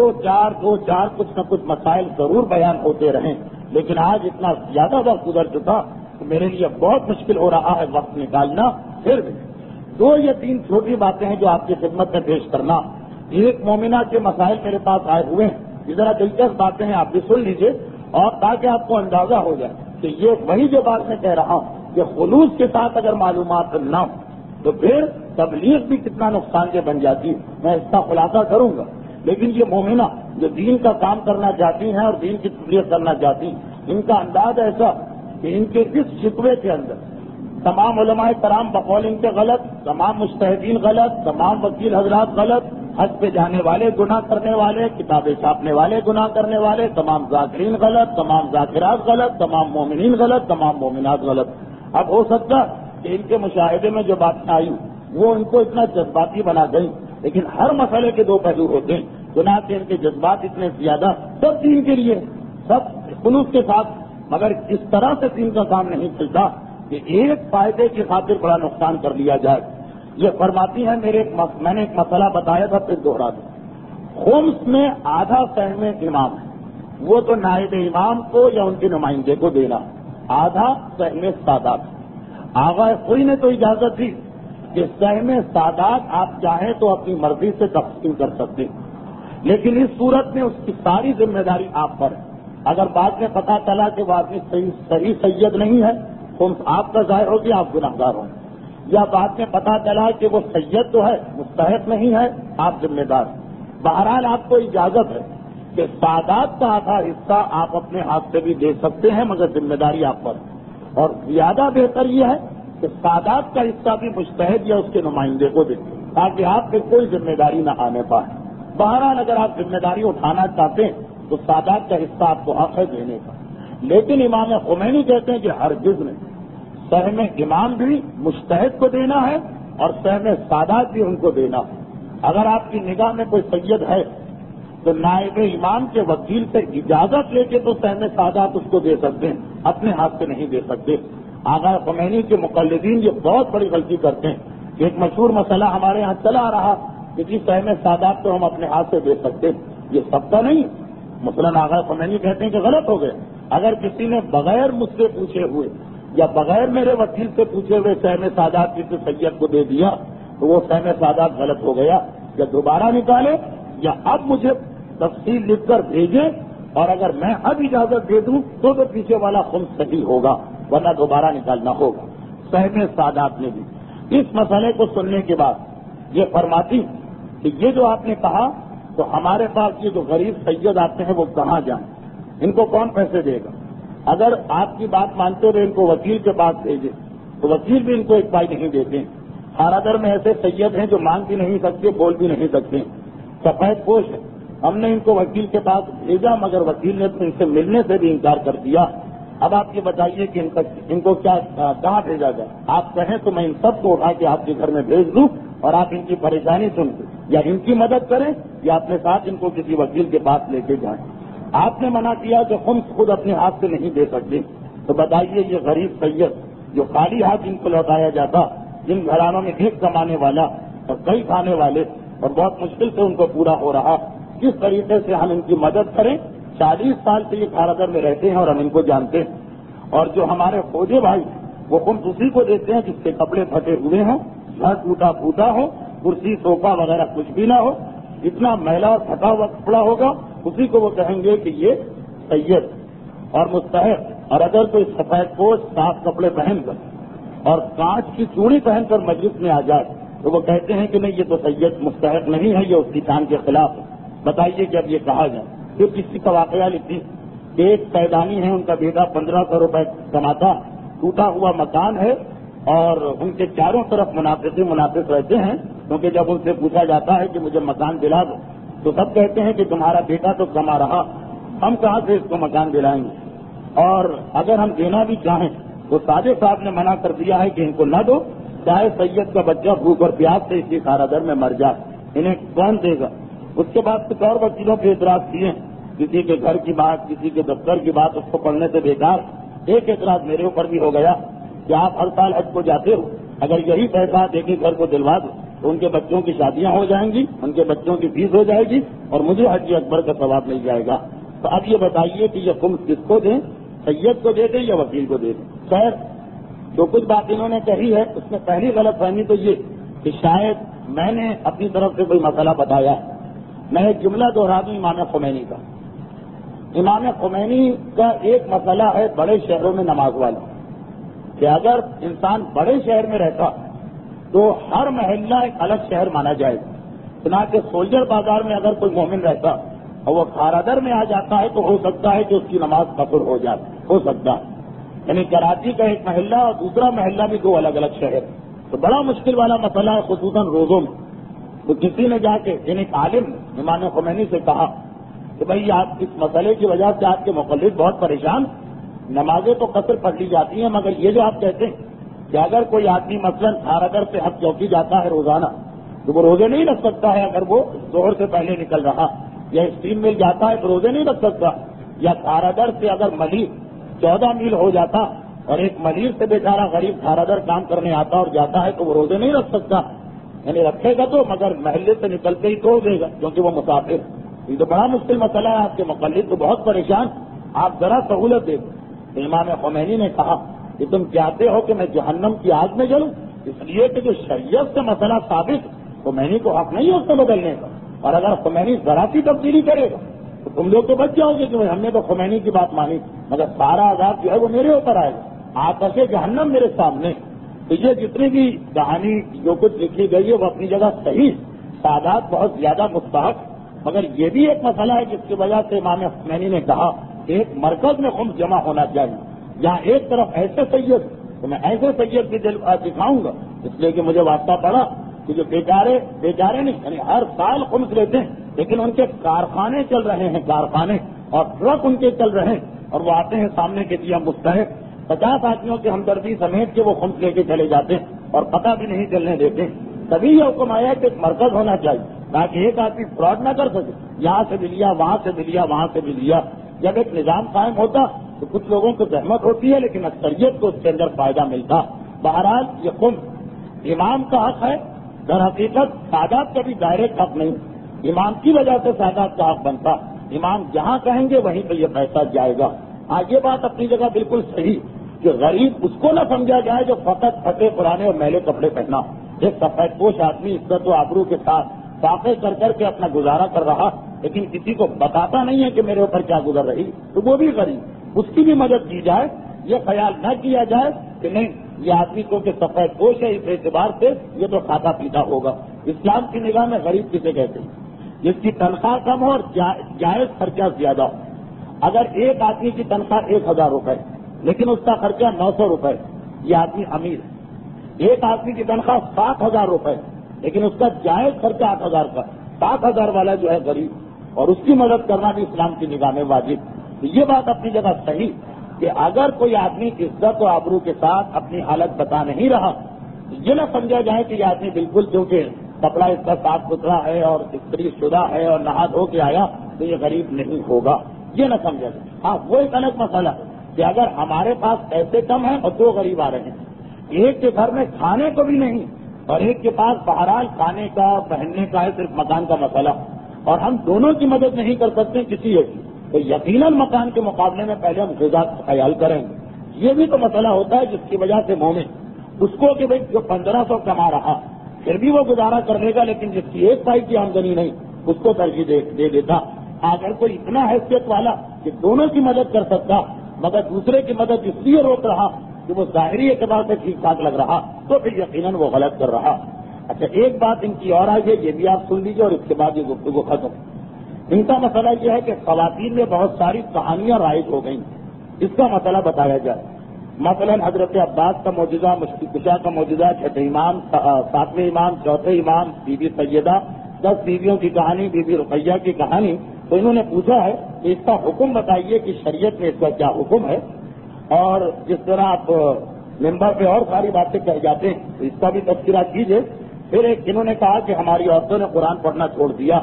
2-4 کچھ نہ کچھ مسائل ضرور بیان ہوتے رہیں. لیکن آج اتنا زیادہ وقت گزر چکا کہ میرے لیے بہت مشکل ہو رہا ہے وقت نکالنا. پھر بھی 2 یا 3 چھوٹی باتیں ہیں جو آپ کی خدمت میں پیش کرنا. ایک مومنہ کے مسائل میرے پاس آئے ہوئے ہیں, یہ ذرا دلچسپ باتیں ہیں, آپ بھی سن لیجیے اور تاکہ آپ کو اندازہ ہو جائے کہ یہ وہی جو بات میں کہہ رہا ہوں کہ خلوص کے ساتھ اگر معلومات نہ ہو تو پھر تبلیغ بھی کتنا نقصان دہ بن جاتی ہے. میں اس کا خلاصہ کروں گا. لیکن یہ مومنہ جو دین کا کام کرنا چاہتی ہیں اور دین کی تبلیغ کرنا چاہتی ہیں, ان کا انداز ایسا کہ ان کے اس شکوے کے اندر تمام علماء کرام بقول ان کے غلط, تمام مجتہدین غلط, تمام وکیل حضرات غلط, حج پہ جانے والے گناہ کرنے والے, کتابیں چھاپنے والے گناہ کرنے والے, تمام ذاکرین غلط, تمام ذاکرات غلط, تمام مومنین غلط, تمام مومنات غلط. اب ہو سکتا کہ ان کے مشاہدے میں جو باتیں آئی وہ ان کو اتنا جذباتی بنا گئی, لیکن ہر مسئلے کے 2 پہلو ہوتے ہیں. چنانچہ ان کے جذبات اتنے زیادہ سب دین کے لیے, سب خلوص کے ساتھ, مگر اس طرح سے دین کا کام نہیں چلتا کہ ایک فائدے کی خاطر بڑا نقصان کر لیا جائے. یہ فرماتی ہیں میں نے ایک مسئلہ بتایا تھا پھر دوہرا دوں. خمس میں آدھا سہم امام ہے, وہ تو نائب امام کو یا ان کے نمائندے کو دینا, آدھا سہم سادات. آغا کوئی نے تو اجازت دی کہ سہم سادات آپ چاہیں تو اپنی مرضی سے تقسیم کر سکتے ہیں, لیکن اس صورت میں اس کی ساری ذمہ داری آپ پر ہے. اگر بعد میں پتا چلا کہ وہ آدمی صحیح سید نہیں ہے تو آپ کا ظاہر ہو کہ آپ گنہگار ہوں, یا بعد میں پتا چلا کہ وہ سید تو ہے مستحق نہیں ہے, آپ ذمہ دار. بہرحال آپ کو اجازت ہے کہ سادات کا آدھا حصہ آپ اپنے ہاتھ سے بھی دے سکتے ہیں, مگر ذمہ داری آپ پر. اور زیادہ بہتر یہ ہے کہ سادات کا حصہ بھی مجتہد یا اس کے نمائندے کو دیں تاکہ آپ پہ کوئی ذمہ داری نہ آنے پائے. بہرحال اگر آپ ذمہ داری اٹھانا چاہتے ہیں تو سادات کا حصہ آپ کو حق ہے دینے کا. لیکن امام خمینی کہتے ہیں کہ ہرگز نہیں, سہم امام بھی مجتہد کو دینا ہے اور سہم سادات بھی ان کو دینا ہے. اگر آپ کی نگاہ میں کوئی سید ہے تو نائب امام کے وکیل سے اجازت لے کے تو سہم سادات اس کو دے سکتے ہیں, اپنے ہاتھ سے نہیں دے سکتے. آغا خمینی کے مقلدین یہ بہت بڑی غلطی کرتے ہیں. ایک مشہور مسئلہ ہمارے یہاں چلا آ رہا کہ جس سہم سادات کو ہم اپنے ہاتھ سے دے سکتے ہیں, یہ سب کا نہیں. مثلاً آغا خمینی کہتے ہیں کہ غلط ہو گئے. اگر کسی نے بغیر مجھ سے پوچھے ہوئے یا بغیر میرے وکیل سے پوچھے ہوئے سہم سادات کسی سید کو دے دیا تو وہ سہم سادات غلط ہو گیا. یا دوبارہ نکالے یا اب مجھے تفصیل لکھ کر بھیجیں, اور اگر میں اب اجازت دے دوں تو پیچھے والا خمس صحیح ہوگا, ورنہ دوبارہ نکالنا ہوگا. سہم سادات نے بھی اس مسئلے کو سننے کے بعد یہ فرماتی کہ یہ جو آپ نے کہا تو ہمارے پاس یہ جو غریب سید آتے ہیں وہ کہاں جائیں, ان کو کون پیسے دے گا؟ اگر آپ کی بات مانتے ہوئے ان کو وکیل کے پاس بھیجے تو وکیل بھی ان کو 1 پائی نہیں دیتے. ہارادر میں ایسے سید ہیں جو مانگ بھی نہیں سکتے, بول بھی نہیں سکتے, سفید پوش ہے. ہم نے ان کو وکیل کے پاس بھیجا مگر وکیل نے تو ان سے ملنے سے بھی انکار کر دیا. اب آپ یہ بتائیے کہ ان کو کیا کہاں بھیجا جائے؟ آپ کہیں تو میں ان سب کو اٹھا کے آپ کے گھر میں بھیج دوں اور آپ ان کی پریشانی سن لیں, یا ان کی مدد کریں یا اپنے ساتھ ان کو کسی وکیل کے پاس لے کے جائیں. آپ نے منع کیا کہ خمس خود اپنے ہاتھ سے نہیں دے سکتے, تو بتائیے یہ غریب سید جو خالی ہاتھ ان کو لوٹایا جاتا, جن گھرانوں میں ایک کمانے والا اور کئی کھانے والے اور بہت مشکل سے ان کو پورا ہو رہا, کس طریقے سے ہم ان کی مدد کریں؟ 40 سال سے یہ کھارگر میں رہتے ہیں اور ہم ان کو جانتے ہیں. اور جو ہمارے فوجی بھائی وہ خود اسی کو دیتے ہیں جس کے کپڑے پھٹے ہوئے ہوں, گھر ٹوٹا پھوٹا ہو, کرسی صوفہ وغیرہ کچھ بھی نہ ہو, اتنا میلا اور پھٹا ہوا کپڑا ہوگا, اسی کو وہ کہیں گے کہ یہ سید اور مستحق. اور اگر کوئی سفید پوش صاف کپڑے پہن کر اور کانچ کی چوڑی پہن کر مجلس میں آ جائے تو وہ کہتے ہیں کہ نہیں یہ تو سید مستحق نہیں ہے, یہ اس کی شان کے خلاف ہے. بتائیے کہ اب یہ کہا جائے پھر کسی کا واقعہ لکھی کہ ایک پیدانی ہے، ان کا بیٹا 1500 روپے کماتا، ٹوٹا ہوا مکان ہے اور ان کے چاروں طرف منافق رہتے ہیں، کیونکہ جب ان سے پوچھا جاتا ہے کہ مجھے مکان دلا دو تو سب کہتے ہیں کہ تمہارا بیٹا تو کما رہا، ہم کہاں سے اس کو مکان دلائیں گے، اور اگر ہم دینا بھی چاہیں تو سادے صاحب نے منع کر دیا ہے کہ ان کو نہ دو، چاہے سید کا بچہ بھوک اور پیاس سے اسی سارا در میں مر جائے، انہیں کون دے گا۔ اس کے بعد کچھ اور وکیلوں کے اعتراض کیے، کسی کے گھر کی بات، کسی کے دفتر کی بات، اس کو پڑھنے سے بیکار۔ ایک اعتراض میرے اوپر بھی ہو گیا کہ آپ ہر سال حج کو جاتے ہو، اگر یہی پیسہ دے کے گھر کو دلوا دو تو ان کے بچوں کی شادیاں ہو جائیں گی، ان کے بچوں کی فیس ہو جائے گی اور مجھے حج اکبر کا ثواب مل جائے گا۔ تو اب یہ بتائیے کہ یہ خمس کس کو دیں، سید کو دے دیں یا وکیل کو دے دیں؟ خیر، جو کچھ بات انہوں نے کہی ہے اس میں پہلی غلط فہمی تو یہ کہ شاید میں نے اپنی طرف سے کوئی مسئلہ بتایا ہے۔ میں ایک جملہ دوہرا دوں امام خمینی کا۔ امام خمینی کا ایک مسئلہ ہے بڑے شہروں میں نماز والا، کہ اگر انسان بڑے شہر میں رہتا تو ہر محلہ ایک الگ شہر مانا جائے گا۔ چنانچہ سولجر بازار میں اگر کوئی مومن رہتا اور وہ کھارادر میں آ جاتا ہے تو ہو سکتا ہے کہ اس کی نماز قصر ہو جائے، ہو سکتا ہے۔ یعنی کراچی کا ایک محلہ اور دوسرا محلہ بھی دو الگ الگ شہر، تو بڑا مشکل والا مسئلہ ہے خصوصاً روزوں میں۔ تو کسی نے جا کے یعنی عالم امام خمینی سے کہا کہ بھائی آپ اس مسئلے کی وجہ سے آپ کے مقلد بہت پریشان، نمازیں تو قصر پڑھ لی جاتی ہیں، مگر یہ جو آپ کہتے ہیں کہ اگر کوئی آدمی مثلاً کھارادر سے حج چوکی جاتا ہے روزانہ تو وہ روزے نہیں رکھ سکتا ہے، اگر وہ ظہر سے پہلے نکل رہا، یا اسٹیم مل جاتا ہے تو روزے نہیں رکھ سکتا، یا کھارادر سے اگر ملیر 14 میل ہو جاتا اور ایک ملیر سے بیچارہ غریب کھارادر کام کرنے آتا اور جاتا ہے تو وہ روزے نہیں رکھ سکتا، یعنی رکھے گا تو مگر محلے سے نکلتے ہی توڑ دے گا کیونکہ وہ مسافر۔ یہ تو بڑا مشکل مسئلہ ہے، آپ کے مقلد تو بہت پریشان، آپ ذرا سہولت دیں۔ تو امام خمینی نے کہا کہ تم چاہتے ہو کہ میں جہنم کی آگ میں جلوں، اس لیے کہ جو شریعت سے مسئلہ ثابت، خمینی کو حق نہیں ہے اس کو بدلنے کا، اور اگر خمینی ذرا سی تبدیلی کرے گا تو تم لوگ تو بچ جاؤ گے کہ ہم نے تو خمینی کی بات مانی، مگر سارا عذاب جو ہے وہ میرے اوپر آئے گا، آتش جہنم میرے سامنے۔ تو یہ جتنی بھی کہانی جو کچھ لکھی گئی ہے وہ اپنی جگہ صحیح، سادات بہت زیادہ مستحق، مگر یہ بھی ایک مسئلہ ہے جس کی وجہ سے امام خمینی نے کہا کہ ایک مرکز میں خمس جمع ہونا چاہیے، یا ایک طرف ایسے سید تو میں ایسے سید کی دکھاؤں گا، اس لیے کہ مجھے واسطہ پڑا کہ جو بیچارے نہیں، یعنی ہر سال خمس لیتے ہیں لیکن ان کے کارخانے چل رہے ہیں، کارخانے اور ٹرک ان کے چل رہے ہیں، اور وہ آتے ہیں سامنے کے دیا مستحق 50 آدمیوں کی ہمدردی سمیت کے وہ خمس لے کے چلے جاتے ہیں اور پتہ بھی نہیں چلنے دیتے۔ تبھی یہ حکم آیا کہ ایک مرکز ہونا چاہیے تاکہ ایک آدمی فراڈ نہ کر سکے، یہاں سے بھی لیا، وہاں سے بھی لیا، وہاں سے بھی لیا۔ جب ایک نظام قائم ہوتا تو کچھ لوگوں کو زحمت ہوتی ہے لیکن اکثریت کو اس کے اندر فائدہ ملتا۔ بہرحال یہ خمس امام کا حق ہے، در حقیقت سادات کا بھی ڈائریکٹ حق نہیں، امام کی وجہ سے سادات کا حق بنتا، امام جہاں کہیں گے وہیں پہ یہ پیسہ جائے گا۔ ہاں یہ بات اپنی جگہ بالکل صحیح کہ غریب اس کو نہ سمجھا جائے جو فقط پھٹے پرانے اور میلے کپڑے پہنا، ایک سفید پوش آدمی عزت و آبرو کے ساتھ ساقے کر کے اپنا گزارا کر رہا لیکن کسی کو بتاتا نہیں ہے کہ میرے اوپر کیا گزر رہی، تو وہ بھی غریب، اس کی بھی مدد کی جائے۔ یہ خیال نہ کیا جائے کہ نہیں یہ آدمی کو کہ سفید پوش ہے اس اعتبار سے یہ تو کھاتا پیتا ہوگا۔ اسلام کی نگاہ میں غریب کسے کہتے ہیں؟ جس کی تنخواہ کم ہو اور جائز خرچہ زیادہ ہو۔ اگر ایک آدمی کی تنخواہ 1000 روپے لیکن اس کا خرچہ 900 روپے، یہ آدمی امیر ہے۔ ایک آدمی کی تنخواہ 7000 روپے لیکن اس کا جائز خرچہ 8000 کا، 7000 والا جو ہے غریب، اور اس کی مدد کرنا بھی اسلام کی نگاہ میں واجب۔ یہ بات اپنی جگہ صحیح کہ اگر کوئی آدمی عزت و آبرو کے ساتھ اپنی حالت بتا نہیں رہا یہ نہ سمجھا جائے کہ یہ آدمی بالکل کیونکہ کپڑا اس کا صاف ستھرا ہے اور استری شدہ ہے اور نہا دھو کے آیا تو یہ غریب نہیں ہوگا، یہ نہ سمجھا جائے۔ ہاں وہ ایک الگ مسئلہ ہے کہ اگر ہمارے پاس پیسے کم ہیں اور 2 غریب آ رہے ہیں، ایک کے گھر میں کھانے کو بھی نہیں اور ایک کے پاس بہرحال کھانے کا پہننے کا ہے، صرف مکان کا مسئلہ، اور ہم دونوں کی مدد نہیں کر سکتے کسی ایک کی، تو یقیناً مکان کے مقابلے میں پہلے ہم غذا کا خیال کریں گے۔ یہ بھی تو مسئلہ ہوتا ہے جس کی وجہ سے مومن اس کو کہ بھائی جو 1500 کما رہا پھر بھی وہ گزارا کر لے گا لیکن جس کی 1 پائی کی آمدنی نہیں اس کو ترجیح دے دیتا۔ اگر کوئی اتنا حیثیت والا کہ دونوں کی مدد کر سکتا مگر دوسرے کی مدد اس لیے روک رہا کہ وہ ظاہری اعتبار سے ٹھیک ٹھاک لگ رہا تو پھر یقیناً وہ غلط کر رہا۔ اچھا ایک بات ان کی اور آئی ہے، یہ بھی آپ سن لیجیے اور اس کے بعد یہ گفتگو ختم۔ ان کا مسئلہ یہ ہے کہ خواتین میں بہت ساری کہانیاں رائج ہو گئیں، اس کا مسئلہ بتایا جائے۔ مثلا حضرت عباس کا معجزہ، مشکل کشا کا معجزہ، چھٹے امام، ساتویں امام، چوتھے امام، بی بی سیدہ، 10 بیویوں کی کہانی، بی بی رقیہ کی کہانی، تو انہوں نے پوچھا ہے کہ اس کا حکم بتائیے کہ شریعت میں اس کا کیا حکم ہے، اور جس طرح آپ ممبر پہ اور ساری باتیں کہہ جاتے ہیں تو اس کا بھی تذکرہ کیجیے۔ پھر ایک انہوں نے کہا کہ ہماری عورتوں نے قرآن پڑھنا چھوڑ دیا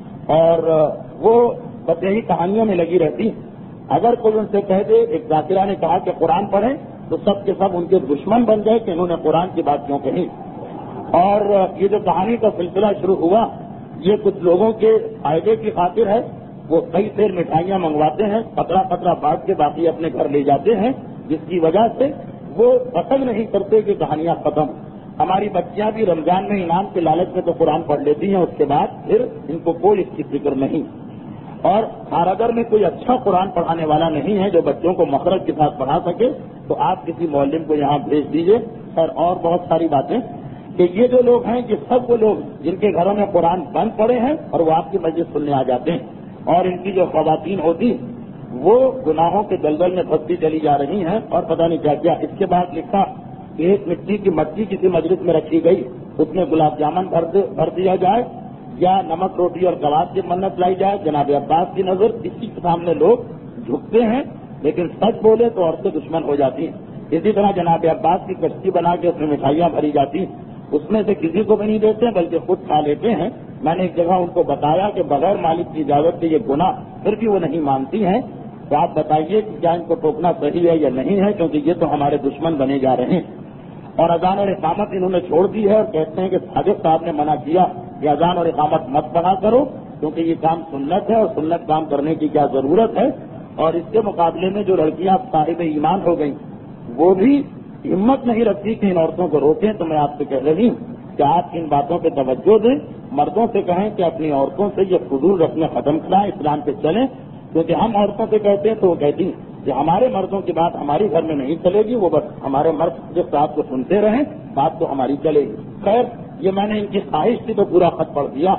اور وہ بس یہی کہانیوں میں لگی رہتی، اگر کوئی ان سے کہہ دے، ایک ذاکرہ نے کہا کہ قرآن پڑھیں تو سب کے سب ان کے دشمن بن گئے کہ انہوں نے قرآن کی بات کیوں کہی۔ اور یہ جو کہانی کا سلسلہ شروع ہوا، یہ کچھ لوگوں کے فائدے کی خاطر ہے، وہ کئی پھر مٹھائیاں منگواتے ہیں، قطرہ قطرہ بانٹ کے باقی اپنے گھر لے جاتے ہیں، جس کی وجہ سے وہ پسند نہیں کرتے کہ کہانیاں ختم۔ ہماری بچیاں بھی رمضان میں انعام کے لالچ میں تو قرآن پڑھ لیتی ہیں، اس کے بعد پھر ان کو کوئی اس کی فکر نہیں۔ اور کھارگر میں کوئی اچھا قرآن پڑھانے والا نہیں ہے جو بچوں کو مخرج کے ساتھ پڑھا سکے، تو آپ کسی معلم کو یہاں بھیج دیجیے۔ اور بہت ساری باتیں کہ یہ جو لوگ ہیں، یہ سب وہ لوگ جن کے گھروں میں قرآن بند پڑے ہیں اور وہ آپ کی مسجد سننے آ جاتے ہیں، اور ان کی جو خواتین ہوتی وہ گناہوں کے دلدل میں پھنستی چلی جا رہی ہیں اور پتہ نہیں کیا کیا۔ اس کے بعد لکھا کہ ایک مٹی کی مٹکی کسی مجلس میں رکھی گئی، اس میں گلاب جامن بھر دیا جائے یا نمک روٹی اور کباب کی منت لائی جائے، جناب عباس کی نظر اسی کے سامنے لوگ جھکتے ہیں، لیکن سچ بولے تو عورتیں دشمن ہو جاتی ہیں۔ اسی طرح جناب عباس کی کشتی بنا کے اس میں مٹھائیاں بھری جاتی ہیں، اس میں سے کسی کو بھی نہیں دیتے بلکہ خود کھا لیتے ہیں۔ میں نے ایک جگہ ان کو بتایا کہ بغیر مالک کی اجازت کے یہ گناہ، پھر بھی وہ نہیں مانتی ہیں، تو آپ بتائیے کہ کیا ان کو ٹوکنا صحیح ہے یا نہیں ہے، کیونکہ یہ تو ہمارے دشمن بنے جا رہے ہیں۔ اور اذان اور اقامت انہوں نے چھوڑ دی ہے اور کہتے ہیں کہ صادق صاحب نے منع کیا کہ اذان اور اقامت مت پڑھا کرو، کیونکہ یہ کام سنت ہے اور سنت کام کرنے کی کیا ضرورت ہے۔ اور اس کے مقابلے میں جو لڑکیاں صاحب ایمان ہو گئیں وہ بھی ہمت نہیں رکھتی کہ ان عورتوں کو روکیں، تو میں آپ سے کہہ رہی ہوں کہ آپ ان باتوں پہ توجہ دیں، مردوں سے کہیں کہ اپنی عورتوں سے یہ فضول رسمیں ختم کرائیں، اسلام پہ چلیں، کیونکہ ہم عورتوں سے کہتے ہیں تو وہ کہتی ہیں کہ ہمارے مردوں کی بات ہمارے گھر میں نہیں چلے گی، وہ بس ہمارے مرد جس صاحب کو سنتے رہیں، بات تو ہماری چلے گی۔ خیر، یہ میں نے ان کی خواہش تھی تو پورا خط پڑھ دیا۔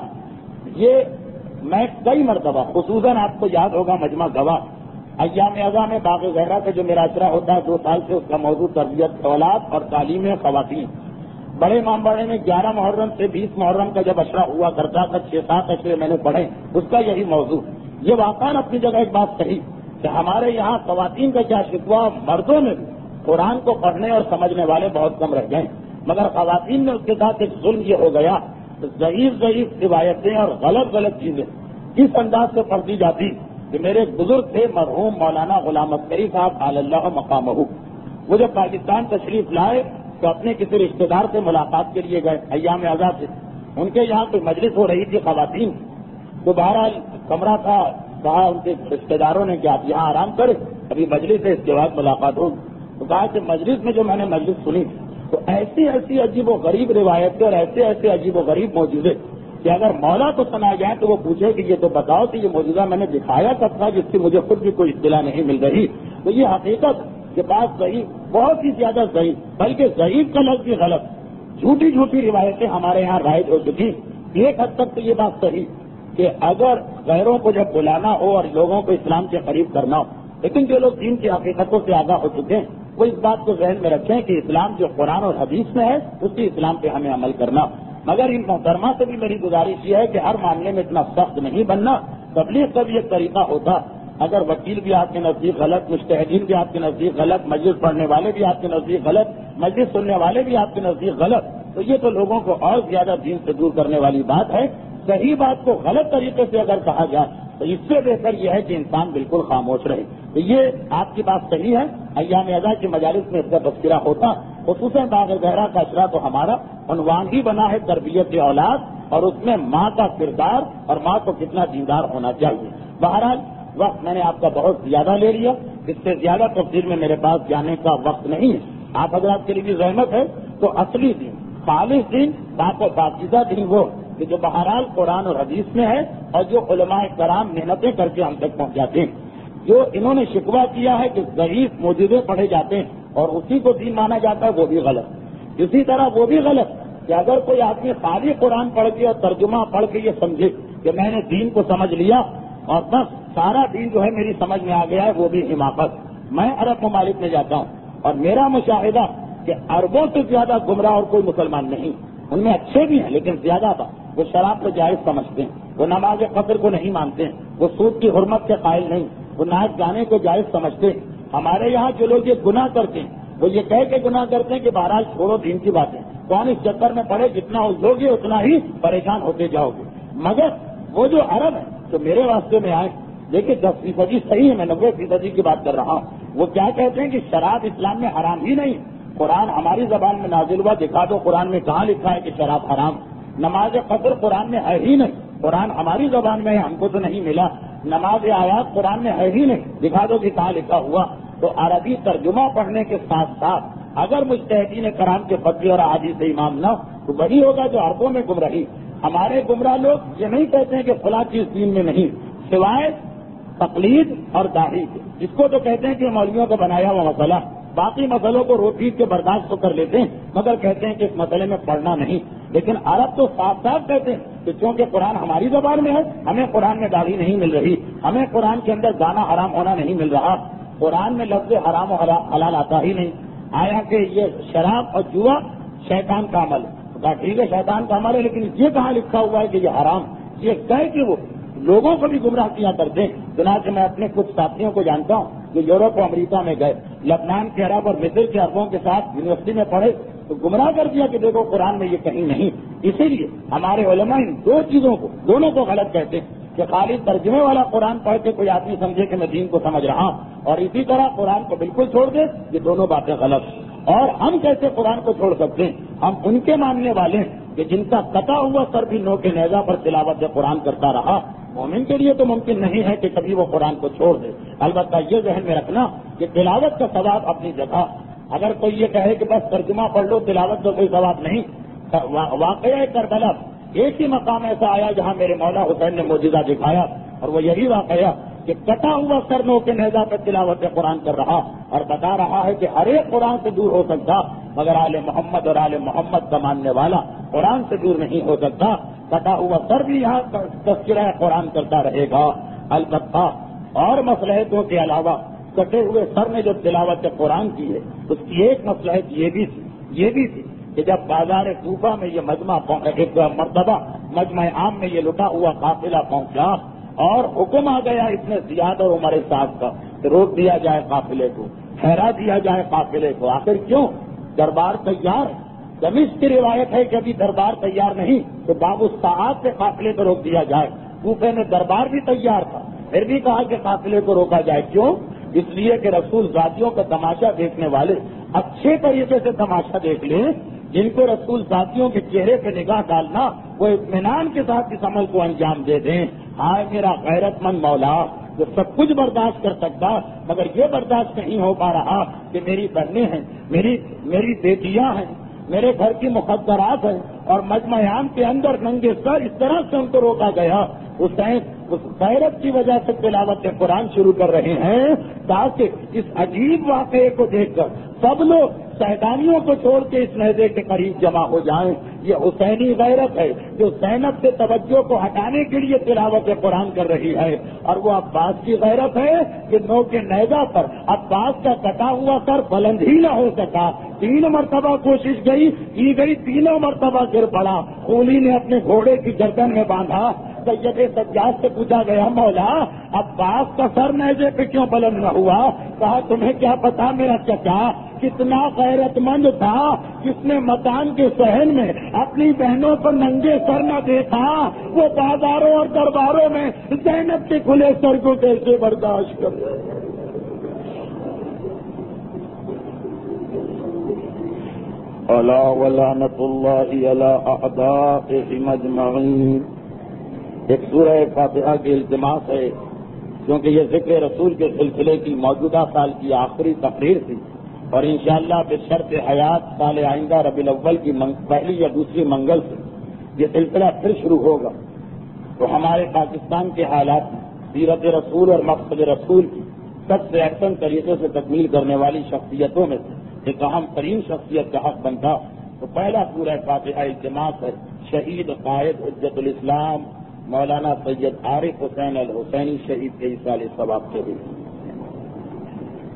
یہ میں کئی مرتبہ، خصوصاً آپ کو یاد ہوگا مجمع گواہ ایام اعضا میں باغ زہرا کا جو میرا اشرا ہوتا ہے 2 سال سے، اس کا موضوع تربیت اولاد اور تعلیم خواتین۔ بڑے امام باڑے میں 11 محرم سے 20 محرم کا جب اشرا ہوا کرتا تھا، 6-7 اشرے میں نے پڑھے، اس کا یہی موضوع۔ یہ واقعاً اپنی جگہ ایک بات کہی کہ ہمارے یہاں خواتین کا کیا شکوہ، مردوں میں بھی قرآن کو پڑھنے اور سمجھنے والے بہت کم رہ گئے، مگر خواتین میں اس کے ساتھ ایک ظلم یہ ہو گیا، ضعیف روایتیں اور غلط چیزیں اس انداز سے پڑھ دی جاتی کہ میرے ایک بزرگ تھے مرحوم مولانا غلام عسکری صاحب علی اللہ مقامہ، وہ جب پاکستان تشریف لائے تو اپنے کسی رشتے دار سے ملاقات کے لیے گئے ایام اعضا سے، ان کے یہاں کوئی مجلس ہو رہی تھی خواتین، تو بہرحال کمرہ تھا، کہا ان کے رشتے داروں نے کہ آپ یہاں آرام کریں، ابھی مجلس ہے، اس کے بعد ملاقات ہوگی۔ تو کہا کہ مجلس میں جو میں نے مجلس سنی تو ایسی عجیب و غریب روایتیں اور ایسے عجیب و غریب معجزے کہ اگر مولا کو سنا جائے تو وہ پوچھے کہ یہ تو بتاؤ کہ یہ معجزہ میں نے دکھایا کب تھا جس کی مجھے خود بھی کوئی اطلاع نہیں مل رہی۔ تو یہ حقیقت کے پاس ضعیف، بہت ہی زیادہ ضعیف، بلکہ ضعیف کا لفظ بھی غلط، جھوٹی روایتیں ہمارے یہاں رائج ہو چکی۔ ایک حد تک تو یہ بات صحیح کہ اگر غیروں کو جب بلانا ہو اور لوگوں کو اسلام کے قریب کرنا ہو، لیکن جو لوگ دین کی حقیقتوں سے آگاہ ہو چکے ہیں وہ اس بات کو ذہن میں رکھیں کہ اسلام جو قرآن اور حدیث میں ہے اس کی اسلام پہ ہمیں عمل کرنا۔ مگر ان محترمہ سے بھی میری گزارش یہ ہے کہ ہر معاملے میں اتنا سخت نہیں بننا، تبلیغ کا بھی ایک طریقہ ہوتا، اگر وکیل بھی آپ کے نزدیک غلط، مجتہدین بھی آپ کے نزدیک غلط، مجلس پڑھنے والے بھی آپ کے نزدیک غلط، مجلس سننے والے بھی آپ کے نزدیک غلط، تو یہ تو لوگوں کو اور زیادہ دین سے دور کرنے والی بات ہے۔ صحیح بات کو غلط طریقے سے اگر کہا جائے تو اس سے بہتر یہ ہے کہ انسان بالکل خاموش رہے۔ تو یہ آپ کی بات صحیح ہے، ایام اعضا کی مجالس میں اس کا تذکرہ ہوتا، خصوصاً باغ زہرا کا اشرا تو ہمارا عنوان ہی بنا ہے تربیت اولاد، اور اس میں ماں کا کردار اور ماں کو کتنا دیندار ہونا چاہیے۔ بہرحال وقت میں نے آپ کا بہت زیادہ لے لیا، اس سے زیادہ تفصیل میں میرے پاس جانے کا وقت نہیں ہے۔ آپ حضرات کے لیے بھی زحمت ہے تو اصلی دین، خالص دین، پاک و پاکیزہ دین وہ کہ جو بہرحال قرآن اور حدیث میں ہے اور جو علماء کرام محنتیں کر کے ہم تک پہنچاتے ہیں۔ جو انہوں نے شکوہ کیا ہے کہ ضعیف معجزے پڑھے جاتے ہیں اور اسی کو دین مانا جاتا ہے، وہ بھی غلط۔ اسی طرح وہ بھی غلط کہ اگر کوئی آدمی خالی قرآن پڑھ کے اور ترجمہ پڑھ کے یہ سمجھے کہ میں نے دین کو سمجھ لیا اور بس سارا دین جو ہے میری سمجھ میں آ گیا ہے، وہ بھی حماقت۔ میں عرب ممالک میں جاتا ہوں اور میرا مشاہدہ کہ اربوں سے زیادہ گمراہ اور کوئی مسلمان نہیں، ان میں اچھے بھی ہیں لیکن زیادہ تھا۔ وہ شراب کو جائز سمجھتے ہیں، وہ نماز فجر کو نہیں مانتے ہیں، وہ سود کی حرمت کے قائل نہیں، وہ ناچ گانے کو جائز سمجھتے ہیں۔ ہمارے یہاں جو لوگ یہ گناہ کرتے ہیں وہ یہ کہہ کے گناہ کرتے ہیں کہ بہرحال چھوڑو دین کی باتیں، کون اس چکر میں پڑے، جتنا الجھو گے اتنا ہی پریشان ہوتے جاؤ گے۔ مگر وہ جو عرب ہیں جو میرے واسطے میں آئے، دیکھیے 10% صحیح ہے، میں 90% کی بات کر رہا ہوں، وہ کیا کہتے ہیں کہ شراب اسلام میں حرام ہی نہیں، قرآن ہماری زبان میں نازل ہوا، دکھا دو قرآن میں کہاں لکھا ہے کہ شراب حرام، نماز فجر قرآن میں ہے ہی نہیں، قرآن ہماری زبان میں ہے، ہم کو تو نہیں ملا، نماز آیات قرآن میں ہے ہی نہیں، دکھا دو کہ کہاں لکھا ہوا۔ تو عربی ترجمہ پڑھنے کے ساتھ ساتھ اگر مجتہدین کرام کے فتوی اور احادیث سے امام نہ تو وہی ہوگا جو عربوں میں گمراہی۔ ہمارے گمراہ لوگ یہ نہیں کہتے ہیں کہ فلاں چیز دین میں نہیں، سوائے تقلید اور داڑھی، جس کو تو کہتے ہیں کہ مولویوں کا بنایا ہوا مسئلہ، باقی مسئلوں کو روٹ پیٹ کے برداشت تو کر لیتے ہیں مگر کہتے ہیں کہ اس مسئلے میں پڑھنا نہیں۔ لیکن عرب تو صاف صاف کہتے ہیں کہ چونکہ قرآن ہماری زبان میں ہے، ہمیں قرآن میں داڑھی نہیں مل رہی، ہمیں قرآن کے اندر گانا حرام ہونا نہیں مل رہا، قرآن میں لفظ حرام و حلال آتا ہی نہیں، آیا کہ یہ شراب اور جوا شیطان کا عمل ہے۔ کہا ٹھیک ہے شیطان کا عمل ہے، لیکن یہ کہاں لکھا ہوا ہے کہ یہ حرام؟ یہ کہہ کہ وہ لوگوں کو بھی گمراہ کیا کرتے ہیں۔ چنانچہ میں اپنے کچھ ساتھیوں کو جانتا ہوں جو یورپ و امریکہ میں گئے، لبنان کے عرب اور مصر کے عربوں کے ساتھ یونیورسٹی میں پڑھے تو گمراہ کر دیا کہ دیکھو قرآن میں یہ کہیں نہیں۔ اسی لیے ہمارے علماء ان دو چیزوں کو دونوں کو غلط کہتے ہیں کہ خالی ترجمے والا قرآن پڑھ کے کوئی آدمی سمجھے کہ میں دین کو سمجھ رہا ہوں اور اسی طرح قرآن کو بالکل چھوڑ دے، یہ دونوں باتیں غلط۔ اور ہم کیسے قرآن کو چھوڑ سکتے ہیں؟ ہم ان کے ماننے والے ہیں کہ جن کا قطع ہوا سر بھی نو کے نیزہ پر تلاوت قرآن کرتا رہا، مومن کے لیے تو ممکن نہیں ہے کہ کبھی وہ قرآن کو چھوڑ دے۔ البتہ یہ ذہن میں رکھنا کہ تلاوت کا ثواب اپنی جگہ، اگر کوئی یہ کہے کہ بس ترجمہ پڑھ لو تلاوت کا کوئی ثواب نہیں، واقعہ کربلا ایک ہی مقام ایسا آیا جہاں میرے مولا حسین نے معجزہ دکھایا، اور وہ یہی واقعہ کہ کٹا ہوا سر نو کے نیزہ پر تلاوت قرآن کر رہا اور بتا رہا ہے کہ ہر ایک قرآن سے دور ہو سکتا مگر آل محمد اور آل محمد کا ماننے والا قرآن سے دور نہیں ہو سکتا۔ کٹا ہوا سر بھی یہاں تذکرہ قرآن کرتا رہے گا۔ البتہ اور مصلحتوں کے علاوہ کٹے ہوئے سر نے جو تلاوت قرآن کی ہے اس کی ایک مصلحت یہ بھی تھی کہ جب بازار کوفہ میں یہ ایک مرتبہ مجمع عام میں یہ لٹا ہوا قافلہ پہنچا اور حکم آ گیا اتنے زیاد اور عمر صاحب کا کہ روک دیا جائے قافلے کو، ٹھہرا دیا جائے قافلے کو۔ آخر کیوں؟ دربار تیار ہے۔ دمشق کی روایت ہے کہ ابھی دربار تیار نہیں تو باب الساعات سے قافلے کو روک دیا جائے۔ کوفے میں دربار بھی تیار تھا، پھر بھی کہا کہ قافلے کو روکا جائے۔ کیوں؟ اس لیے کہ رسول ذاتیوں کا تماشا دیکھنے والے اچھے طریقے سے تماشا دیکھ لیں، جن کو رسول ذاتیوں کے چہرے پہ نگاہ ڈالنا وہ اطمینان کے ساتھ اس عمل کو انجام دے دیں۔ ہائے میرا غیرت مند مولا جو سب کچھ برداشت کر سکتا مگر یہ برداشت نہیں ہو پا رہا کہ میری بہنیں ہیں، میری بیٹیاں ہیں، میرے گھر کی مقدرات ہیں اور مجمع عام کے اندر ننگے سر اس طرح سے ان کو روکا گیا۔ حسین اس غیرت کی وجہ سے تلاوت قرآن شروع کر رہے ہیں تاکہ اس عجیب واقعے کو دیکھ کر سب لوگ شیطانیوں کو چھوڑ کے اس نیزے کے قریب جمع ہو جائیں۔ یہ حسینی غیرت ہے جو زینب سے توجہ کو ہٹانے کے لیے تلاوت قرآن کر رہی ہے، اور وہ عباس کی غیرت ہے کہ نو کے نیزہ پر عباس کا کٹا ہوا سر بلند ہی نہ ہو سکا۔ 3 مرتبہ کوشش کی گئی، تینوں مرتبہ گر پڑا۔ خولی نے اپنے گھوڑے کی گردن میں باندھا۔ سید سجاد سے پوچھا گیا مولا عباس کا سر نیزے پہ کیوں بلند نہ ہوا؟ کہا تمہیں کیا پتا میرا چچا کتنا غیرت مند تھا، جس نے مکان کے صحن میں اپنی بہنوں پر ننگے سر نہ دیکھا، وہ بازاروں اور درباروں میں زینب کے کھلے سر کو کیسے برداشت کر رہے؟ الا ولعنۃ اللہ علی اعدائهم اجمعین۔ ایک سورہ فاتحہ کی التماس ہے کیونکہ یہ ذکر رسول کے سلسلے کی موجودہ سال کی آخری تقریر تھی اور انشاءاللہ بشرط حیات سال آئندہ ربیع الاول کی پہلی یا دوسری منگل سے یہ سلسلہ پھر شروع ہوگا۔ تو ہمارے پاکستان کے حالات میں سیرت رسول اور مقصد رسول کی سب سے احسن طریقے سے تکمیل کرنے والی شخصیتوں میں سے ایک اہم ترین شخصیت کا حق بنتا تو پہلا سورہ فاتحہ التماس ہے۔ شہید قائد حجت الاسلام مولانا سید عارف حسین الحسینی شہید کے سال ثواب کے ہوئے.